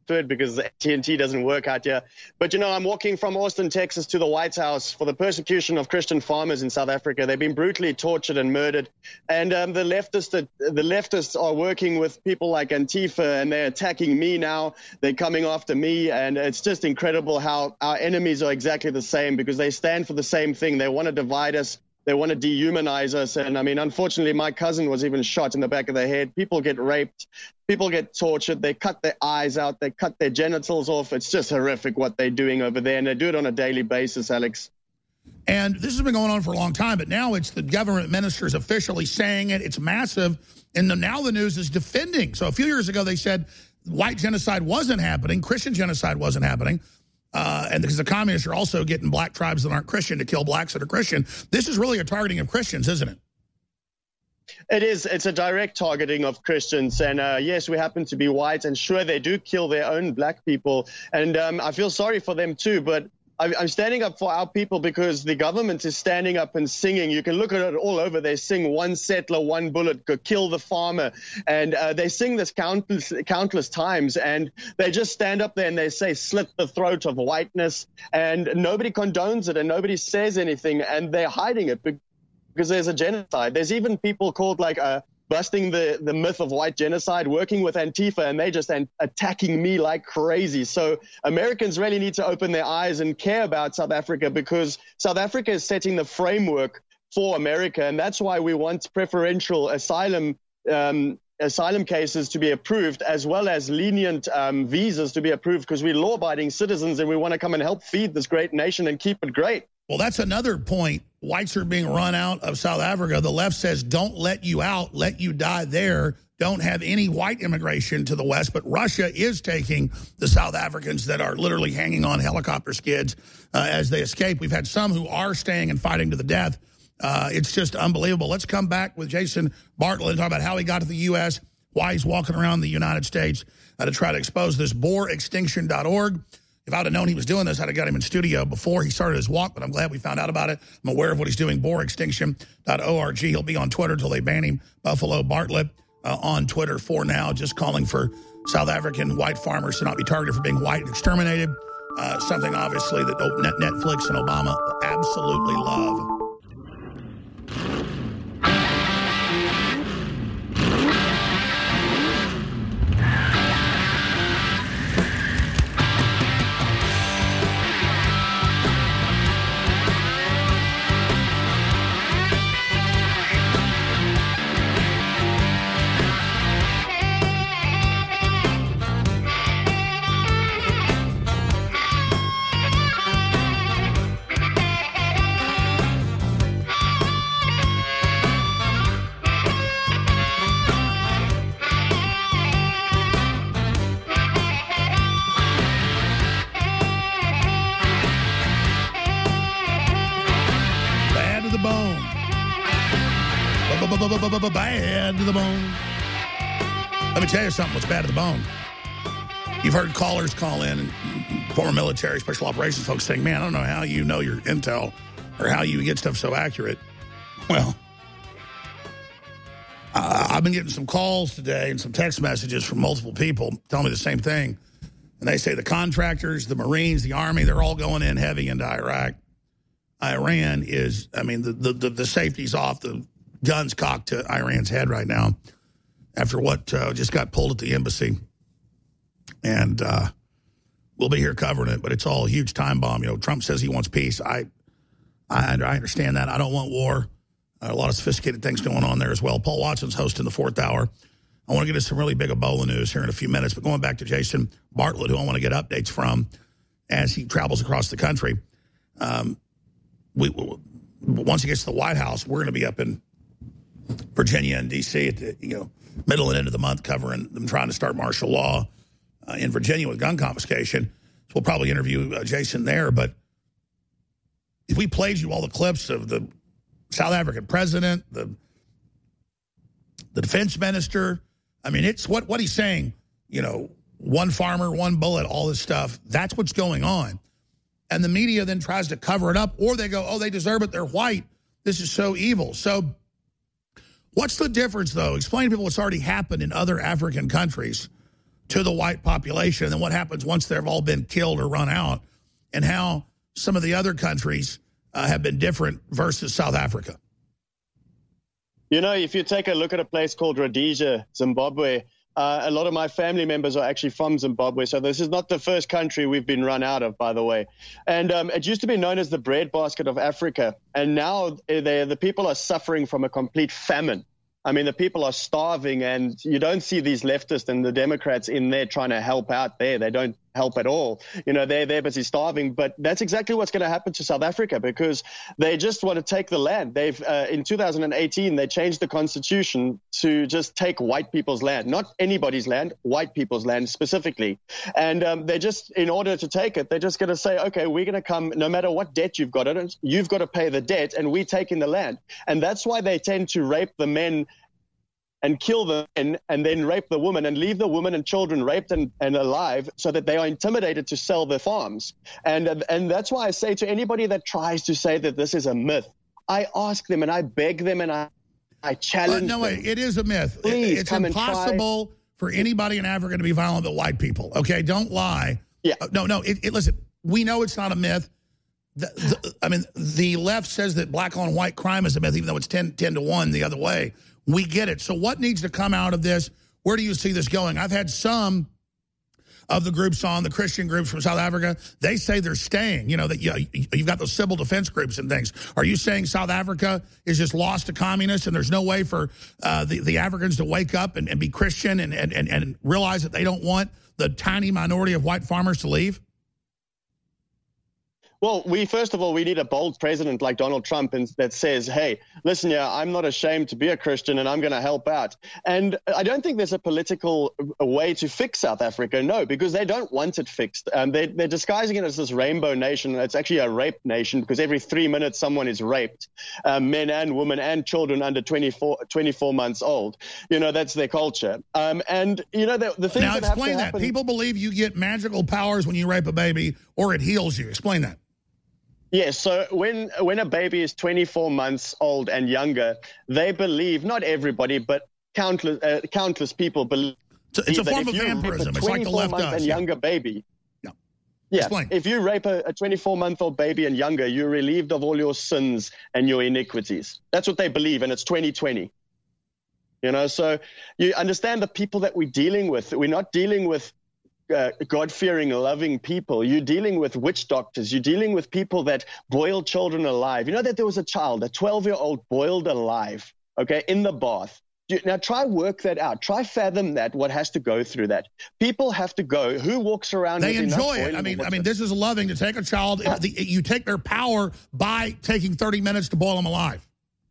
to it because A T and T doesn't work out here. But, you know, I'm walking from Austin, Texas to the White House for the persecution of Christian farmers in South Africa. They've been brutally tortured and murdered. And um, the leftists the leftists are working with people like Antifa, and they're attacking me now. They're coming after me. And it's just incredible how our enemies are exactly the same because they stand for the same thing. They want to divide us. They want to dehumanize us. And I mean, unfortunately, my cousin was even shot in the back of the head. People get raped. People get tortured. They cut their eyes out. They cut their genitals off. It's just horrific what they're doing over there. And they do it on a daily basis, Alex. And this has been going on for a long time, but now it's the government ministers officially saying it. It's massive. And the, now the news is defending. So a few years ago, they said white genocide wasn't happening. Christian genocide wasn't happening. Uh, and because the communists are also getting black tribes that aren't Christian to kill blacks that are Christian. This is really a targeting of Christians, isn't it? It is. It's a direct targeting of Christians. And uh, yes, we happen to be white. And sure, they do kill their own black people. And um, I feel sorry for them, too. But I'm standing up for our people because the government is standing up and singing. You can look at it all over. They sing one settler, one bullet, go kill the farmer. And uh, they sing this countless, countless times. And they just stand up there and they say, slit the throat of whiteness. And nobody condones it and nobody says anything. And they're hiding it because there's a genocide. There's even people called like uh, busting the, the myth of white genocide, working with Antifa, and they just an- attacking me like crazy. So Americans really need to open their eyes and care about South Africa because South Africa is setting the framework for America. And that's why we want preferential asylum um, asylum cases to be approved, as well as lenient um, visas to be approved, because we're law-abiding citizens and we want to come and help feed this great nation and keep it great. Well, that's another point. Whites are being run out of South Africa. The left says, don't let you out, let you die there. Don't have any white immigration to the West. But Russia is taking the South Africans that are literally hanging on helicopter skids uh, as they escape. We've had some who are staying and fighting to the death. Uh, it's just unbelievable. Let's come back with Jason Bartlett and talk about how he got to the U S, why he's walking around the United States uh, to try to expose this. boar extinction dot org. If I'd have known he was doing this, I'd have got him in studio before he started his walk, but I'm glad we found out about it. I'm aware of what he's doing, boar extinction dot org. He'll be on Twitter until they ban him. Buffalo Bartlett uh, on Twitter for now, just calling for South African white farmers to not be targeted for being white and exterminated. Uh, something, obviously, that Netflix and Obama absolutely love. Bad to the bone. Let me tell you something what's bad to the bone. You've heard callers call in, and former military, special operations folks saying, man, I don't know how you know your intel or how you get stuff so accurate. Well, uh, I've been getting some calls today and some text messages from multiple people telling me the same thing. And they say the contractors, the Marines, the Army, they're all going in heavy into Iraq. Iran is, I mean, the, the, the, the safety's off, the guns cocked to Iran's head right now after what uh, just got pulled at the embassy. And uh, we'll be here covering it, but it's all a huge time bomb. You know, Trump says he wants peace. I I, I understand that. I don't want war. Uh, a lot of sophisticated things going on there as well. Paul Watson's hosting the fourth hour. I want to get us some really big Ebola news here in a few minutes, but going back to Jason Bartlett, who I want to get updates from as he travels across the country. Um, we, we once he gets to the White House, we're going to be up in Virginia and D C at the you know middle and end of the month, covering them trying to start martial law uh, in Virginia with gun confiscation. So we'll probably interview uh, Jason there. But if we played you all the clips of the South African president, the the defense minister, I mean, it's what what he's saying. You know, one farmer, one bullet, all this stuff. That's what's going on. And the media then tries to cover it up, or they go, oh, they deserve it. They're white. This is so evil. So what's the difference, though? Explain to people what's already happened in other African countries to the white population, and then what happens once they've all been killed or run out, and how some of the other countries uh, have been different versus South Africa. You know, if you take a look at a place called Rhodesia, Zimbabwe, uh, a lot of my family members are actually from Zimbabwe. So this is not the first country we've been run out of, by the way. And um, it used to be known as the breadbasket of Africa. And now they, the people are suffering from a complete famine. I mean, the people are starving, and you don't see these leftists and the Democrats in there trying to help out there. They don't help at all. You know, they're, they're busy starving. But that's exactly what's going to happen to South Africa, because they just want to take the land. They've uh, in two thousand eighteen, they changed the constitution to just take white people's land, not anybody's land, white people's land specifically. And um, they just, in order to take it, they're just going to say, okay, we're going to come, no matter what debt you've got, it, you've got to pay the debt, and we're taking the land. And that's why they tend to rape the men and kill the men, and then rape the women, and leave the women and children raped and, and alive, so that they are intimidated to sell their farms. And and that's why I say to anybody that tries to say that this is a myth, I ask them and I beg them and I, I challenge uh, no, them. wait, it is a myth. Please it's come impossible and try. for anybody in Africa to be violent but white people. Okay, don't lie. Yeah. Uh, no, no, it, it, listen, we know it's not a myth. The, the, I mean, the left says that black on white crime is a myth, even though it's ten, ten to one the other way. We get it. So what needs to come out of this? Where do you see this going? I've had some of the groups on, the Christian groups from South Africa, they say they're staying. You know, that you, you've got those civil defense groups and things. Are you saying South Africa is just lost to communists and there's no way for uh, the, the Africans to wake up and, and be Christian and, and, and, and realize that they don't want the tiny minority of white farmers to leave? Well, we first of all, we need a bold president like Donald Trump and, that says, hey, listen, yeah, I'm not ashamed to be a Christian and I'm going to help out. And I don't think there's a political way to fix South Africa, no, because they don't want it fixed. Um, they, they're disguising it as this rainbow nation. It's actually a rape nation, because every three minutes someone is raped, um, men and women and children under twenty-four, twenty-four months old. You know, that's their culture. Um, and, you know, the, the things now that explain have to that. happen, People believe you get magical powers when you rape a baby or it heals you. Explain that. Yes, so when when a baby is twenty-four months old and younger, they believe, not everybody, but countless uh, countless people believe it's a, it's a that form if of you vampirism. rape a It's like the left twenty-four month does. and Yeah. younger baby, Yeah. yeah, Explain. if you rape a, a twenty-four-month-old baby and younger, you're relieved of all your sins and your iniquities. That's what they believe, and it's twenty twenty. You know, so you understand the people that we're dealing with. We're not dealing with Uh, God-fearing, loving people. You're dealing with witch doctors. You're dealing with people that boil children alive. You know that there was a child, a twelve-year-old boiled alive, okay, in the bath. You, now try work that out. Try fathom that, what has to go through that. People have to go. Who walks around They with enough enjoy it. boiling I mean, water? I mean, this is loving to take a child. Yeah. The, you take their power by taking thirty minutes to boil them alive.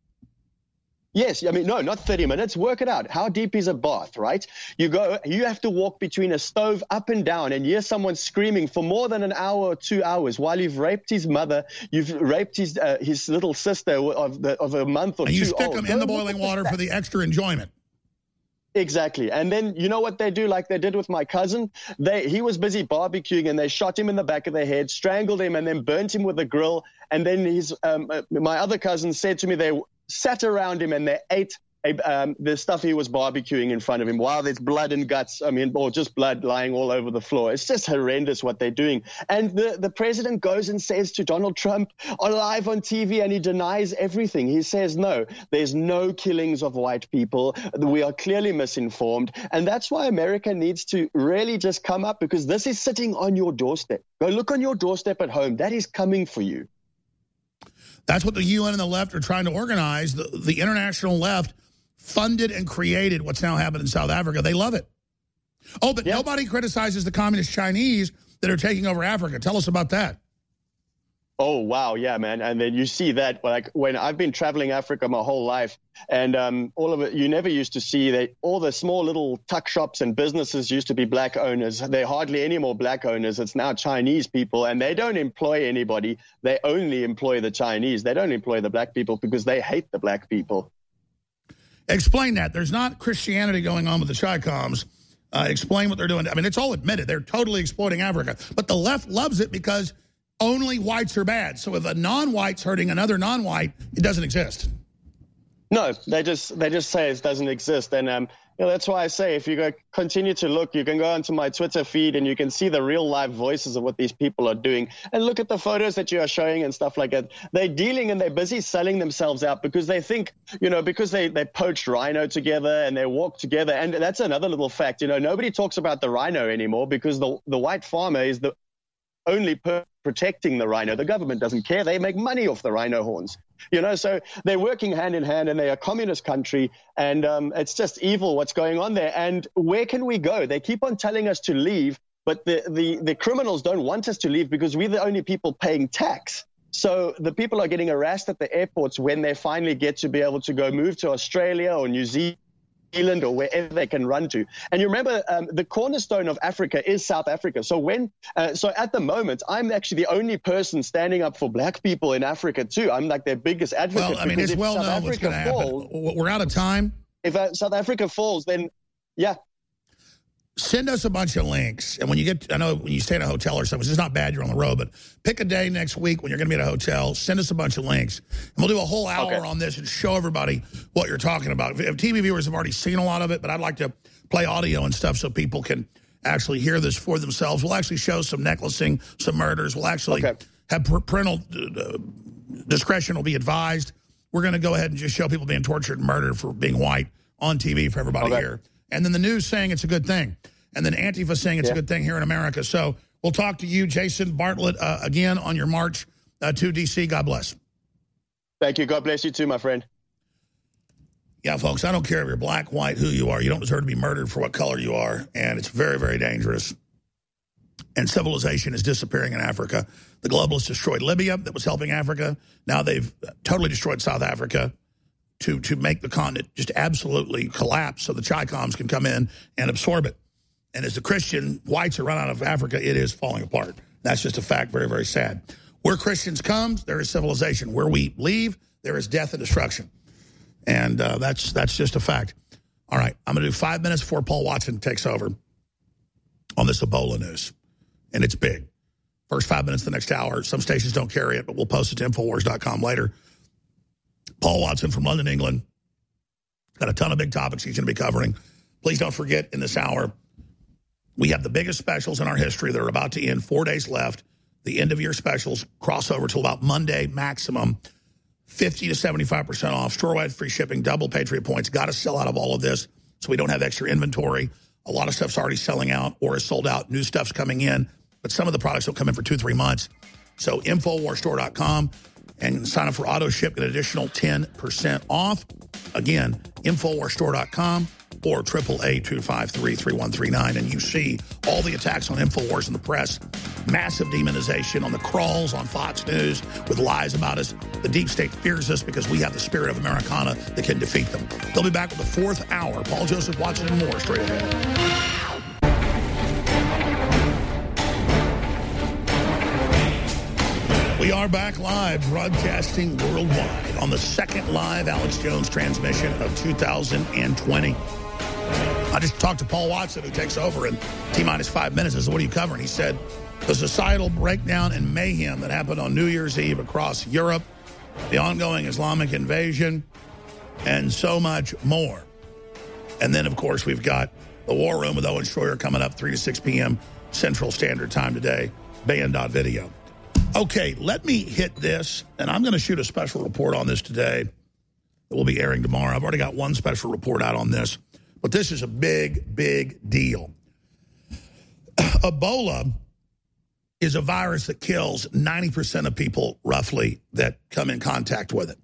Yes, I mean, no, not thirty minutes. Work it out. How deep is a bath, right? You go, you have to walk between a stove up and down and hear someone screaming for more than an hour or two hours while you've raped his mother, you've raped his uh, his little sister of the, of a month or And two you stick old. them Go in the look boiling at water that. for the extra enjoyment. Exactly. And then you know what they do, like they did with my cousin? They He was busy barbecuing and they shot him in the back of the head, strangled him, and then burnt him with a grill. And then his um, uh, my other cousin said to me they sat around him and they ate Um, the stuff he was barbecuing in front of him while there's blood and guts, I mean, or just blood lying all over the floor. It's just horrendous what they're doing. And the, the president goes and says to Donald Trump on live on T V, and he denies everything. He says, no, there's no killings of white people. We are clearly misinformed. And that's why America needs to really just come up, because this is sitting on your doorstep. Go look on your doorstep at home. That is coming for you. That's what the U N and the left are trying to organize. The, the international left funded and created what's now happened in South Africa. They love it. Oh, but yeah. nobody criticizes the communist Chinese that are taking over Africa. Tell us about that. Oh, wow. Yeah, man. And then you see that, like, when I've been traveling Africa my whole life, and um, all of it, you never used to see that all the small little tuck shops and businesses used to be black owners. There are hardly any more black owners. It's now Chinese people, and they don't employ anybody. They only employ the Chinese. They don't employ the black people because they hate the black people. Explain that. There's not Christianity going on with the Chi-Coms. Uh, explain what they're doing. I mean, it's all admitted. They're totally exploiting Africa. But the left loves it because only whites are bad. So if a non-white's hurting another non-white, it doesn't exist. No, they just they just say it doesn't exist. And um, Yeah, that's why I say if you go continue to look, you can go onto my Twitter feed and you can see the real live voices of what these people are doing. And look at the photos that you are showing and stuff like that. They're dealing and they're busy selling themselves out because they think, you know, because they, they poached rhino together and they walk together. And that's another little fact. You know, nobody talks about the rhino anymore because the, the white farmer is the only person protecting the rhino. The government doesn't care. They make money off the rhino horns. You know, so they're working hand in hand and they're a communist country and um, it's just evil what's going on there. And where can we go? They keep on telling us to leave, but the, the, the criminals don't want us to leave because we're the only people paying tax. So the people are getting harassed at the airports when they finally get to be able to go move to Australia or New Zealand or wherever they can run to. And you remember um, the cornerstone of Africa is South Africa. So when, uh, so at the moment, I'm actually the only person standing up for black people in Africa too. I'm like their biggest advocate. Well, I mean, it's well known what's going to happen. We're out of time. If uh, South Africa falls, then yeah. Send us a bunch of links. And when you get, I know when you stay in a hotel or something, it's not bad you're on the road, but pick a day next week when you're going to be at a hotel, send us a bunch of links. And we'll do a whole hour okay. on this and show everybody what you're talking about. If T V viewers have already seen a lot of it, but I'd like to play audio and stuff so people can actually hear this for themselves. We'll actually show some necklacing, some murders. We'll actually okay. have parental uh, discretion will be advised. We're going to go ahead and just show people being tortured and murdered for being white on T V for everybody okay. here. And then the news saying it's a good thing. And then Antifa saying it's yeah. a good thing here in America. So we'll talk to you, Jason Bartlett, uh, again on your march uh, to D C. God bless. Thank you. God bless you too, my friend. Yeah, folks, I don't care if you're black, white, who you are. You don't deserve to be murdered for what color you are. And it's very, very dangerous. And civilization is disappearing in Africa. The globalists destroyed Libya that was helping Africa. Now they've totally destroyed South Africa to, to make the continent just absolutely collapse so the Chi-Coms can come in and absorb it. And as the Christian whites are run out of Africa, it is falling apart. That's just a fact, very, very sad. Where Christians come, there is civilization. Where we leave, there is death and destruction. And uh, that's that's just a fact. All right, I'm going to do five minutes before Paul Watson takes over on this Ebola news. And it's big. First five minutes of the next hour. Some stations don't carry it, but we'll post it to Infowars dot com later. Paul Watson from London, England. Got a ton of big topics he's going to be covering. Please don't forget, in this hour, we have the biggest specials in our history that are about to end. Four days left. The end-of-year specials cross over till about Monday maximum. fifty to seventy-five percent off. Store-wide free shipping, double Patriot points. Got to sell out of all of this so we don't have extra inventory. A lot of stuff's already selling out or is sold out. New stuff's coming in. But some of the products will come in for two, three months. So Infowars Store dot com and sign up for auto ship, get an additional ten percent off. Again, Infowars Store dot com or triple A two five three, three one three nine. And you see all the attacks on Infowars in the press. Massive demonization on the crawls on Fox News with lies about us. The deep state fears us because we have the spirit of Americana that can defeat them. They'll be back with the fourth hour. Paul Joseph Watson and more straight ahead. We are back live, broadcasting worldwide on the second live Alex Jones transmission of two thousand twenty. I just talked to Paul Watson, who takes over in T-minus five minutes. I said, what are you covering? He said, the societal breakdown and mayhem that happened on New Year's Eve across Europe, the ongoing Islamic invasion, and so much more. And then, of course, we've got the War Room with Owen Schroyer coming up three to six p.m. Central Standard Time today, Band.video. Okay, let me hit this, and I'm going to shoot a special report on this today that will be airing tomorrow. I've already got one special report out on this, but this is a big, big deal. Ebola is a virus that kills ninety percent of people, roughly, that come in contact with it.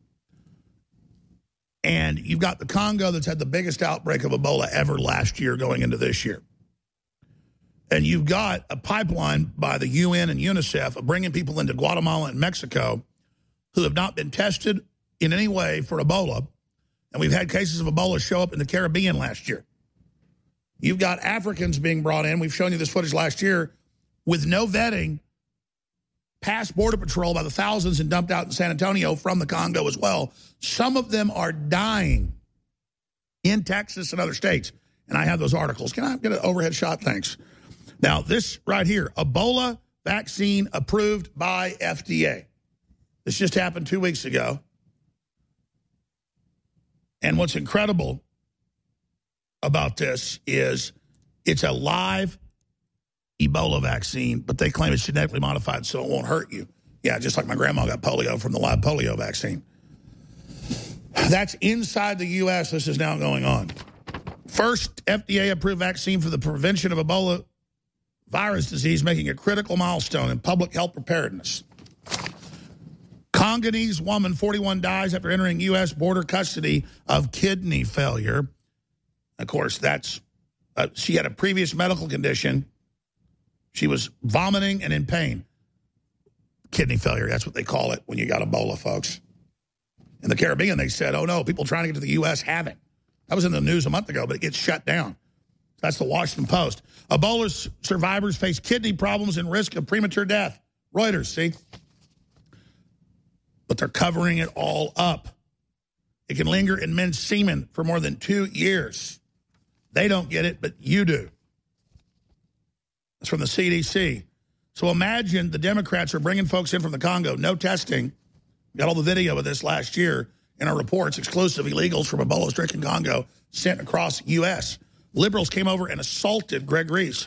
And you've got the Congo that's had the biggest outbreak of Ebola ever last year going into this year. And you've got a pipeline by the U N and UNICEF of bringing people into Guatemala and Mexico who have not been tested in any way for Ebola. And we've had cases of Ebola show up in the Caribbean last year. You've got Africans being brought in. We've shown you this footage last year with no vetting, past Border Patrol by the thousands and dumped out in San Antonio from the Congo as well. Some of them are dying in Texas and other states. And I have those articles. Can I get an overhead shot? Thanks. Now, this right here, Ebola vaccine approved by F D A. This just happened two weeks ago. And what's incredible about this is it's a live Ebola vaccine, but they claim it's genetically modified so it won't hurt you. Yeah, just like my grandma got polio from the live polio vaccine. That's inside the U S This is now going on. First F D A-approved vaccine for the prevention of Ebola virus disease, making a critical milestone in public health preparedness. Congolese woman, forty-one, dies after entering U S border custody of kidney failure. Of course, that's uh, she had a previous medical condition. She was vomiting and in pain. Kidney failure, that's what they call it when you got Ebola, folks. In the Caribbean, they said, oh, no, people trying to get to the U S have it. That was in the news a month ago, but it gets shut down. That's the Washington Post. Ebola survivors face kidney problems and risk of premature death. Reuters, see? But they're covering it all up. It can linger in men's semen for more than two years. They don't get it, but you do. That's from the C D C. So imagine the Democrats are bringing folks in from the Congo, no testing. Got all the video of this last year in our reports, exclusive illegals from Ebola-stricken Congo sent across U S Liberals came over and assaulted Greg Reese,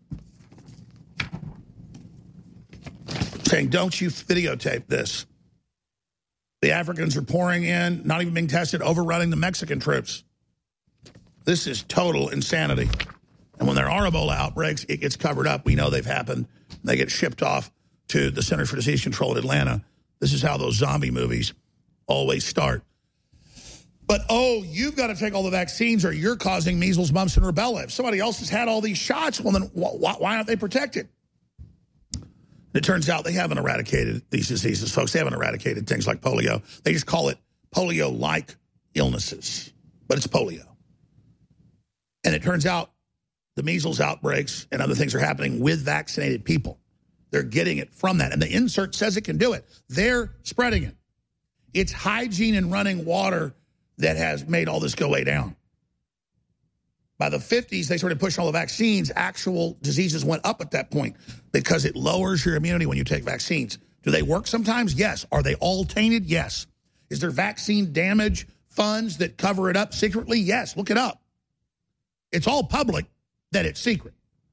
saying, don't you videotape this. The Africans are pouring in, not even being tested, overrunning the Mexican troops. This is total insanity. And when there are Ebola outbreaks, it gets covered up. We know they've happened. They get shipped off to the Center for Disease Control in Atlanta. This is how those zombie movies always start. But, oh, you've got to take all the vaccines or you're causing measles, mumps, and rubella. If somebody else has had all these shots, well, then wh why aren't they protected? It turns out they haven't eradicated these diseases, folks. They haven't eradicated things like polio. They just call it polio-like illnesses, but it's polio. And it turns out the measles outbreaks and other things are happening with vaccinated people. They're getting it from that. And the insert says it can do it. They're spreading it. It's hygiene and running water that has made all this go way down. By the fifties, they started pushing all the vaccines. Actual diseases went up at that point because it lowers your immunity when you take vaccines. Do they work sometimes? Yes. Are they all tainted? Yes. Is there vaccine damage funds that cover it up secretly? Yes. Look it up. It's all public that it's secret.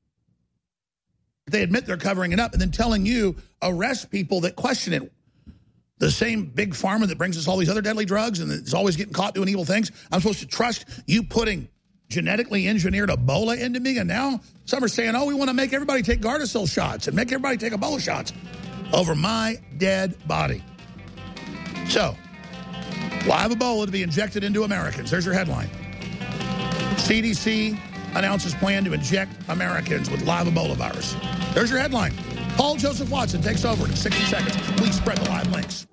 They admit they're covering it up and then telling you, arrest people that question it. The same big pharma that brings us all these other deadly drugs and is always getting caught doing evil things. I'm supposed to trust you putting genetically engineered Ebola into me, and now some are saying, oh, we want to make everybody take Gardasil shots and make everybody take Ebola shots over my dead body. So, live Ebola to be injected into Americans. There's your headline. C D C announces plan to inject Americans with live Ebola virus. There's your headline. Paul Joseph Watson takes over in sixty seconds. Please spread the live links.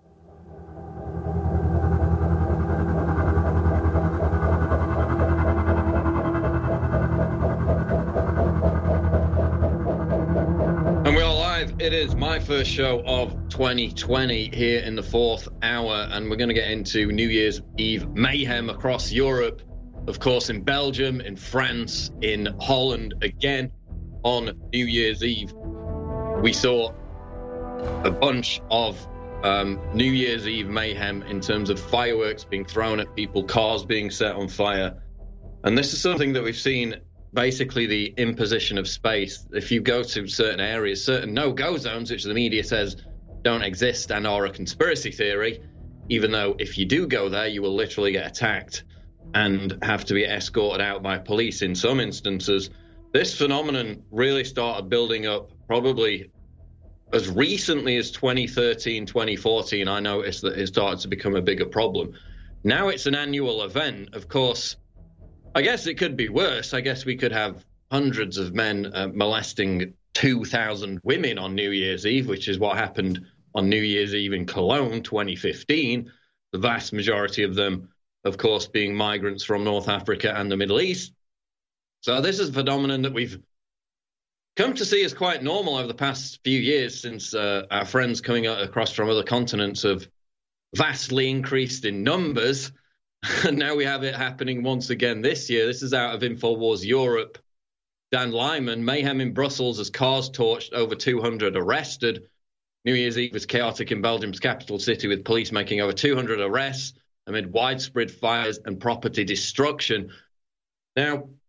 And we are live. It is my first show of twenty twenty here in the fourth hour, and we're going to get into New Year's Eve mayhem across Europe. Of course, in Belgium, in France, in Holland again on New Year's Eve. We saw a bunch of um, New Year's Eve mayhem in terms of fireworks being thrown at people, cars being set on fire. And this is something that we've seen, basically the imposition of space. If you go to certain areas, certain no-go zones, which the media says don't exist and are a conspiracy theory, even though if you do go there, you will literally get attacked and have to be escorted out by police in some instances. This phenomenon really started building up probably as recently as twenty thirteen, twenty fourteen. I noticed that it started to become a bigger problem. Now it's an annual event. Of course, I guess it could be worse. I guess we could have hundreds of men uh, molesting two thousand women on New Year's Eve, which is what happened on New Year's Eve in Cologne, twenty fifteen. The vast majority of them, of course, being migrants from North Africa and the Middle East. So this is a phenomenon that we've come to see as quite normal over the past few years, since uh, our friends coming across from other continents have vastly increased in numbers. And now we have it happening once again this year. This is out of InfoWars Europe. Dan Lyman, mayhem in Brussels as cars torched, over two hundred arrested. New Year's Eve was chaotic in Belgium's capital city, with police making over two hundred arrests amid widespread fires and property destruction. Now,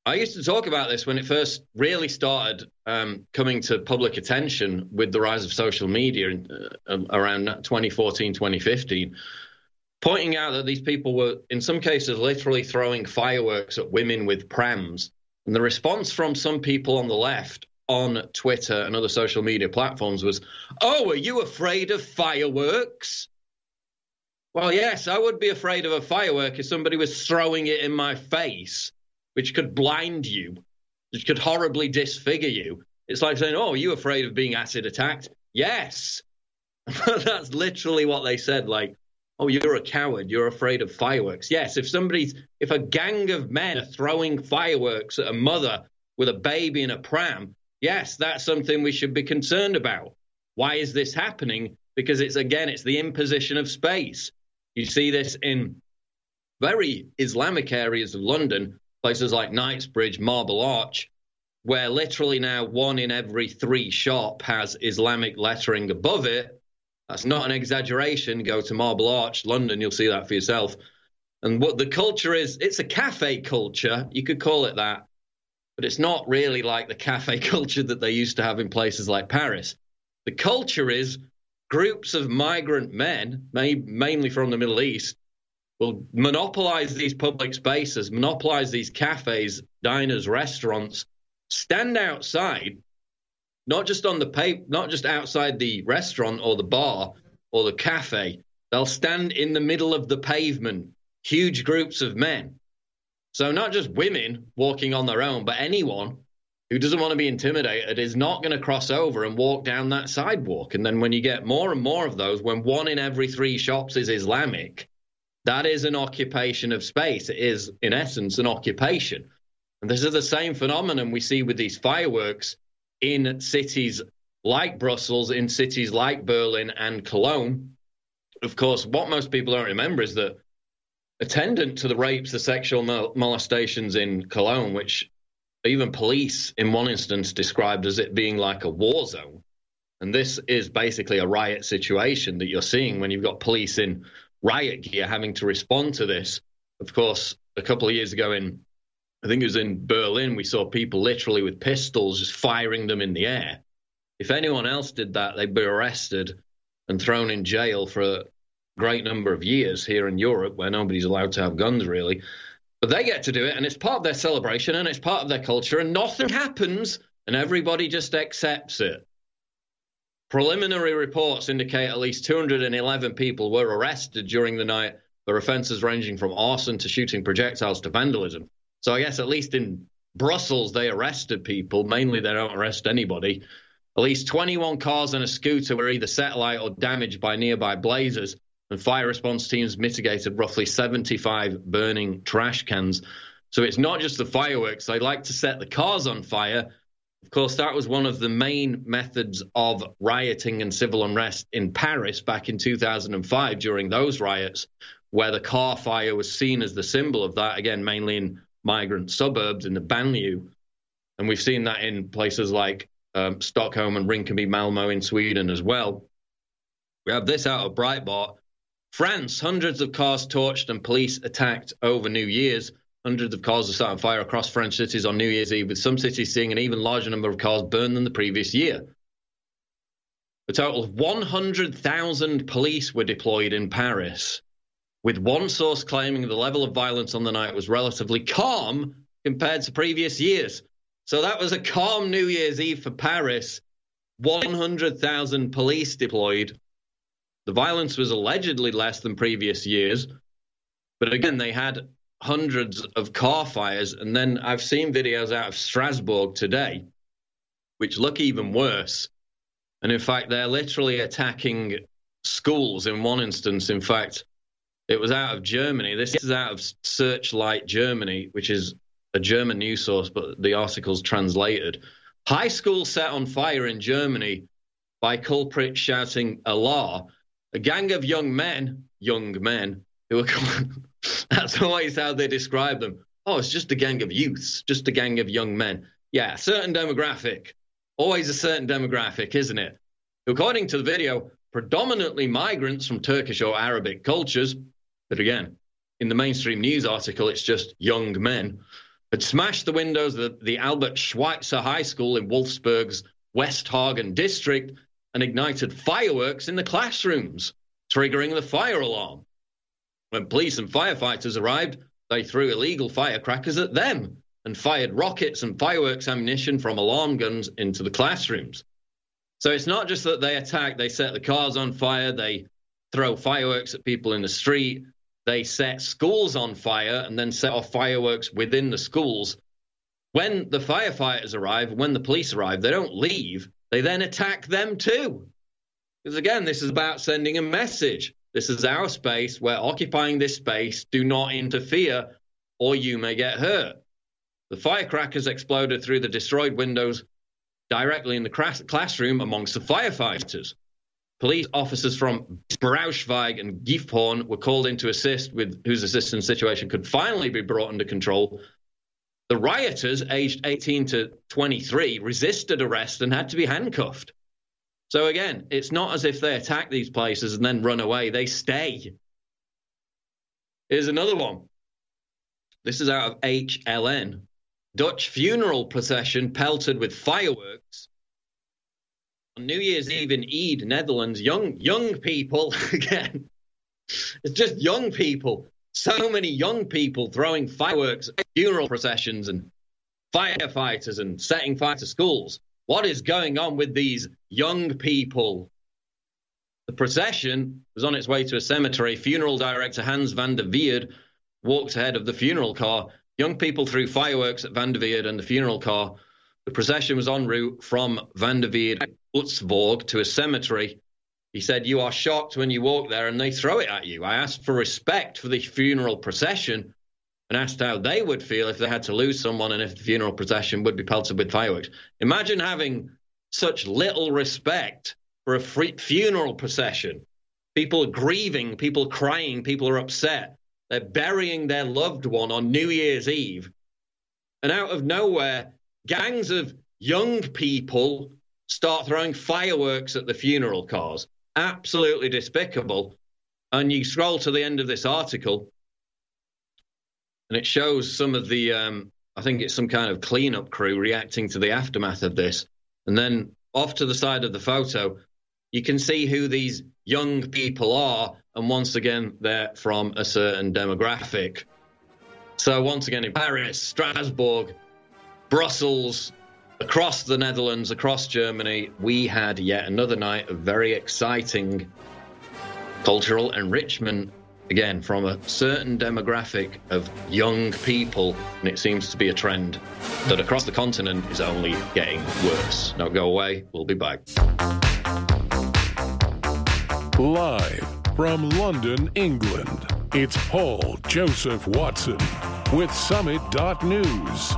I used to talk about this when it first really started um, coming to public attention with the rise of social media in, uh, around twenty fourteen, twenty fifteen, pointing out that these people were, in some cases, literally throwing fireworks at women with prams. And the response from some people on the left on Twitter and other social media platforms was, "Oh, are you afraid of fireworks?" Well, yes, I would be afraid of a firework if somebody was throwing it in my face, which could blind you, which could horribly disfigure you. It's like saying, "Oh, are you afraid of being acid attacked?" Yes. That's literally what they said. Like, "Oh, you're a coward. You're afraid of fireworks." Yes, if somebody's, if a gang of men are throwing fireworks at a mother with a baby in a pram, yes, that's something we should be concerned about. Why is this happening? Because it's, again, it's the imposition of space. You see this in very Islamic areas of London, places like Knightsbridge, Marble Arch, where literally now one in every three shop has Islamic lettering above it. That's not an exaggeration. Go to Marble Arch, London, you'll see that for yourself. And what the culture is, it's a cafe culture. You could call it that. But it's not really like the cafe culture that they used to have in places like Paris. The culture is groups of migrant men, may, mainly from the Middle East, will monopolize these public spaces, monopolize these cafes, diners, restaurants, stand outside, not just on the pa- not just outside the restaurant or the bar or the cafe. They'll stand in the middle of the pavement, huge groups of men. So not just women walking on their own, but anyone who doesn't want to be intimidated is not going to cross over and walk down that sidewalk. And then when you get more and more of those, when one in every three shops is Islamic, that is an occupation of space. It is, in essence, an occupation. And this is the same phenomenon we see with these fireworks in cities like Brussels, in cities like Berlin and Cologne. Of course, what most people don't remember is that attendant to the rapes, the sexual mol- molestations in Cologne, which even police in one instance described as it being like a war zone. And this is basically a riot situation that you're seeing when you've got police in riot gear having to respond to this. Of course, a couple of years ago in, I think it was in Berlin, we saw people literally with pistols just firing them in the air. If anyone else did that, they'd be arrested and thrown in jail for a great number of years here in Europe, where nobody's allowed to have guns, really. But they get to do it, and it's part of their celebration, and it's part of their culture, and nothing happens, and everybody just accepts it. Preliminary reports indicate at least two hundred eleven people were arrested during the night for offences ranging from arson to shooting projectiles to vandalism. So I guess at least in Brussels, they arrested people. Mainly, they don't arrest anybody. At least twenty-one cars and a scooter were either set alight or damaged by nearby blazes, and fire response teams mitigated roughly seventy-five burning trash cans. So it's not just the fireworks. They like to set the cars on fire. Of course, that was one of the main methods of rioting and civil unrest in Paris back in two thousand five during those riots, where the car fire was seen as the symbol of that, again, mainly in migrant suburbs in the banlieue. And we've seen that in places like um, Stockholm and Rinkeby, Malmo in Sweden as well. We have this out of Breitbart. France, hundreds of cars torched and police attacked over New Year's. Hundreds of cars are set on fire across French cities on New Year's Eve, with some cities seeing an even larger number of cars burned than the previous year. A total of one hundred thousand police were deployed in Paris, with one source claiming the level of violence on the night was relatively calm compared to previous years. So that was a calm New Year's Eve for Paris. one hundred thousand police deployed. The violence was allegedly less than previous years, but again, they had hundreds of car fires. And then I've seen videos out of Strasbourg today, which look even worse. And in fact, they're literally attacking schools in one instance. In fact, it was out of Germany. This is out of Searchlight Germany, which is a German news source, but the article's translated. High school set on fire in Germany by culprits shouting Allah. A gang of young men, young men, who are that's always how they describe them. Oh, it's just a gang of youths, just a gang of young men. Yeah, certain demographic. Always a certain demographic, isn't it? According to the video, predominantly migrants from Turkish or Arabic cultures. But again, in the mainstream news article, it's just young men. had smashed the windows of the Albert Schweitzer High School in Wolfsburg's West Hagen district and ignited fireworks in the classrooms, triggering the fire alarm. When police and firefighters arrived, they threw illegal firecrackers at them and fired rockets and fireworks ammunition from alarm guns into the classrooms. So it's not just that they attack, they set the cars on fire, they throw fireworks at people in the street, they set schools on fire and then set off fireworks within the schools. When the firefighters arrive, when the police arrive, they don't leave, they then attack them too. Because again, this is about sending a message. This is our space, we're occupying this space, do not interfere or you may get hurt. The firecrackers exploded through the destroyed windows directly in the classroom amongst the firefighters. Police officers from Braunschweig and Gifhorn were called in to assist, with whose assistance situation could finally be brought under control. The rioters, aged eighteen to twenty-three, resisted arrest and had to be handcuffed. So again, it's not as if they attack these places and then run away. They stay. Here's another one. This is out of H L N. Dutch funeral procession pelted with fireworks. On New Year's Eve in Eid, Netherlands, young young people, again, it's just young people. So many young people throwing fireworks at funeral processions and firefighters and setting fire to schools. What is going on with these young people? The procession was on its way to a cemetery. Funeral director Hans van der Weerd walked ahead of the funeral car. Young people threw fireworks at Van der Weerd and the funeral car. The procession was en route from Van der Weerd Utsborg to a cemetery. He said, "You are shocked when you walk there and they throw it at you. I asked for respect for the funeral procession and asked how they would feel if they had to lose someone and if the funeral procession would be pelted with fireworks." Imagine having such little respect for a free funeral procession. People are grieving, people are crying, people are upset. They're burying their loved one on New Year's Eve. And out of nowhere, gangs of young people start throwing fireworks at the funeral cars. Absolutely despicable. And you scroll to the end of this article, and it shows some of the, um, I think it's some kind of cleanup crew reacting to the aftermath of this. And then off to the side of the photo, you can see who these young people are. And once again, they're from a certain demographic. So once again, in Paris, Strasbourg, Brussels, across the Netherlands, across Germany, we had yet another night of very exciting cultural enrichment, again, from a certain demographic of young people. And it seems to be a trend that across the continent is only getting worse. Don't go away. We'll be back. Live from London, England, it's Paul Joseph Watson with Summit dot News.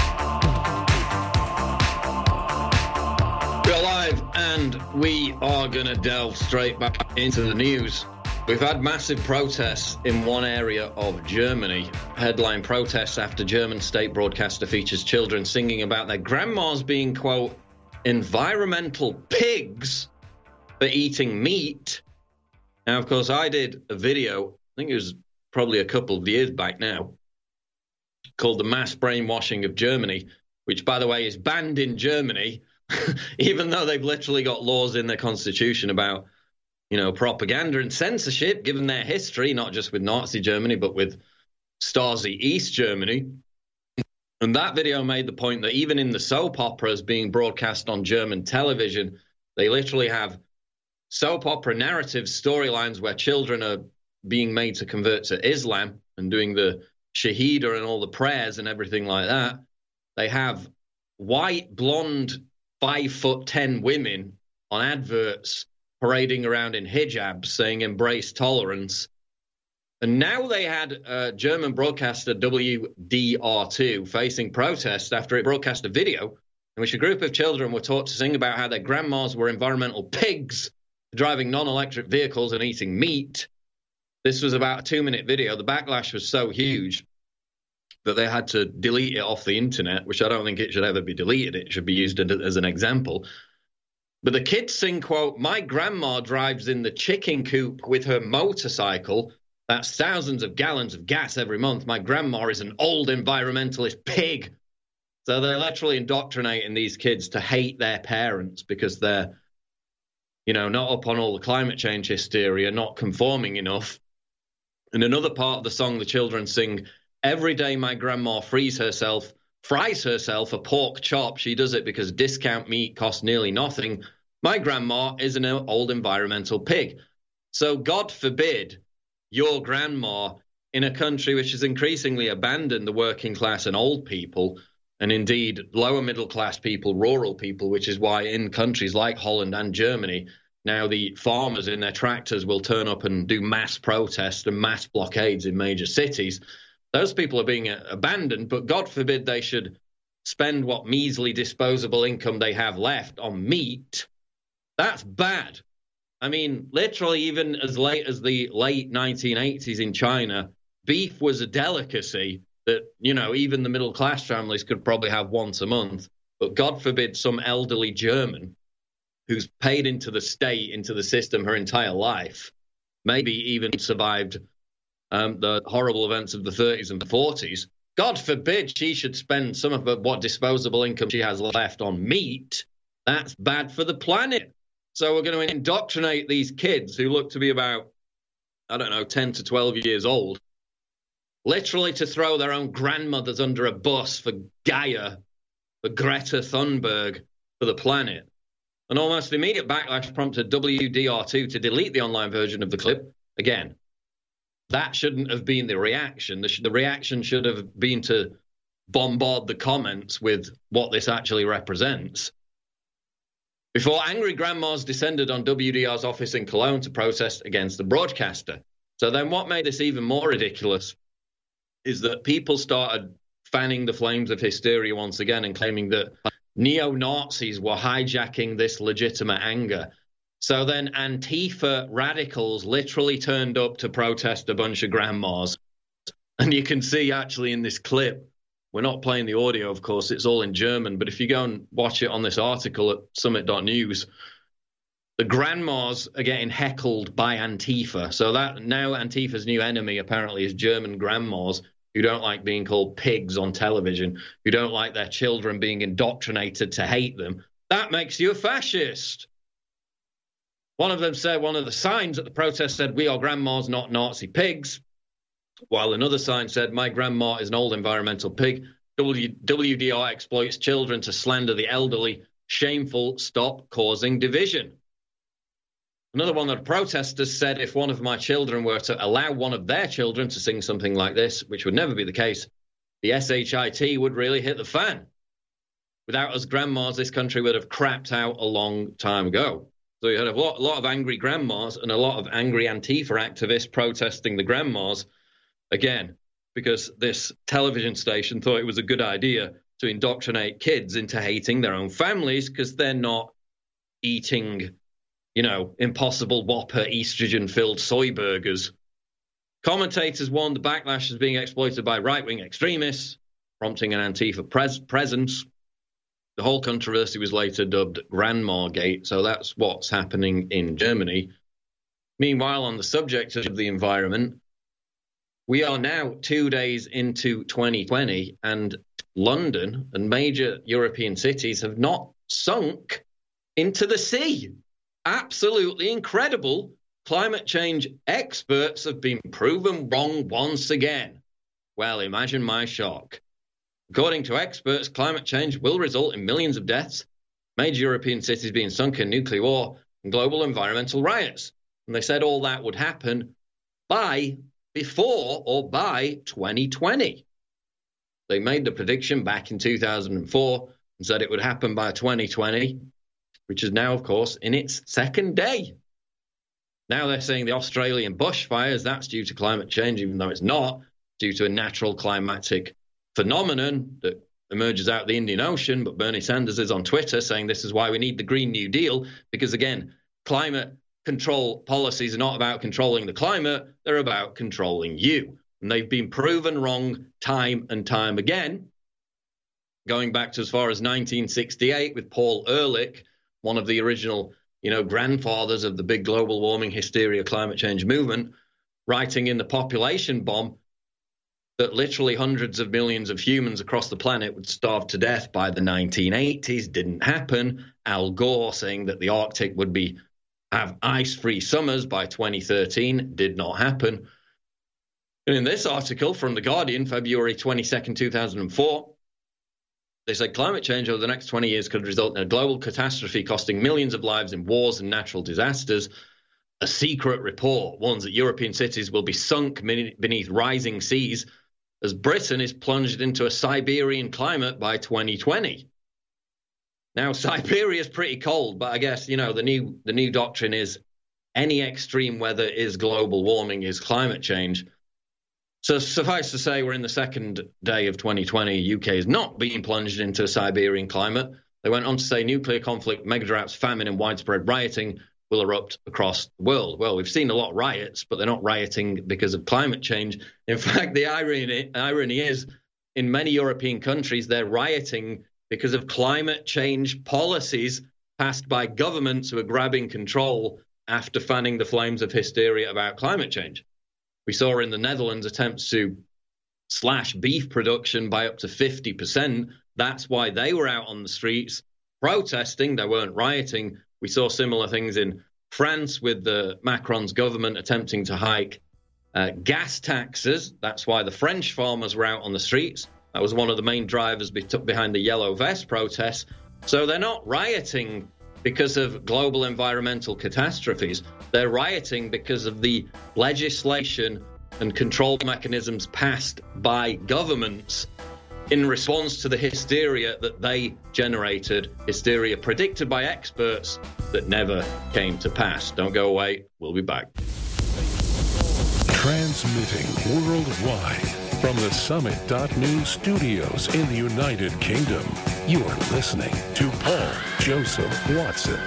We're live, and we are going to delve straight back into the news. We've had massive protests in one area of Germany. Headline protests after German state broadcaster features children singing about their grandmas being, quote, environmental pigs for eating meat. Now, of course, I did a video, I think it was probably a couple of years back now, called The Mass Brainwashing of Germany, which, by the way, is banned in Germany, even though they've literally got laws in their constitution about, you know, propaganda and censorship, given their history, not just with Nazi Germany, but with Stasi East Germany. And that video made the point that even in the soap operas being broadcast on German television, they literally have soap opera narrative storylines where children are being made to convert to Islam and doing the Shahida and all the prayers and everything like that. They have white, blonde, five foot ten women on adverts parading around in hijabs saying embrace tolerance. And now they had uh, German broadcaster W D R two facing protests after it broadcast a video in which a group of children were taught to sing about how their grandmas were environmental pigs, driving non-electric vehicles and eating meat. This was about a two-minute video. The backlash was so huge that they had to delete it off the internet, which I don't think it should ever be deleted. It should be used as an example. But the kids sing, quote, my grandma drives in the chicken coop with her motorcycle That's thousands of gallons of gas every month. My grandma is an old environmentalist pig. So they're literally indoctrinating these kids to hate their parents because they're, you know, not up on all the climate change hysteria, not conforming enough. And another part of the song the children sing, every day my grandma frees herself, fries herself a pork chop. She does it because discount meat costs nearly nothing. My grandma is an old environmental pig. So God forbid your grandma in a country which has increasingly abandoned the working class and old people, and indeed lower middle class people, rural people, which is why in countries like Holland and Germany, now the farmers in their tractors will turn up and do mass protests and mass blockades in major cities. Those people are being abandoned, but God forbid they should spend what measly disposable income they have left on meat. That's bad. I mean, literally even as late as the late nineteen eighties in China, beef was a delicacy that, you know, even the middle class families could probably have once a month. But God forbid some elderly German who's paid into the state, into the system her entire life, maybe even survived um, the horrible events of the thirties and forties. God forbid she should spend some of her, what disposable income she has left on meat. That's bad for the planet. So we're going to indoctrinate these kids who look to be about, I don't know, ten to twelve years old, literally to throw their own grandmothers under a bus for Gaia, for Greta Thunberg, for the planet. An almost immediate backlash prompted W D R two to delete the online version of the clip. Again, that shouldn't have been the reaction. The, sh- the reaction should have been to bombard the comments with what this actually represents. Before angry grandmas descended on W D R's office in Cologne to protest against the broadcaster. So then what made this even more ridiculous is that people started fanning the flames of hysteria once again and claiming that neo-Nazis were hijacking this legitimate anger. So then Antifa radicals literally turned up to protest a bunch of grandmas. And you can see actually in this clip, we're not playing the audio, of course, it's all in German, but if you go and watch it on this article at summit dot news, the grandmas are getting heckled by Antifa. So that now Antifa's new enemy apparently is German grandmas who don't like being called pigs on television, who don't like their children being indoctrinated to hate them. That makes you a fascist. One of them said, one of the signs at the protest said, "We are grandmas, not Nazi pigs." While another sign said, "My grandma is an old environmental pig. W- WDR exploits children to slander the elderly. Shameful, stop causing division." Another one of the protesters said, "If one of my children were to allow one of their children to sing something like this, which would never be the case, the S H I T would really hit the fan. Without us grandmas, this country would have crapped out a long time ago." So you had a lot, a lot of angry grandmas and a lot of angry Antifa activists protesting the grandmas, again, because this television station thought it was a good idea to indoctrinate kids into hating their own families because they're not eating, you know, Impossible Whopper estrogen-filled soy burgers. Commentators warned the backlash is being exploited by right-wing extremists, prompting an Antifa pres- presence. The whole controversy was later dubbed Grandma Gate, so that's what's happening in Germany. Meanwhile, on the subject of the environment, we are now two days into twenty twenty, and London and major European cities have not sunk into the sea. Absolutely incredible. Climate change experts have been proven wrong once again. Well, imagine my shock. According to experts, climate change will result in millions of deaths, major European cities being sunk in nuclear war, and global environmental riots. And they said all that would happen by, before, or by twenty twenty. They made the prediction back in two thousand four and said it would happen by twenty twenty, which is now, of course, in its second day. Now they're saying the Australian bushfires, that's due to climate change, even though it's not, due to a natural climatic phenomenon that emerges out of the Indian Ocean. But Bernie Sanders is on Twitter saying this is why we need the Green New Deal, because, again, climate control policies are not about controlling the climate, they're about controlling you. And they've been proven wrong time and time again, going back to as far as nineteen sixty-eight with Paul Ehrlich, one of the original, you know, grandfathers of the big global warming hysteria climate change movement, writing in The Population Bomb that literally hundreds of millions of humans across the planet would starve to death by the nineteen eighties. Didn't happen. Al Gore saying that the Arctic would be have ice-free summers by twenty thirteen. Did not happen. And in this article from The Guardian, February twenty-second, two thousand four, they said climate change over the next twenty years could result in a global catastrophe costing millions of lives in wars and natural disasters. A secret report warns that European cities will be sunk beneath rising seas as Britain is plunged into a Siberian climate by twenty twenty. Now, Siberia is pretty cold, but I guess, you know, the new the new doctrine is any extreme weather is global warming, is climate change. So suffice to say, we're in the second day of twenty twenty. U K is not being plunged into a Siberian climate. They went on to say nuclear conflict, megadroughts, famine, and widespread rioting will erupt across the world. Well, we've seen a lot of riots, but they're not rioting because of climate change. In fact, the irony, irony is, in many European countries, they're rioting because of climate change policies passed by governments who are grabbing control after fanning the flames of hysteria about climate change. We saw in the Netherlands attempts to slash beef production by up to fifty percent. That's why they were out on the streets protesting. They weren't rioting. We saw similar things in France with the Macron's government attempting to hike uh, gas taxes. That's why the French farmers were out on the streets. That was one of the main drivers be- behind the Yellow Vest protests. So they're not rioting because of global environmental catastrophes. They're rioting because of the legislation and control mechanisms passed by governments in response to the hysteria that they generated, hysteria predicted by experts that never came to pass. Don't go away. We'll be back. Transmitting worldwide from the Summit dot News studios in the United Kingdom, you are listening to Paul Joseph Watson.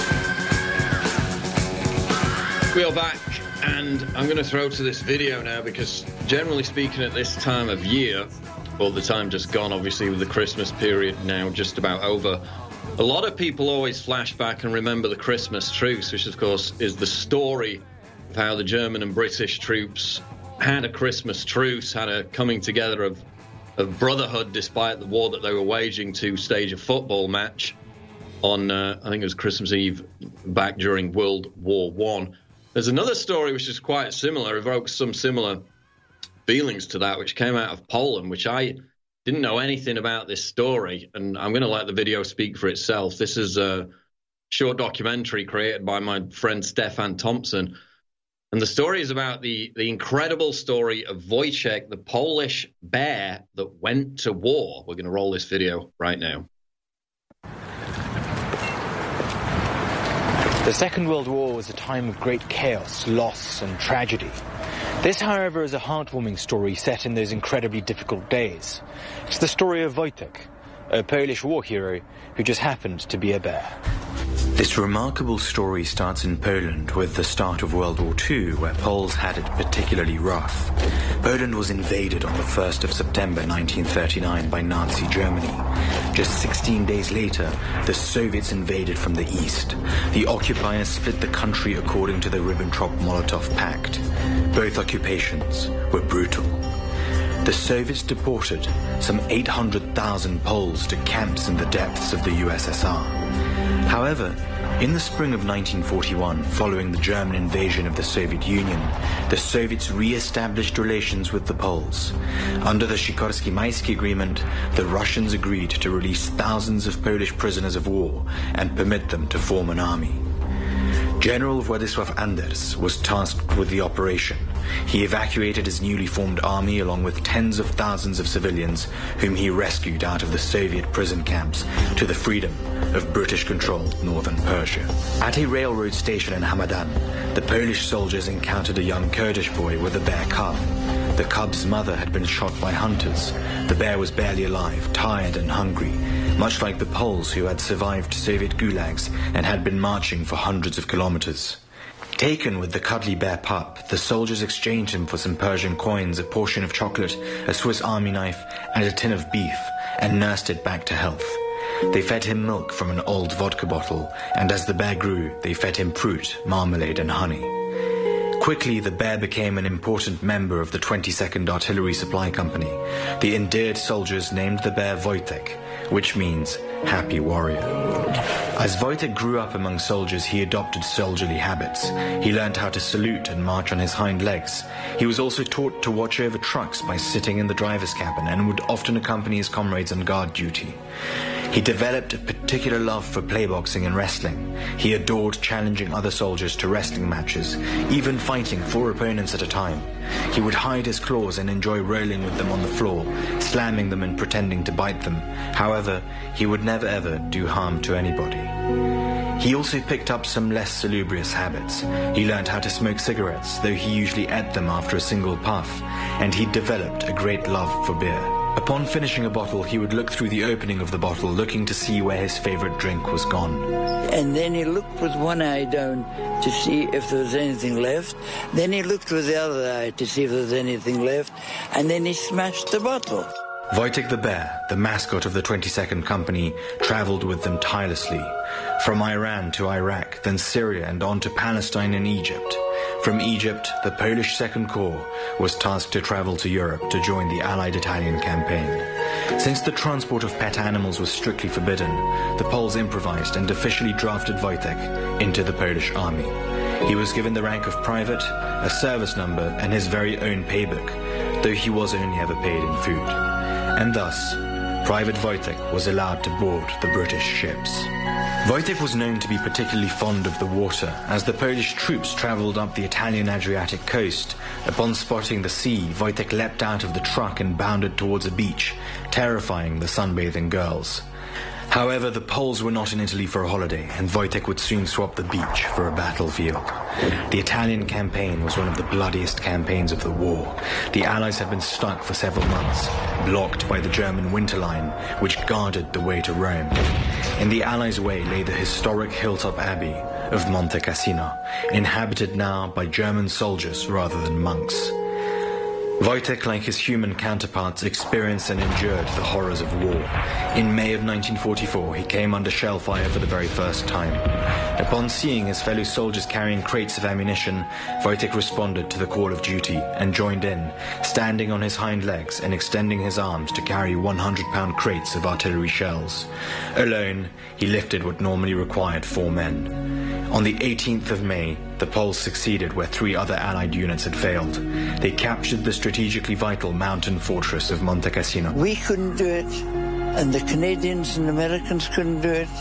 We are back, and I'm going to throw to this video now because, generally speaking, at this time of year, all the time just gone, obviously, with the Christmas period now just about over, a lot of people always flash back and remember the Christmas truce, which, of course, is the story of how the German and British troops had a Christmas truce, had a coming together of, of brotherhood despite the war that they were waging to stage a football match on, uh, I think it was Christmas Eve back during World War One. There's another story which is quite similar, evokes some similar feelings to that, which came out of Poland, which I didn't know anything about this story, and I'm going to let the video speak for itself. This is a short documentary created by my friend Stefan Thompson, and the story is about the, the incredible story of Wojciech, the Polish bear that went to war. We're going to roll this video right now. The Second World War was a time of great chaos, loss, and tragedy. This, however, is a heartwarming story set in those incredibly difficult days. It's the story of Wojtek, a Polish war hero who just happened to be a bear. This remarkable story starts in Poland with the start of World War Two, where Poles had it particularly rough. Poland was invaded on the first of September nineteen thirty-nine by Nazi Germany. Just sixteen days later, the Soviets invaded from the east. The occupiers split the country according to the Ribbentrop-Molotov Pact. Both occupations were brutal. The Soviets deported some eight hundred thousand Poles to camps in the depths of the U S S R. However, in the spring of nineteen forty-one, following the German invasion of the Soviet Union, the Soviets re-established relations with the Poles. Under the Sikorski-Maisky Agreement, the Russians agreed to release thousands of Polish prisoners of war and permit them to form an army. General Władysław Anders was tasked with the operation. He evacuated his newly formed army along with tens of thousands of civilians whom he rescued out of the Soviet prison camps to the freedom of British-controlled northern Persia. At a railroad station in Hamadan, the Polish soldiers encountered a young Kurdish boy with a bear cub. The cub's mother had been shot by hunters. The bear was barely alive, tired and hungry, much like the Poles who had survived Soviet gulags and had been marching for hundreds of kilometers. Taken with the cuddly bear pup, the soldiers exchanged him for some Persian coins, a portion of chocolate, a Swiss army knife, and a tin of beef, and nursed it back to health. They fed him milk from an old vodka bottle, and as the bear grew, they fed him fruit, marmalade, and honey. Quickly, the Bear became an important member of the twenty-second Artillery Supply Company. The endeared soldiers named the Bear Wojtek, which means happy warrior. As Wojtek grew up among soldiers, he adopted soldierly habits. He learned how to salute and march on his hind legs. He was also taught to watch over trucks by sitting in the driver's cabin and would often accompany his comrades on guard duty. He developed a particular love for playboxing and wrestling. He adored challenging other soldiers to wrestling matches, even fighting four opponents at a time. He would hide his claws and enjoy rolling with them on the floor, slamming them and pretending to bite them. However, he would never ever do harm to anybody. He also picked up some less salubrious habits. He learned how to smoke cigarettes, though he usually ate them after a single puff, and he developed a great love for beer. Upon finishing a bottle, he would look through the opening of the bottle, looking to see where his favorite drink was gone. And then he looked with one eye down to see if there was anything left. Then he looked with the other eye to see if there was anything left. And then he smashed the bottle. Wojtek the Bear, the mascot of the twenty-second Company, traveled with them tirelessly. From Iran to Iraq, then Syria and on to Palestine and Egypt. From Egypt, the Polish Second Corps was tasked to travel to Europe to join the Allied Italian campaign. Since the transport of pet animals was strictly forbidden, the Poles improvised and officially drafted Wojtek into the Polish army. He was given the rank of private, a service number, and his very own paybook, though he was only ever paid in food. And thus, Private Wojtek was allowed to board the British ships. Wojtek was known to be particularly fond of the water. As the Polish troops travelled up the Italian Adriatic coast, upon spotting the sea, Wojtek leapt out of the truck and bounded towards a beach, terrifying the sunbathing girls. However, the Poles were not in Italy for a holiday, and Wojtek would soon swap the beach for a battlefield. The Italian campaign was one of the bloodiest campaigns of the war. The Allies had been stuck for several months, blocked by the German winter line, which guarded the way to Rome. In the Allies' way lay the historic hilltop abbey of Monte Cassino, inhabited now by German soldiers rather than monks. Wojtek, like his human counterparts, experienced and endured the horrors of war. In May of nineteen forty-four, he came under shell fire for the very first time. Upon seeing his fellow soldiers carrying crates of ammunition, Wojtek responded to the call of duty and joined in, standing on his hind legs and extending his arms to carry one hundred pound crates of artillery shells. Alone, he lifted what normally required four men. On the eighteenth of May, the Poles succeeded where three other Allied units had failed. They captured the strategically vital mountain fortress of Monte Cassino. We couldn't do it, and the Canadians and Americans couldn't do it.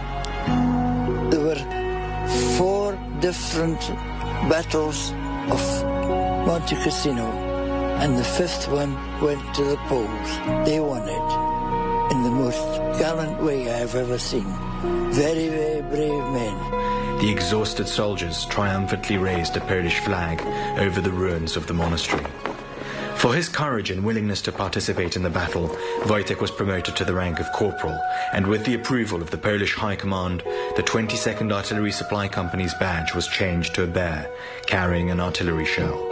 There were four different battles of Monte Cassino, and the fifth one went to the Poles. They won it in the most gallant way I have ever seen. Very, very brave men. The exhausted soldiers triumphantly raised a Polish flag over the ruins of the monastery. For his courage and willingness to participate in the battle, Wojtek was promoted to the rank of corporal, and with the approval of the Polish High Command, the twenty-second Artillery Supply Company's badge was changed to a bear, carrying an artillery shell.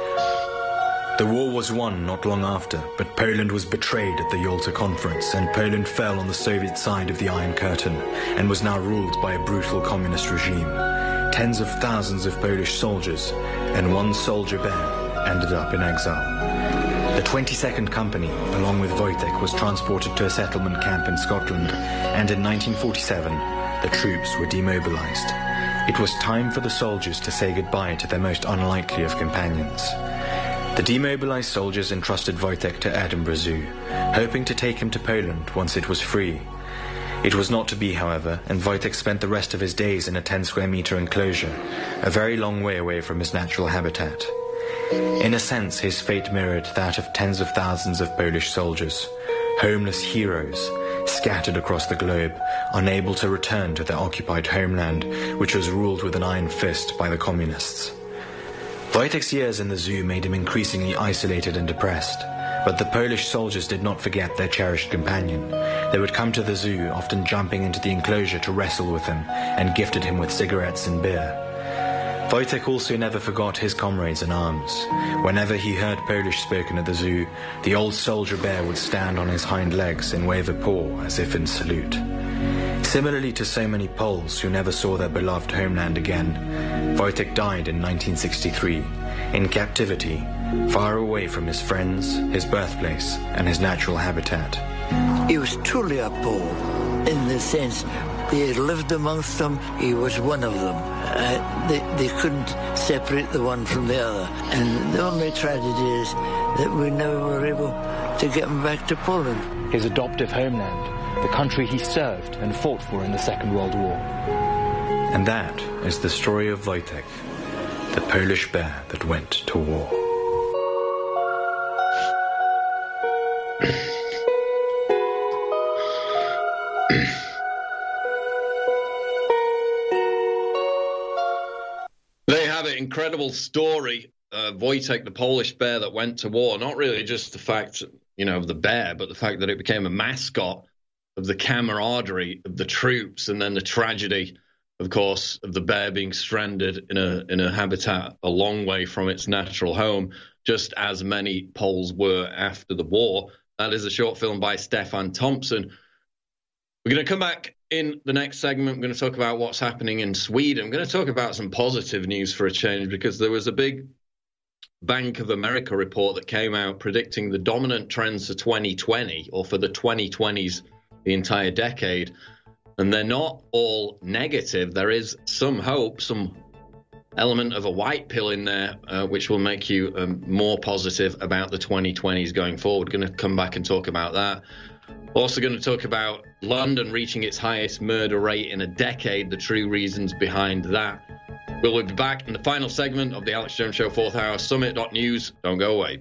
The war was won not long after, but Poland was betrayed at the Yalta Conference, and Poland fell on the Soviet side of the Iron Curtain and was now ruled by a brutal communist regime. Tens of thousands of Polish soldiers and one soldier bear ended up in exile. The twenty-second Company, along with Wojtek, was transported to a settlement camp in Scotland, and in nineteen forty-seven, the troops were demobilized. It was time for the soldiers to say goodbye to their most unlikely of companions. The demobilized soldiers entrusted Wojtek to Edinburgh Zoo, hoping to take him to Poland once it was free. It was not to be, however, and Wojtek spent the rest of his days in a ten square meter enclosure, a very long way away from his natural habitat. In a sense, his fate mirrored that of tens of thousands of Polish soldiers, homeless heroes, scattered across the globe, unable to return to their occupied homeland, which was ruled with an iron fist by the communists. Wojtek's years in the zoo made him increasingly isolated and depressed, but the Polish soldiers did not forget their cherished companion. They would come to the zoo, often jumping into the enclosure to wrestle with him, and gifted him with cigarettes and beer. Wojtek also never forgot his comrades in arms. Whenever he heard Polish spoken at the zoo, the old soldier bear would stand on his hind legs and wave a paw as if in salute. Similarly to so many Poles who never saw their beloved homeland again, Wojtek died in nineteen sixty-three, in captivity, far away from his friends, his birthplace, and his natural habitat. He was truly a Pole, in the sense he had lived amongst them, he was one of them. Uh, they, they couldn't separate the one from the other. And the only tragedy is that we never were able to get him back to Poland. His adoptive homeland, the country he served and fought for in the Second World War. And that is the story of Wojtek, the Polish bear that went to war. Incredible story, uh, Wojtek, the Polish bear that went to war. Not really just the fact, you know, of the bear, but the fact that it became a mascot of the camaraderie of the troops, and then the tragedy, of course, of the bear being stranded in a in a habitat a long way from its natural home, just as many Poles were after the war. That is a short film by Stefan Thompson. We're going to come back in the next segment. We're going to talk about what's happening in Sweden. I'm going to talk about some positive news for a change, because there was a big Bank of America report that came out predicting the dominant trends for twenty twenty, or for the twenty twenties, the entire decade. And they're not all negative. There is some hope, some element of a white pill in there, uh, which will make you um, more positive about the twenty twenties going forward. We're going to come back and talk about that. Also going to talk about London reaching its highest murder rate in a decade, the true reasons behind that. We'll be back in the final segment of the Alex Jones Show fourth hour, summit dot news. Don't go away.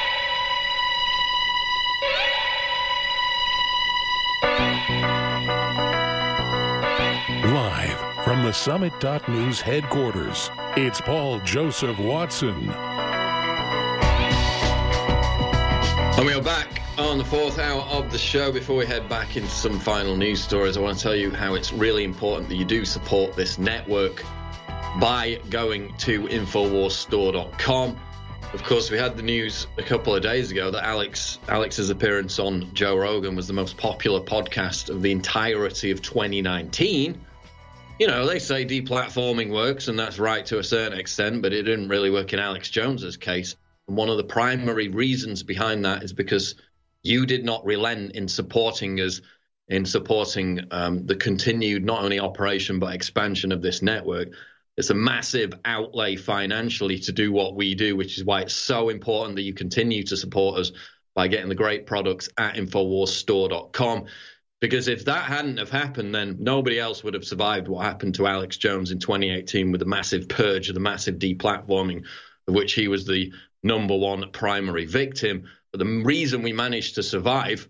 Live from the summit dot news headquarters, it's Paul Joseph Watson. And we are back on the fourth hour of the show. Before we head back into some final news stories, I want to tell you how it's really important that you do support this network by going to infowars store dot com. Of course, we had the news a couple of days ago that Alex Alex's appearance on Joe Rogan was the most popular podcast of the entirety of twenty nineteen. You know, they say deplatforming works, and that's right to a certain extent, but it didn't really work in Alex Jones's case. And one of the primary reasons behind that is because you did not relent in supporting us, in supporting um, the continued not only operation but expansion of this network. It's a massive outlay financially to do what we do, which is why it's so important that you continue to support us by getting the great products at infowars store dot com. Because if that hadn't have happened, then nobody else would have survived what happened to Alex Jones in twenty eighteen with the massive purge, the massive deplatforming, of which he was the number one primary victim. But the reason we managed to survive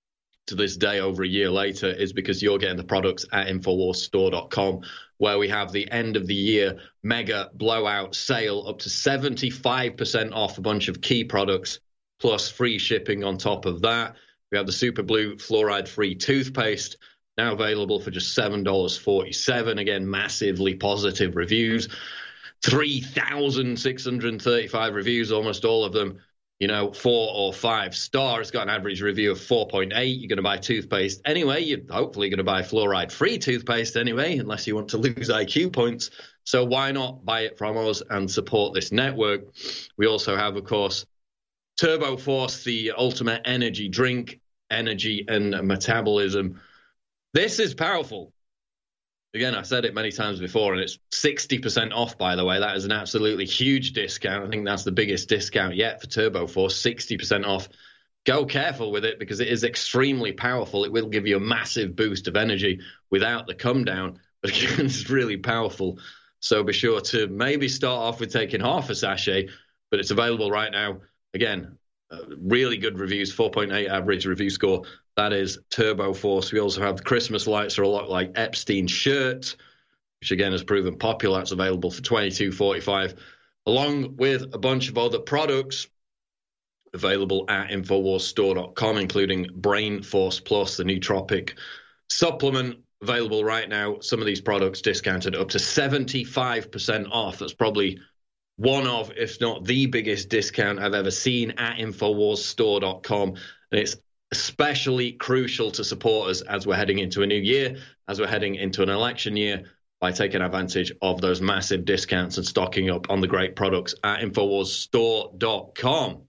to this day over a year later is because you're getting the products at infowars store dot com, where we have the end of the year mega blowout sale up to seventy-five percent off a bunch of key products, plus free shipping on top of that. We have the Super Blue fluoride-free toothpaste, now available for just seven dollars and forty-seven cents. Again, massively positive reviews. three thousand six hundred thirty-five reviews, almost all of them, you know, four or five stars. It's got an average review of four point eight. You're going to buy toothpaste anyway. You're hopefully going to buy fluoride-free toothpaste anyway, unless you want to lose I Q points. So why not buy it from us and support this network? We also have, of course, Turbo Force, the ultimate energy drink, energy and metabolism. This is powerful. Again, I've said it many times before, and it's sixty percent off, by the way. That is an absolutely huge discount. I think that's the biggest discount yet for Turbo Force, sixty percent off. Go careful with it, because it is extremely powerful. It will give you a massive boost of energy without the come down, but again, it's really powerful. So be sure to maybe start off with taking half a sachet, but it's available right now. Again, uh, really good reviews, four point eight average review score. That is Turbo Force. We also have the Christmas lights are a lot like Epstein shirt, which again has proven popular. It's available for twenty-two forty-five, along with a bunch of other products available at infowars store dot com, including Brain Force Plus, the nootropic supplement, available right now. Some of these products discounted up to seventy-five percent off. That's probably one of, if not the biggest discount I've ever seen at infowars store dot com. And it's especially crucial to supporters as we're heading into a new year, as we're heading into an election year, by taking advantage of those massive discounts and stocking up on the great products at Infowars Store dot com.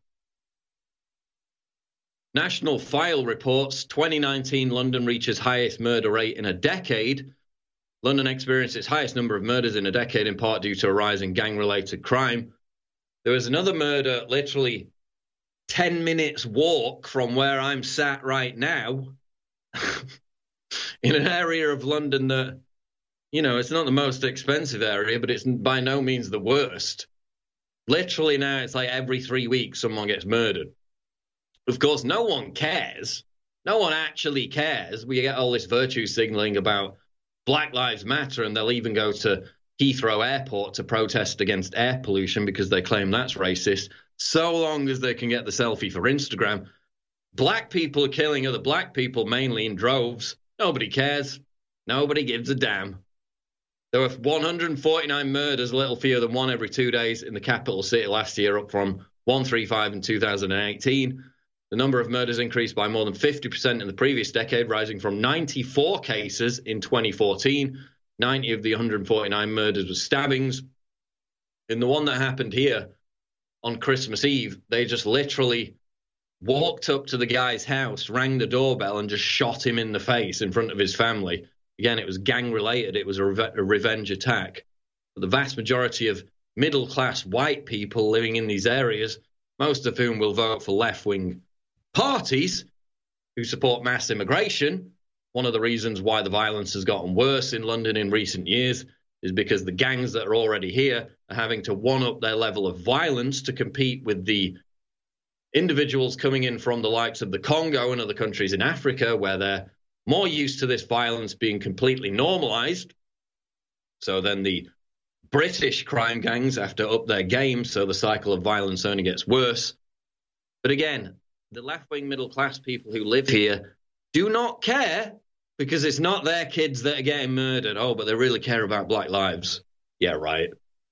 National File reports twenty nineteen London reaches highest murder rate in a decade. London experienced its highest number of murders in a decade, in part due to a rise in gang-related crime. There was another murder literally ten minutes walk from where I'm sat right now in an area of London that, you know, it's not the most expensive area, but it's by no means the worst. Literally now it's like every three weeks someone gets murdered. Of course, no one cares. No one actually cares. We get all this virtue signaling about Black Lives Matter, and they'll even go to Heathrow Airport to protest against air pollution because they claim that's racist, so long as they can get the selfie for Instagram. Black people are killing other black people, mainly in droves. Nobody cares. Nobody gives a damn. There were one hundred forty-nine murders, a little fewer than one every two days in the capital city last year, up from one hundred thirty-five in two thousand eighteen. The number of murders increased by more than fifty percent in the previous decade, rising from ninety-four cases in twenty fourteen. ninety of the one hundred forty-nine murders were stabbings. In the one that happened here on Christmas Eve, they just literally walked up to the guy's house, rang the doorbell, and just shot him in the face in front of his family. Again, it was gang-related. It was a, re- a revenge attack. But the vast majority of middle-class white people living in these areas, most of whom will vote for left-wing parties who support mass immigration. One of the reasons why the violence has gotten worse in London in recent years is because the gangs that are already here are having to one-up their level of violence to compete with the individuals coming in from the likes of the Congo and other countries in Africa, where they're more used to this violence being completely normalized. So then the British crime gangs have to up their game, so the cycle of violence only gets worse. But again, the left-wing middle-class people who live here do not care, because it's not their kids that are getting murdered. Oh, but they really care about black lives. Yeah, right.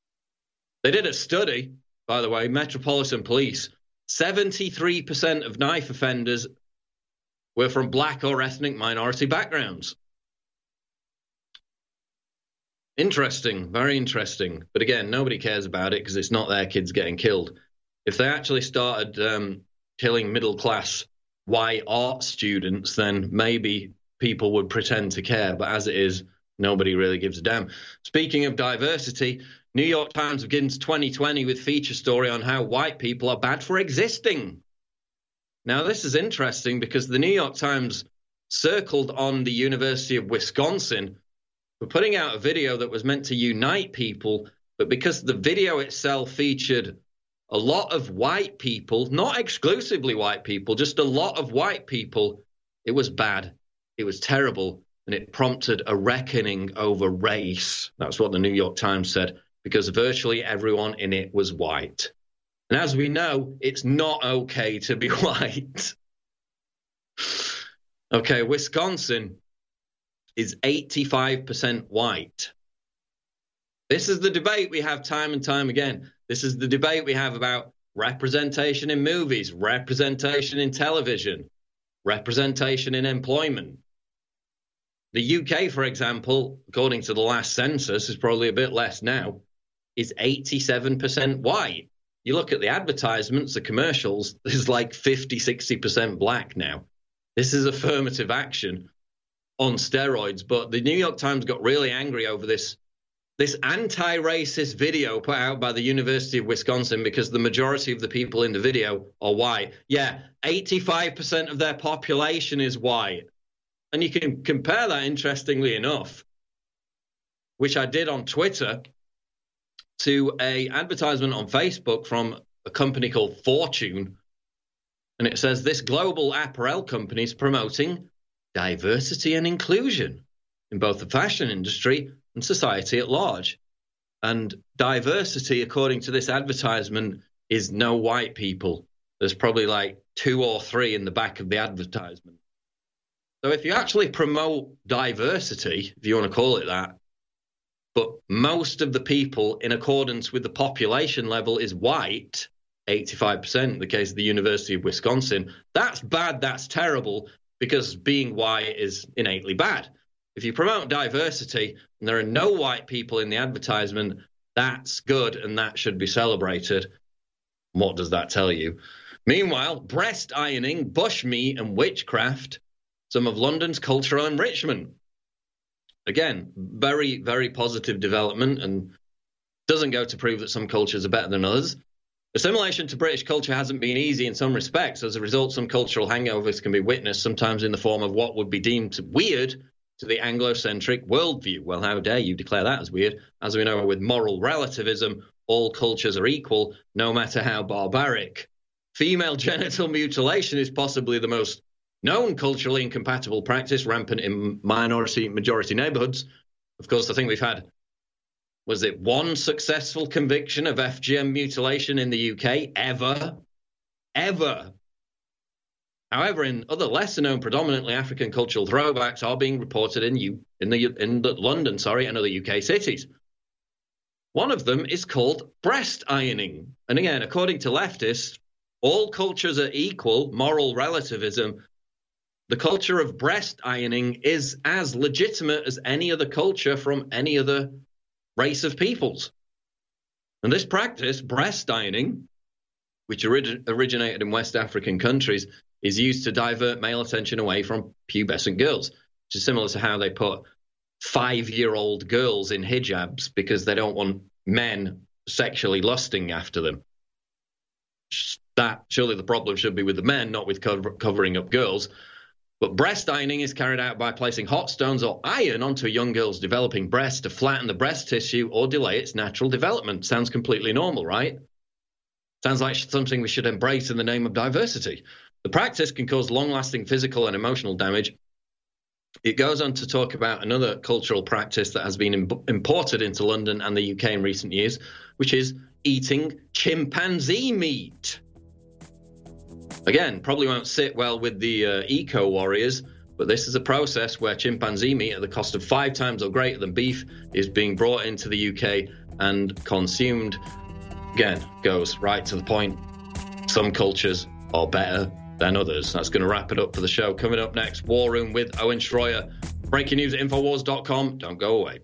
They did a study, by the way, Metropolitan Police. seventy-three percent of knife offenders were from black or ethnic minority backgrounds. Interesting, very interesting. But again, nobody cares about it because it's not their kids getting killed. If they actually started um, killing middle-class white art students, then maybe people would pretend to care. But as it is, nobody really gives a damn. Speaking of diversity, New York Times begins twenty twenty with feature story on how white people are bad for existing. Now, this is interesting because the New York Times circled on the University of Wisconsin for putting out a video that was meant to unite people, but because the video itself featured a lot of white people, not exclusively white people, just a lot of white people, it was bad. It was terrible, and it prompted a reckoning over race. That's what the New York Times said, because virtually everyone in it was white. And as we know, it's not okay to be white. Okay, Wisconsin is eighty-five percent white. This is the debate we have time and time again. This is the debate we have about representation in movies, representation in television, representation in employment. The U K, for example, according to the last census, is probably a bit less now, is eighty-seven percent white. You look at the advertisements, the commercials, there's like fifty, sixty percent black now. This is affirmative action on steroids. But the New York Times got really angry over this, this anti-racist video put out by the University of Wisconsin because the majority of the people in the video are white. Yeah, eighty-five percent of their population is white. And you can compare that, interestingly enough, which I did on Twitter, to a advertisement on Facebook from a company called Fortune. And it says, this global apparel company is promoting diversity and inclusion in both the fashion industry and society at large. And diversity, according to this advertisement, is no white people. There's probably like two or three in the back of the advertisement. So if you actually promote diversity, if you want to call it that, but most of the people in accordance with the population level is white, eighty-five percent in the case of the University of Wisconsin. That's bad, that's terrible, because being white is innately bad. If you promote diversity and there are no white people in the advertisement, that's good and that should be celebrated. What does that tell you? Meanwhile, breast ironing, bushmeat and witchcraft, some of London's cultural enrichment. Again, very, very positive development, and doesn't go to prove that some cultures are better than others. Assimilation to British culture hasn't been easy in some respects. As a result, some cultural hangovers can be witnessed, sometimes in the form of what would be deemed weird to the Anglo-centric worldview. Well, how dare you declare that as weird? As we know, with moral relativism, all cultures are equal, no matter how barbaric. Female genital mutilation is possibly the most known culturally incompatible practice, rampant in minority-majority neighborhoods. Of course, I think we've had, was it one successful conviction of F G M mutilation in the U K? Ever? Ever. However, in other lesser-known, predominantly African cultural throwbacks are being reported in U- in the in the London, sorry, and other U K cities. One of them is called breast ironing. And again, according to leftists, all cultures are equal, moral relativism. The culture of breast ironing is as legitimate as any other culture from any other race of peoples. And this practice, breast ironing, which orig- originated in West African countries, is used to divert male attention away from pubescent girls, which is similar to how they put five-year-old girls in hijabs because they don't want men sexually lusting after them. That, surely the problem should be with the men, not with cover- covering up girls. But breast ironing is carried out by placing hot stones or iron onto a young girl's developing breast to flatten the breast tissue or delay its natural development. Sounds completely normal, right? Sounds like something we should embrace in the name of diversity. The practice can cause long-lasting physical and emotional damage. It goes on to talk about another cultural practice that has been Im- imported into London and the U K in recent years, which is eating chimpanzee meat. Again, probably won't sit well with the uh, eco-warriors, but this is a process where chimpanzee meat at the cost of five times or greater than beef is being brought into the U K and consumed. Again, goes right to the point. Some cultures are better than others. That's going to wrap it up for the show. Coming up next, War Room with Owen Schroyer. Breaking news at Infowars dot com. Don't go away.